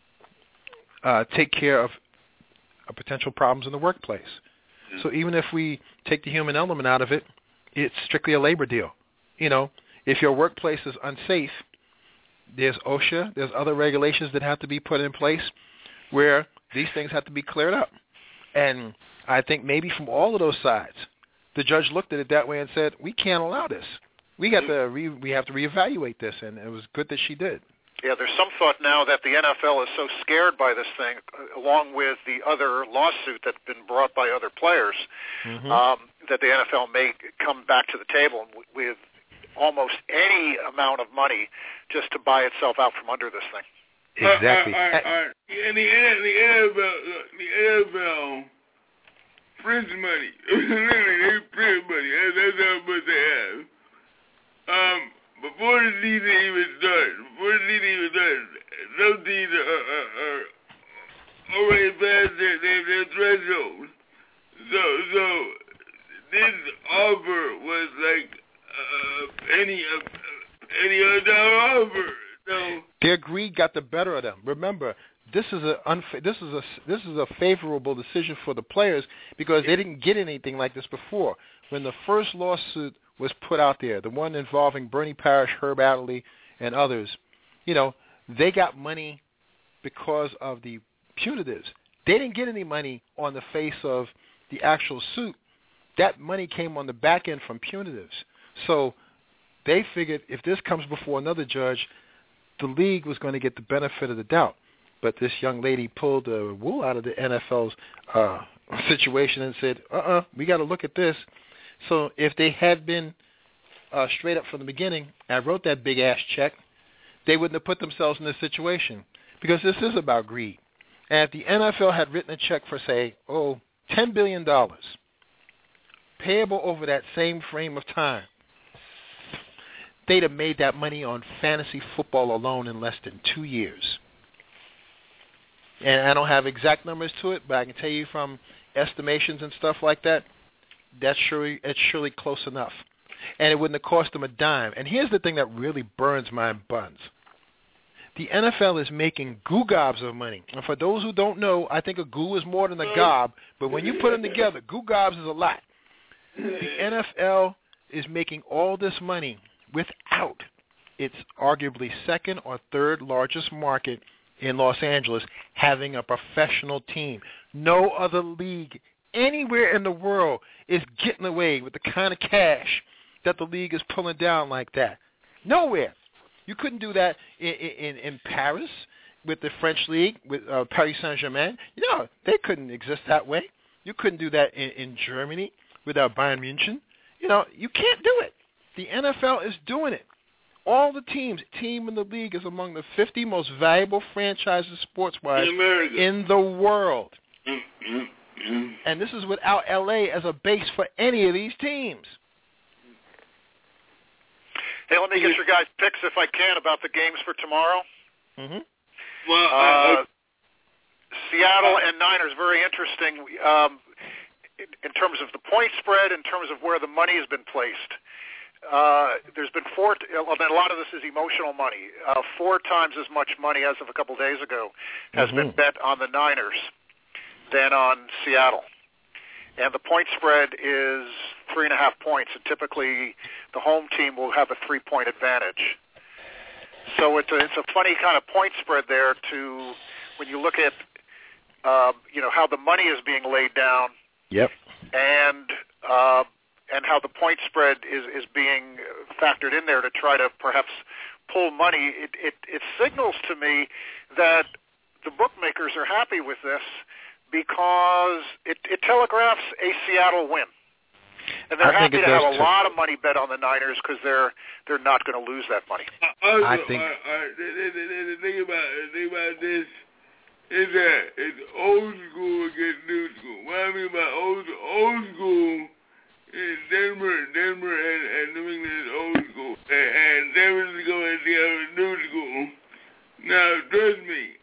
take care of potential problems in the workplace. So even if we take the human element out of it, it's strictly a labor deal. If your workplace is unsafe, there's OSHA, there's other regulations that have to be put in place where these things have to be cleared up. And I think maybe from all of those sides, the judge looked at it that way and said, we can't allow this. We have to reevaluate this, and it was good that she did. Yeah, there's some thought now that the NFL is so scared by this thing, along with the other lawsuit that's been brought by other players, that the NFL may come back to the table with almost any amount of money just to buy itself out from under this thing. Exactly. And the NFL prints money. They print money. That's how much they have. Before the season even starts, some teams are already past their threshold. So this offer was like any other offer. So their greed got the better of them. Remember, this is a favorable decision for the players because they didn't get anything like this before. When the first lawsuit was put out there, the one involving Bernie Parrish, Herb Adderley, and others, they got money because of the punitives. They didn't get any money on the face of the actual suit. That money came on the back end from punitives. So they figured if this comes before another judge, the league was going to get the benefit of the doubt. But this young lady pulled the wool out of the NFL's situation and said, we got to look at this. So if they had been straight up from the beginning and wrote that big-ass check, they wouldn't have put themselves in this situation because this is about greed. And if the NFL had written a check for, say, $10 billion, payable over that same frame of time, they'd have made that money on fantasy football alone in less than 2 years. And I don't have exact numbers to it, but I can tell you from estimations and stuff like that, it's surely close enough. And it wouldn't have cost them a dime. And here's the thing that really burns my buns. The NFL is making goo gobs of money. And for those who don't know, I think a goo is more than a gob, but when you put them together, goo gobs is a lot. The NFL is making all this money without its arguably second or third largest market in Los Angeles having a professional team. No other league anywhere in the world is getting away with the kind of cash that the league is pulling down like that. Nowhere. You couldn't do that in Paris with the French league, with Paris Saint-Germain. They couldn't exist that way. You couldn't do that in Germany without Bayern München. You can't do it. The NFL is doing it. All the team in the league is among the 50 most valuable franchises sports-wise in the world. And this is without L.A. as a base for any of these teams. Hey, let me get your guys' picks, if I can, about the games for tomorrow. Well, Seattle and Niners, very interesting in terms of the point spread, in terms of where the money has been placed. There's been a lot of this is emotional money. 4 times as much money as of a couple days ago has been bet on the Niners than on Seattle. And the point spread is 3.5 points, and typically the home team will have a 3-point advantage. So it's a funny kind of point spread there when you look at how the money is being laid down. Yep. And how the point spread is being factored in there to try to perhaps pull money. It signals to me that the bookmakers are happy with this because it telegraphs a Seattle win. And they're happy to have a lot of money bet on the Niners because they're not going to lose that money. I think the thing about this is that it's old school against new school. What I mean by old school is Denver and New England is old school, and San Francisco and Seattle is new school. Now, trust me,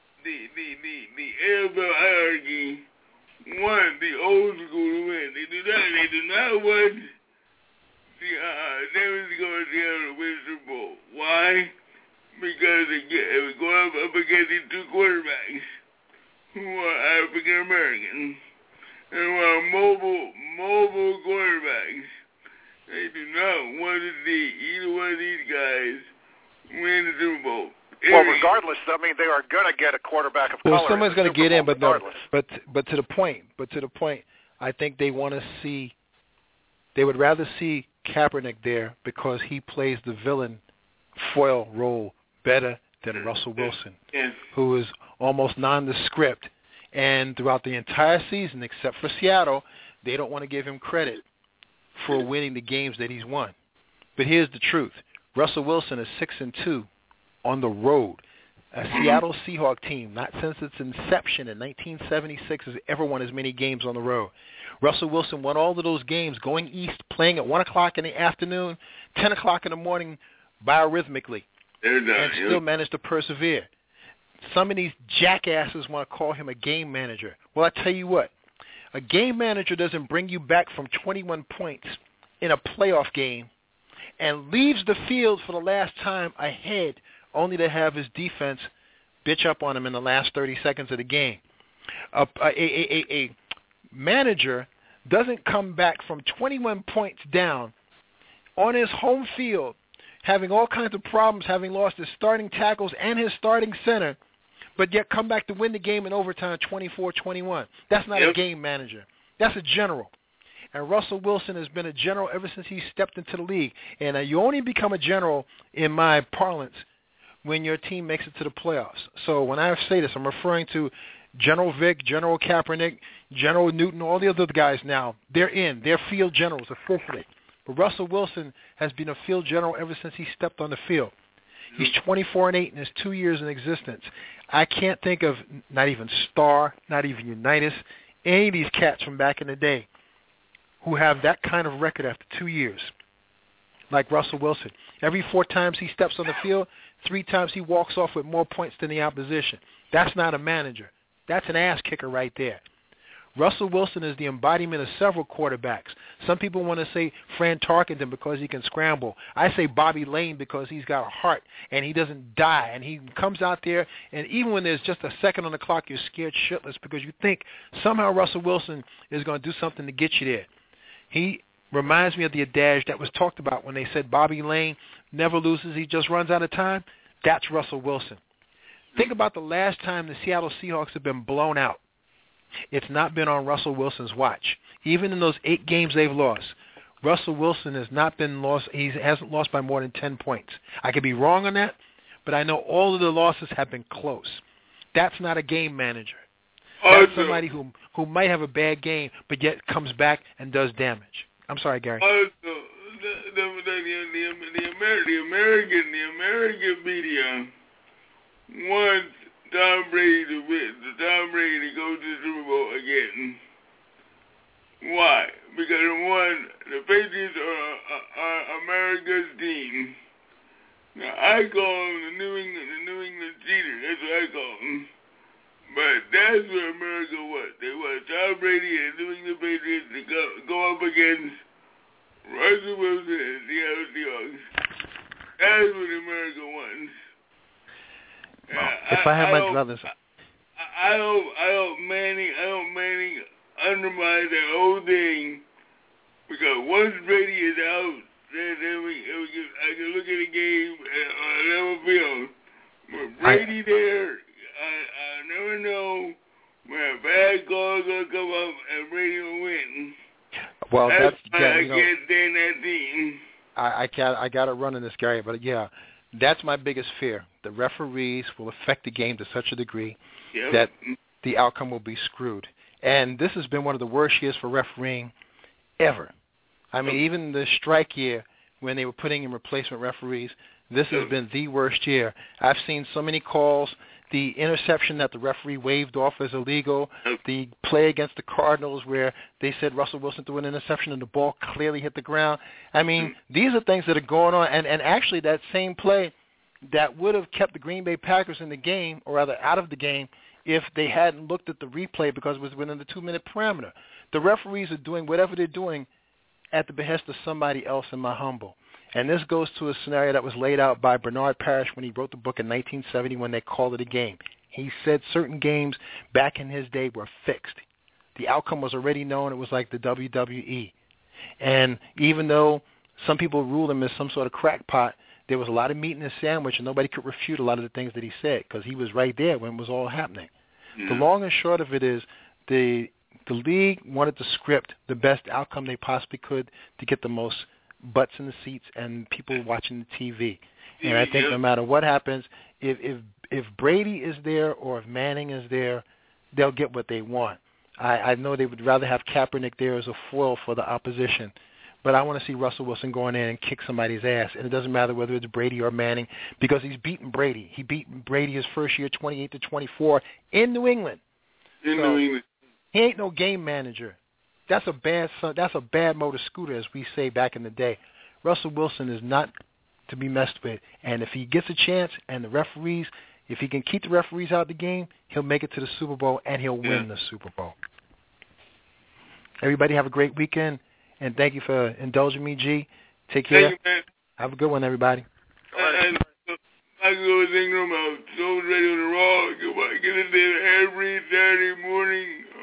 the NFL hierarchy want the old school to win. They do not want the San Francisco and Seattle to win the Super Bowl. Why? Because they go up against these 2 quarterbacks who are African American and who are mobile quarterbacks. They do not want to see either one of these guys win the Super Bowl. Well, regardless, I mean, they are going to get a quarterback of color. Well, someone's going to get in, but regardless. But to the point, I think they want to see. They would rather see Kaepernick there because he plays the villain foil role better than Russell Wilson, Yes. who is almost nondescript. And throughout the entire season, except for Seattle, they don't want to give him credit for winning the games that he's won. But here's the truth. Russell Wilson is 6-2 on the road. A Seattle Seahawks team, not since its inception in 1976, has ever won as many games on the road. Russell Wilson won all of those games going east, playing at 1 o'clock in the afternoon, 10 o'clock in the morning, biorhythmically, and still managed to persevere. Some of these jackasses want to call him a game manager. Well, I tell you what, a game manager doesn't bring you back from 21 points in a playoff game and leaves the field for the last time ahead only to have his defense bitch up on him in the last 30 seconds of the game. A manager doesn't come back from 21 points down on his home field, having all kinds of problems, having lost his starting tackles and his starting center, but yet come back to win the game in overtime 24-21. That's not a game manager. That's a general. And Russell Wilson has been a general ever since he stepped into the league. And you only become a general, in my parlance, when your team makes it to the playoffs. So when I say this, I'm referring to General Vic, General Kaepernick, General Newton, all the other guys now. They're in. They're field generals officially. But Russell Wilson has been a field general ever since he stepped on the field. He's 24-8 in his 2 years in existence. I can't think of not even Star, not even Unitas, any of these cats from back in the day who have that kind of record after 2 years, like Russell Wilson. Every 4 times he steps on the field, 3 times he walks off with more points than the opposition. That's not a manager. That's an ass kicker right there. Russell Wilson is the embodiment of several quarterbacks. Some people want to say Fran Tarkenton because he can scramble. I say Bobby Lane because he's got a heart and he doesn't die. And he comes out there, and even when there's just a second on the clock, you're scared shitless because you think somehow Russell Wilson is going to do something to get you there. He reminds me of the adage that was talked about when they said Bobby Lane never loses, he just runs out of time. That's Russell Wilson. Think about the last time the Seattle Seahawks have been blown out. It's not been on Russell Wilson's watch. Even in those 8 games they've lost, Russell Wilson has not been lost. He hasn't lost by more than 10 points. I could be wrong on that, but I know all of the losses have been close. That's not a game manager. That's somebody who might have a bad game, but yet comes back and does damage. I'm sorry, Gary. Also, the American media wants Tom Brady to win. Tom Brady to go to the Super Bowl again. Why? Because one, the Patriots are America's team. Now I call them the New England cheaters. That's what I call them. But that's what America wants. They want Tom Brady and New England Patriots to go up against Russell Wilson and Seattle Seahawks. That's what America wants. If I had my druthers, I hope Manning undermines that whole thing, because once Brady is out, then I can look at the game on a level field. With Brady there, I never know when a bad call gonna come up and Brady will win. Well, that's why I can't stand that team. I got to run in this, Gary, but yeah. That's my biggest fear. The referees will affect the game to such a degree that the outcome will be screwed. And this has been one of the worst years for refereeing ever. I mean, even the strike year when they were putting in replacement referees, this has been the worst year. I've seen so many calls. The interception that the referee waved off as illegal, the play against the Cardinals where they said Russell Wilson threw an interception and the ball clearly hit the ground. I mean, these are things that are going on. And actually that same play that would have kept the Green Bay Packers in the game, or rather out of the game, if they hadn't looked at the replay because it was within the 2-minute parameter. The referees are doing whatever they're doing at the behest of somebody else, in my humble. And this goes to a scenario that was laid out by Bernard Parrish when he wrote the book in 1970 when they called it a game. He said certain games back in his day were fixed. The outcome was already known. It was like the WWE. And even though some people ruled him as some sort of crackpot, there was a lot of meat in his sandwich, and nobody could refute a lot of the things that he said because he was right there when it was all happening. The long and short of it is the league wanted to script the best outcome they possibly could to get the most butts in the seats and people watching the TV. And I think no matter what happens, if Brady is there or if Manning is there, they'll get what they want. I know they would rather have Kaepernick there as a foil for the opposition. But I want to see Russell Wilson go in there and kick somebody's ass. And it doesn't matter whether it's Brady or Manning because he's beaten Brady. He beat Brady his first year 28-24 in New England. New England. He ain't no game manager. That's a bad motor scooter, as we say back in the day. Russell Wilson is not to be messed with. And if he gets a chance and the referees, if he can keep the referees out of the game, he'll make it to the Super Bowl and he'll win the Super Bowl. Everybody have a great weekend. And thank you for indulging me, G. Take care. Thank you, man. Have a good one, everybody. And I go with Ingram out. Soul Radio to Raw. Get it there every Saturday morning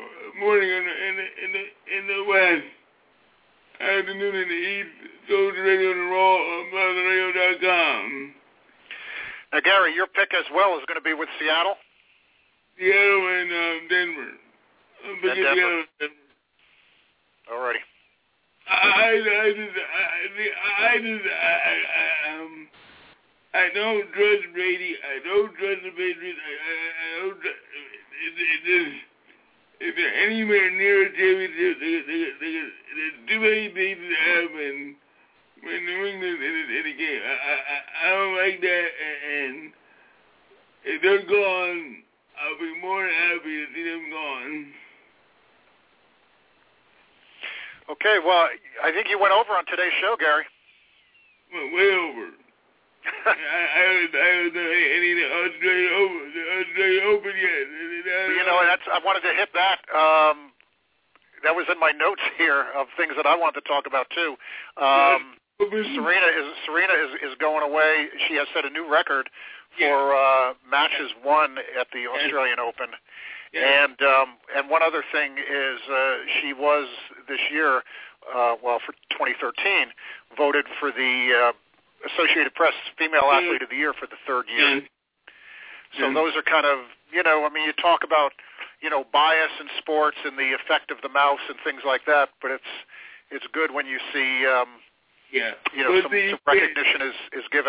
in the West. Afternoon in the East. Soul Radio to Raw on BlogRadio.com. Now, Gary, your pick as well is going to be with Seattle? Seattle and Denver. Denver. All righty. I don't trust Brady. I don't trust the Patriots. I don't trust. If they're anywhere near a championship, there's too many things that happen when New England in a game. I don't like that. And if they're gone, I'll be more than happy to see them gone. Okay, well, I think you went over on today's show, Gary. Well, way over. I haven't done any of the Australia Open yet. You know, I wanted to hit that. That was in my notes here of things that I wanted to talk about too. Serena is going away. She has set a new record for matches won at the Australian Open. And one other thing is she was this year, for 2013, voted for the Associated Press Female Athlete of the Year for the third year. So those are kind of, you talk about, bias in sports and the effect of the mouse and things like that, but it's good when you see, some recognition is given.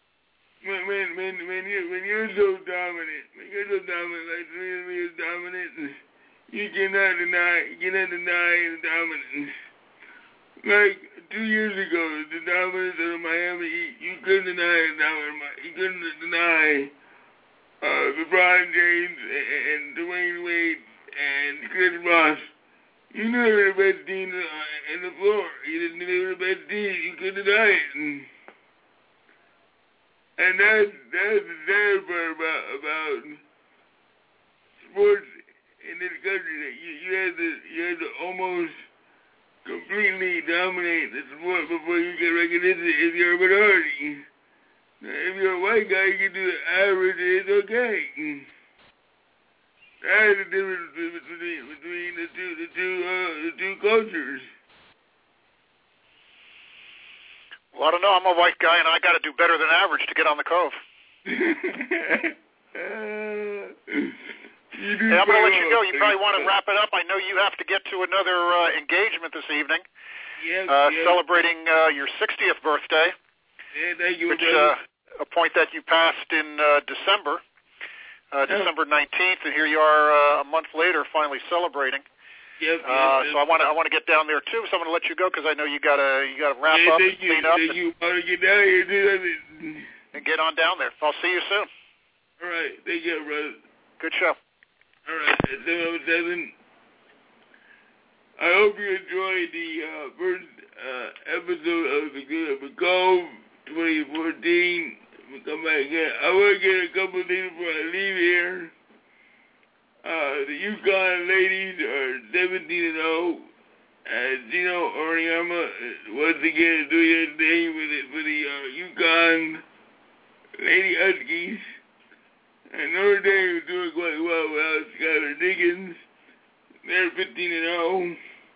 When you're so dominant, like Serena is dominant, you cannot deny the dominance. Like 2 years ago, the dominance of the Miami Heat, you couldn't deny the dominance. You couldn't deny LeBron James and Dwayne Wade and Chris Ross. You knew they were the best team in the floor. You didn't know they were the best team. You couldn't deny it. And that's the sad part about sports in this country, that you had to almost completely dominate the sport before you get recognition if you're a minority. Now, if you're a white guy, you can do the average, it's okay. That's the difference between the two cultures. Well, I don't know. I'm a white guy, and I got to do better than average to get on the Cove. Hey, I'm going to let you go. You probably want to wrap it up. I know you have to get to another engagement this evening. Celebrating your 60th birthday. Yeah, thank you. Which a point that you passed in December, December 19th, and here you are a month later, finally celebrating. So I want to get down there too. So I'm going to let you go because I know you got to wrap up, and clean up, and get on down there. I'll see you soon. All right, thank you, brother. Good show. All right, 707. I hope you enjoyed the first episode of the Cove 2014. We'll come back again. I want to get a couple of things before I leave here. The UConn ladies are 17-0. Gino Auriemma once again doing his thing for the UConn Lady Huskies. And Notre Dame is doing quite well without Skylar Diggins. They're 15-0.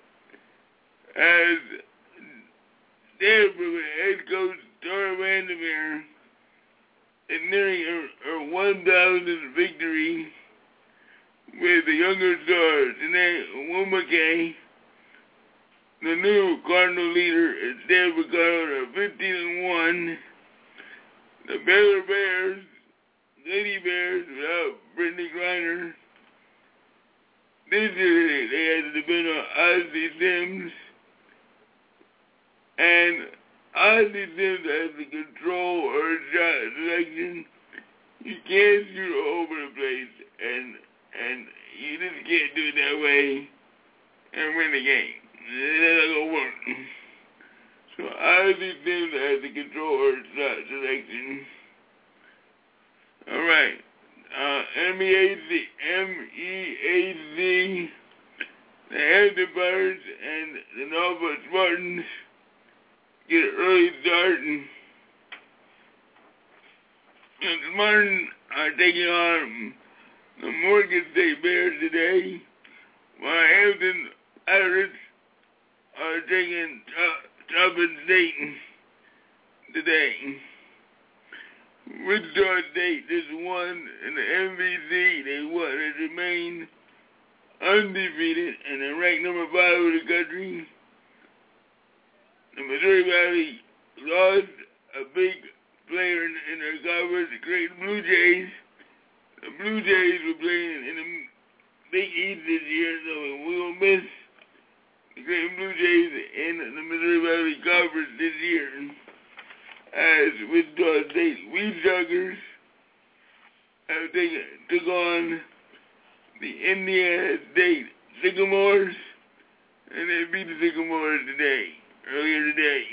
As Stanford head coach Tara Vandermeer is nearing her 1,000th victory with the younger star, Janae Nwumake. The new Cardinal leader is Stanford Cardinal, 15-1. The Baylor Bears, Lady Bears without Brittany Griner. This year they had to depend on Ozzie Sims. And Ozzie Sims has to control her shot selection. You can't shoot all over the place, and you just can't do it that way and win the game. That's not gonna work. So Ozzie Sims has to control her shot selection. All right. MEAC, the Hampton Pirates and the Norfolk Spartans get an early start. And the Spartans are taking on the Morgan State Bears today, while Hampton Pirates are taking Chapin State today. Wichita State just won in the MVC. They won. They remain undefeated and they're ranked number 5 in the country. The Missouri Valley lost a big player in their conference, the Great Blue Jays. The Blue Jays were playing in the Big East this year, so we will miss the Great Blue Jays in the Missouri Valley Conference this year. As Wichita State Weed Joggers have took on the Indiana State Sycamores, and they beat the Sycamores earlier today.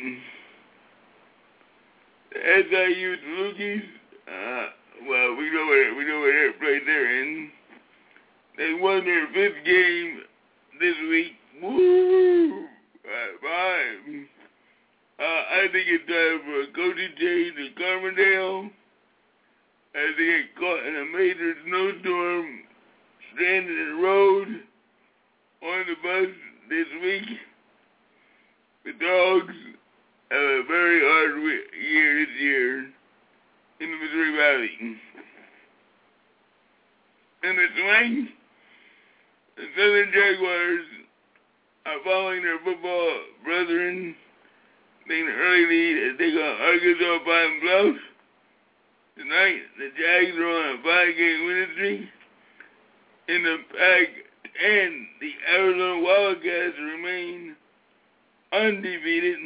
The SIU Salukis, well, we know what place they're in. They won their 5th game this week. Woo! Bye. I think it's time for a coaching change in Carbondale as they get caught in a major snowstorm, stranded in the road on the bus this week. The Dogs have a very hard year this year in the Missouri Valley. In the swing, the Southern Jaguars are following their football brethren, taking an early lead as they go Arkansas Pine Bluff. Tonight, the Jags are on a 5-game winning streak. In the Pac-10, the Arizona Wildcats remain undefeated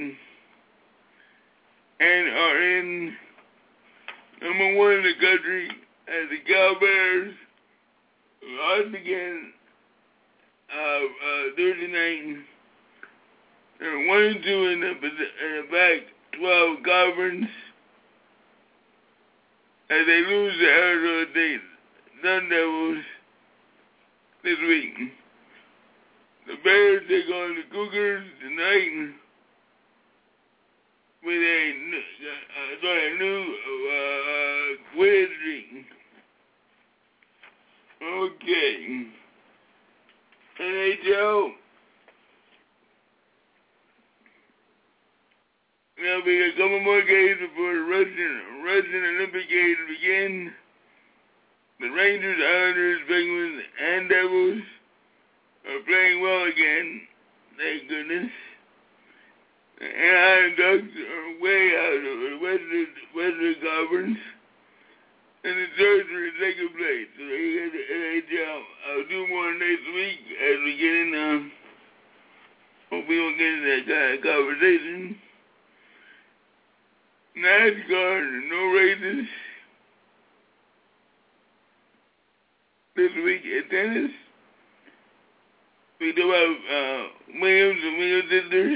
and are in number 1 in the country as the Cal Bears lost again Thursday night. They're 1-2 in the Pac-12 conference as they lose to Arizona State Sun Devils this week. The Bears take on the Cougars tonight with a new quiz streak. Okay. NHL. There'll be a couple more games before the Russian Olympic Games begin. The Rangers, Islanders, Penguins, and Devils are playing well again. Thank goodness. The Anaheim Ducks are way out of the Western Conference. And the Stars are in second place. So they get the NHL. I'll do more next week as we get in. Hope we won't get in that kind of conversation. NASCAR, no races this week at tennis. We talk about Williams and Williams sisters.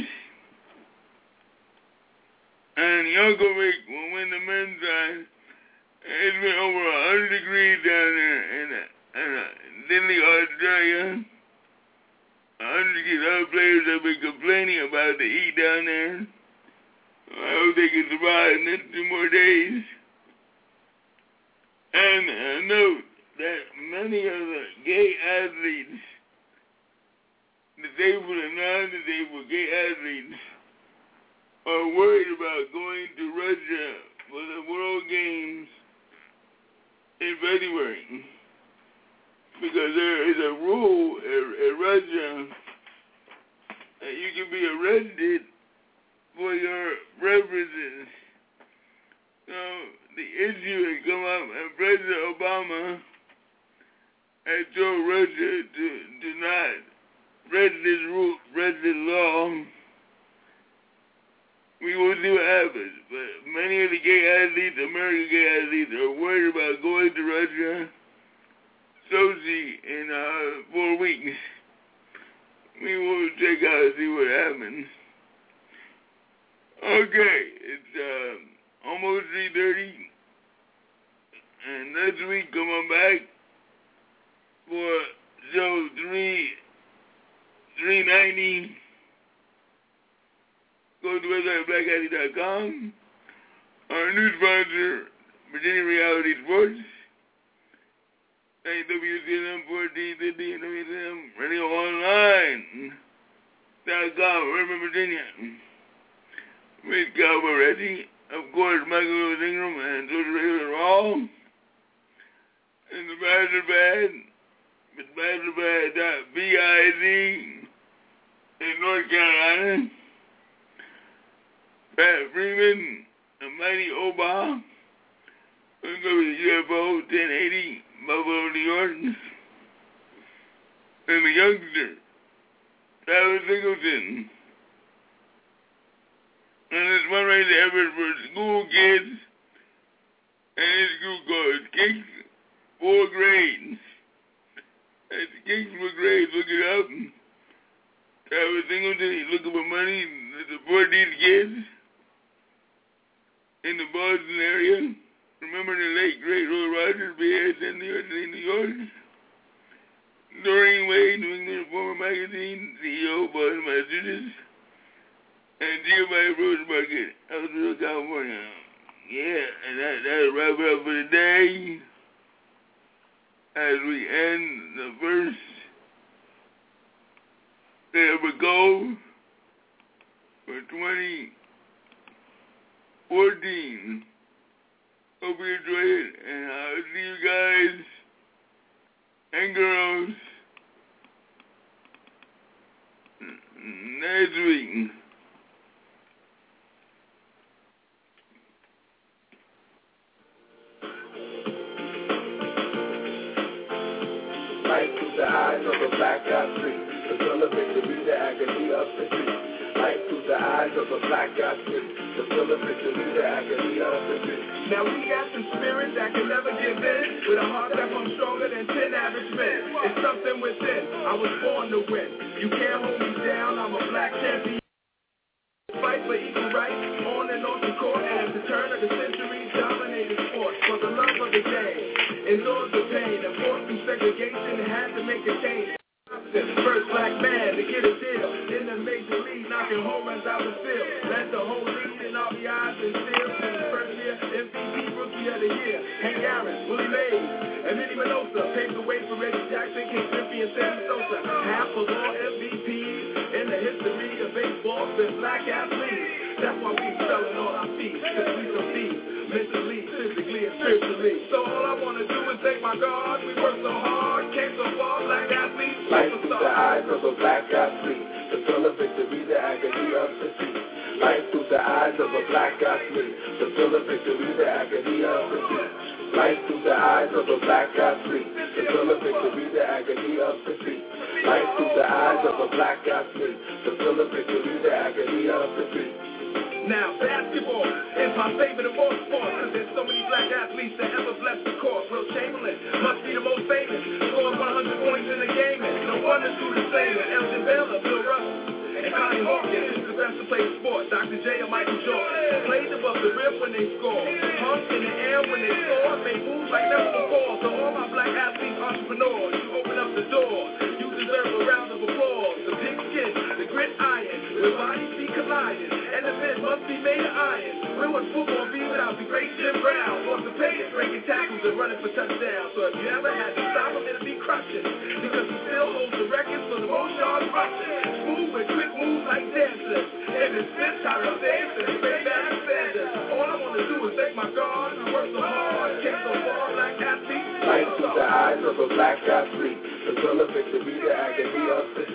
And Djokovic will win the men's side. It's been over 100 degrees down there in Sydney, Australia. 100 other players have been complaining about the heat down there. I hope they can survive the next 2 more days. And note that many of the gay athletes, disabled and non-disabled gay athletes, are worried about going to Russia for the World Games in February. Because there is a rule in Russia that you can be arrested for your preferences. So the issue had come up, and President Obama had told Russia to not break this law. We will see what happens. But many of the gay athletes, American gay athletes, are worried about going to Russia, Sochi, in 4 weeks. We will check out and see what happens. Okay, it's almost 3:30, and next week come on back for show 390. Go to the website blackhatty.com. Our new sponsor, Virginia Reality Sports. Thank WCNM 1450 and WCNM Radio Online.com, Richmond, Virginia. With Cowboy Reggie, of course, Michael Lewis Ingram, and George Raven Raw. And the Bachelor Pad, with BachelorPad.biz in North Carolina. Pat Freeman, the Mighty Oba, UFO 1080, Buffalo, New York. And the youngster, Travis Singleton. And this fundraising effort for school kids, and his group called Kicks for Grades. That's Kicks for Grades, look it up. Travis Singleton, he's looking for money to support these kids in the Boston area. Remember the late, great Roy Rogers, BSN New York. Doreen Wade, New England Informer Magazine, CEO of Boston, Massachusetts. And Giovanni Rosenberger, Ellisville, California. Yeah, and that'll wrap it up for today. As we end the first day of a goal for 2014. Hope you enjoy it, and I'll see you guys and girls next week. Light through the eyes of a black athlete, the thrill of victory, the agony of defeat. Light through the eyes of a black athlete, the thrill of victory, the agony of defeat. Now we got the spirit that can never give in, with a heart that pumps stronger than 10 average men. It's something within, I was born to win. You can't hold me down, I'm a black champion. Fight for equal rights, on and off the court, and at the turn of the century, dominated sports for the love of the game. Endures the pain, and forced through segregation, had to make a change. First black man to get a deal in the major league, knocking home runs out the field. Led the whole league in RBIs and steals. In his first year, MVP Rookie of the Year. Hank Aaron, Willie Mays, and Minnie Minoso paved the way for Reggie Jackson, King Griffey, and Sammy Sosa. Half of all MVPs in the history of baseball been black athletes. That's why we selling all our feet, cause we some thieves, mentally, physically, and spiritually. So all I wanna do is thank my God. We work so hard, came so far, black athletes. Light through the eyes of a black athlete, the thrill of victory, the agony of defeat. Light through the eyes of a black athlete, the thrill of victory, the agony of defeat. Light through the eyes of a black athlete, the thrill of victory, the agony of defeat. Light through the eyes of a black athlete, the thrill of victory, the agony of defeat. Now basketball is my favorite of all sports, cause there's so many black athletes that ever blessed the court. Will Chamberlain must be the most famous, scored 100 points in the game, and no one to do the same. Elgin Baylor, Bill Russell, and Connie Hawkins is the best to play sport. Dr. J or Michael Jordan played above the rim when they scored, hung in the air when they scored, made moves like never before. So all my black athletes, entrepreneurs, you open up the door, you deserve a round of applause. The pigskin, the gridiron, where bodies be colliding, and the men must be made of iron. Where would football be without the great Jim Brown? Orthopedic, breaking tackles and running for touchdowns. So if you ever had to stop him, it'll be crushing, because he still holds the records for the most yards rushing. Smooth with quick moves like dancers. And his fifth Tyrell Davis, Ray Barry Sanders. All I want to do is thank my God. We work so hard, came so far, black athletes. Light through the eyes of a black athlete, the thrill of victory, the agony of defeat.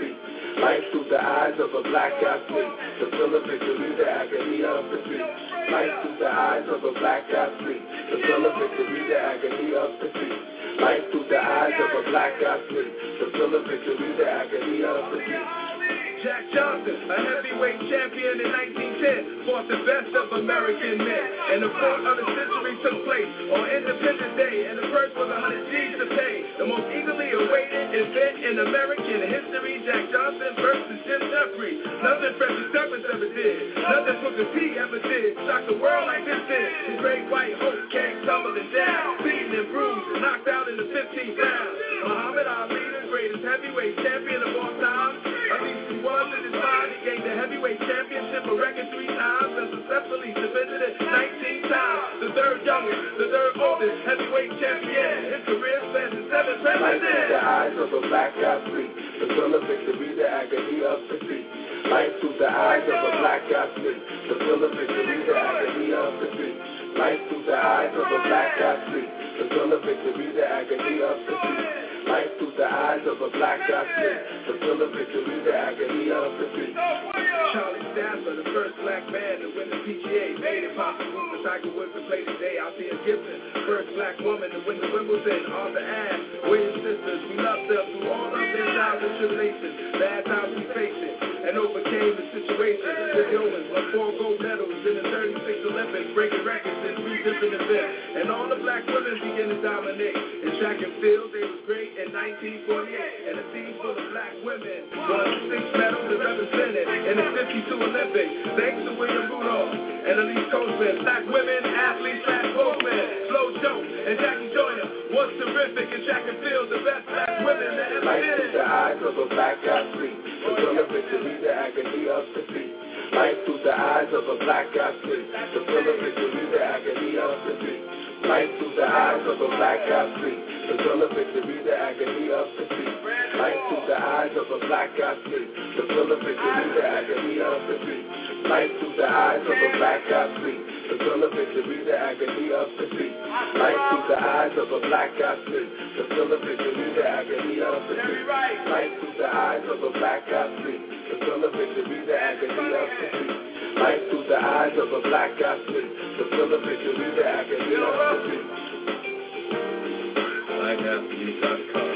Life through the eyes of a black athlete, to feel a victory, the agony of defeat. Life through the eyes of a black athlete, to feel a victory, the agony of defeat. Life through the eyes of a black athlete, to feel a victory, the agony of defeat. Jack Johnson, a heavyweight champion in 1910, fought the best of American men. And the fourth of the century took place on Independence Day, and the purse was 100 G's to pay. The most eagerly awaited event in American history, Jack Johnson versus Jim Jeffries. Nothing Frederick Douglass ever did, nothing Booker T ever did. Shocked the world like this did. His great white hope came tumbling down, beaten and bruised and knocked out in the 15th round. Muhammad Ali, the greatest heavyweight champion of all time, at least he was in his mind. He gained the heavyweight championship a record 3 times and successfully defended it 19 times. The third youngest, the third oldest heavyweight champion. His career spans 7 presidents. Life through the eyes of a black athlete, to feel a victory, the agony of defeat. Life through the eyes of a black athlete, to feel a victory, the agony of defeat. Life through the eyes of a black athlete, to feel a victory, the agony of defeat. Life through the eyes of a black athlete, to feel a victory, the agony of defeat. Charlie Stafford, the first black man to win the PGA, made it possible for Tiger Woods to play today. Althea Gibson, first black woman to win the Wimbledon. Arthur Ashe, Williams sisters, we loved them through all of their trials and tribulations. Bad times we faced it and overcame the situation. The Owens won 4 gold medals in the 36 Olympics, breaking records in 3 different events. And all the black women began to dominate. In track and field, they was great in 1948. And a team full of black women won 6 medals and represented in the 52 Olympics. Thanks to William Rudolph and Elise Coachman. Black women, athletes, black boatmen, Flo Jo and Jackie Joyner was terrific in track and field. The best black women that ever Life did. through the eyes of a black athlete, to feel a victory, the agony of defeat. Life through the eyes of a black athlete, to feel a victory, the agony of defeat. Life through the eyes of a black athlete, to feel a victory, the agony of defeat. Life through the eyes of a black athlete, to feel a victory, the agony of defeat. Life through the eyes of a black athlete, to feel a victory, the agony of defeat. Life through the eyes of a black athlete, to feel a victory, the agony of defeat. Life through the eyes of a black athlete, to feel a victory, the agony of defeat. Life through the eyes of a black athlete, to feel a victory, the agony of defeat. BlackAthlete.com.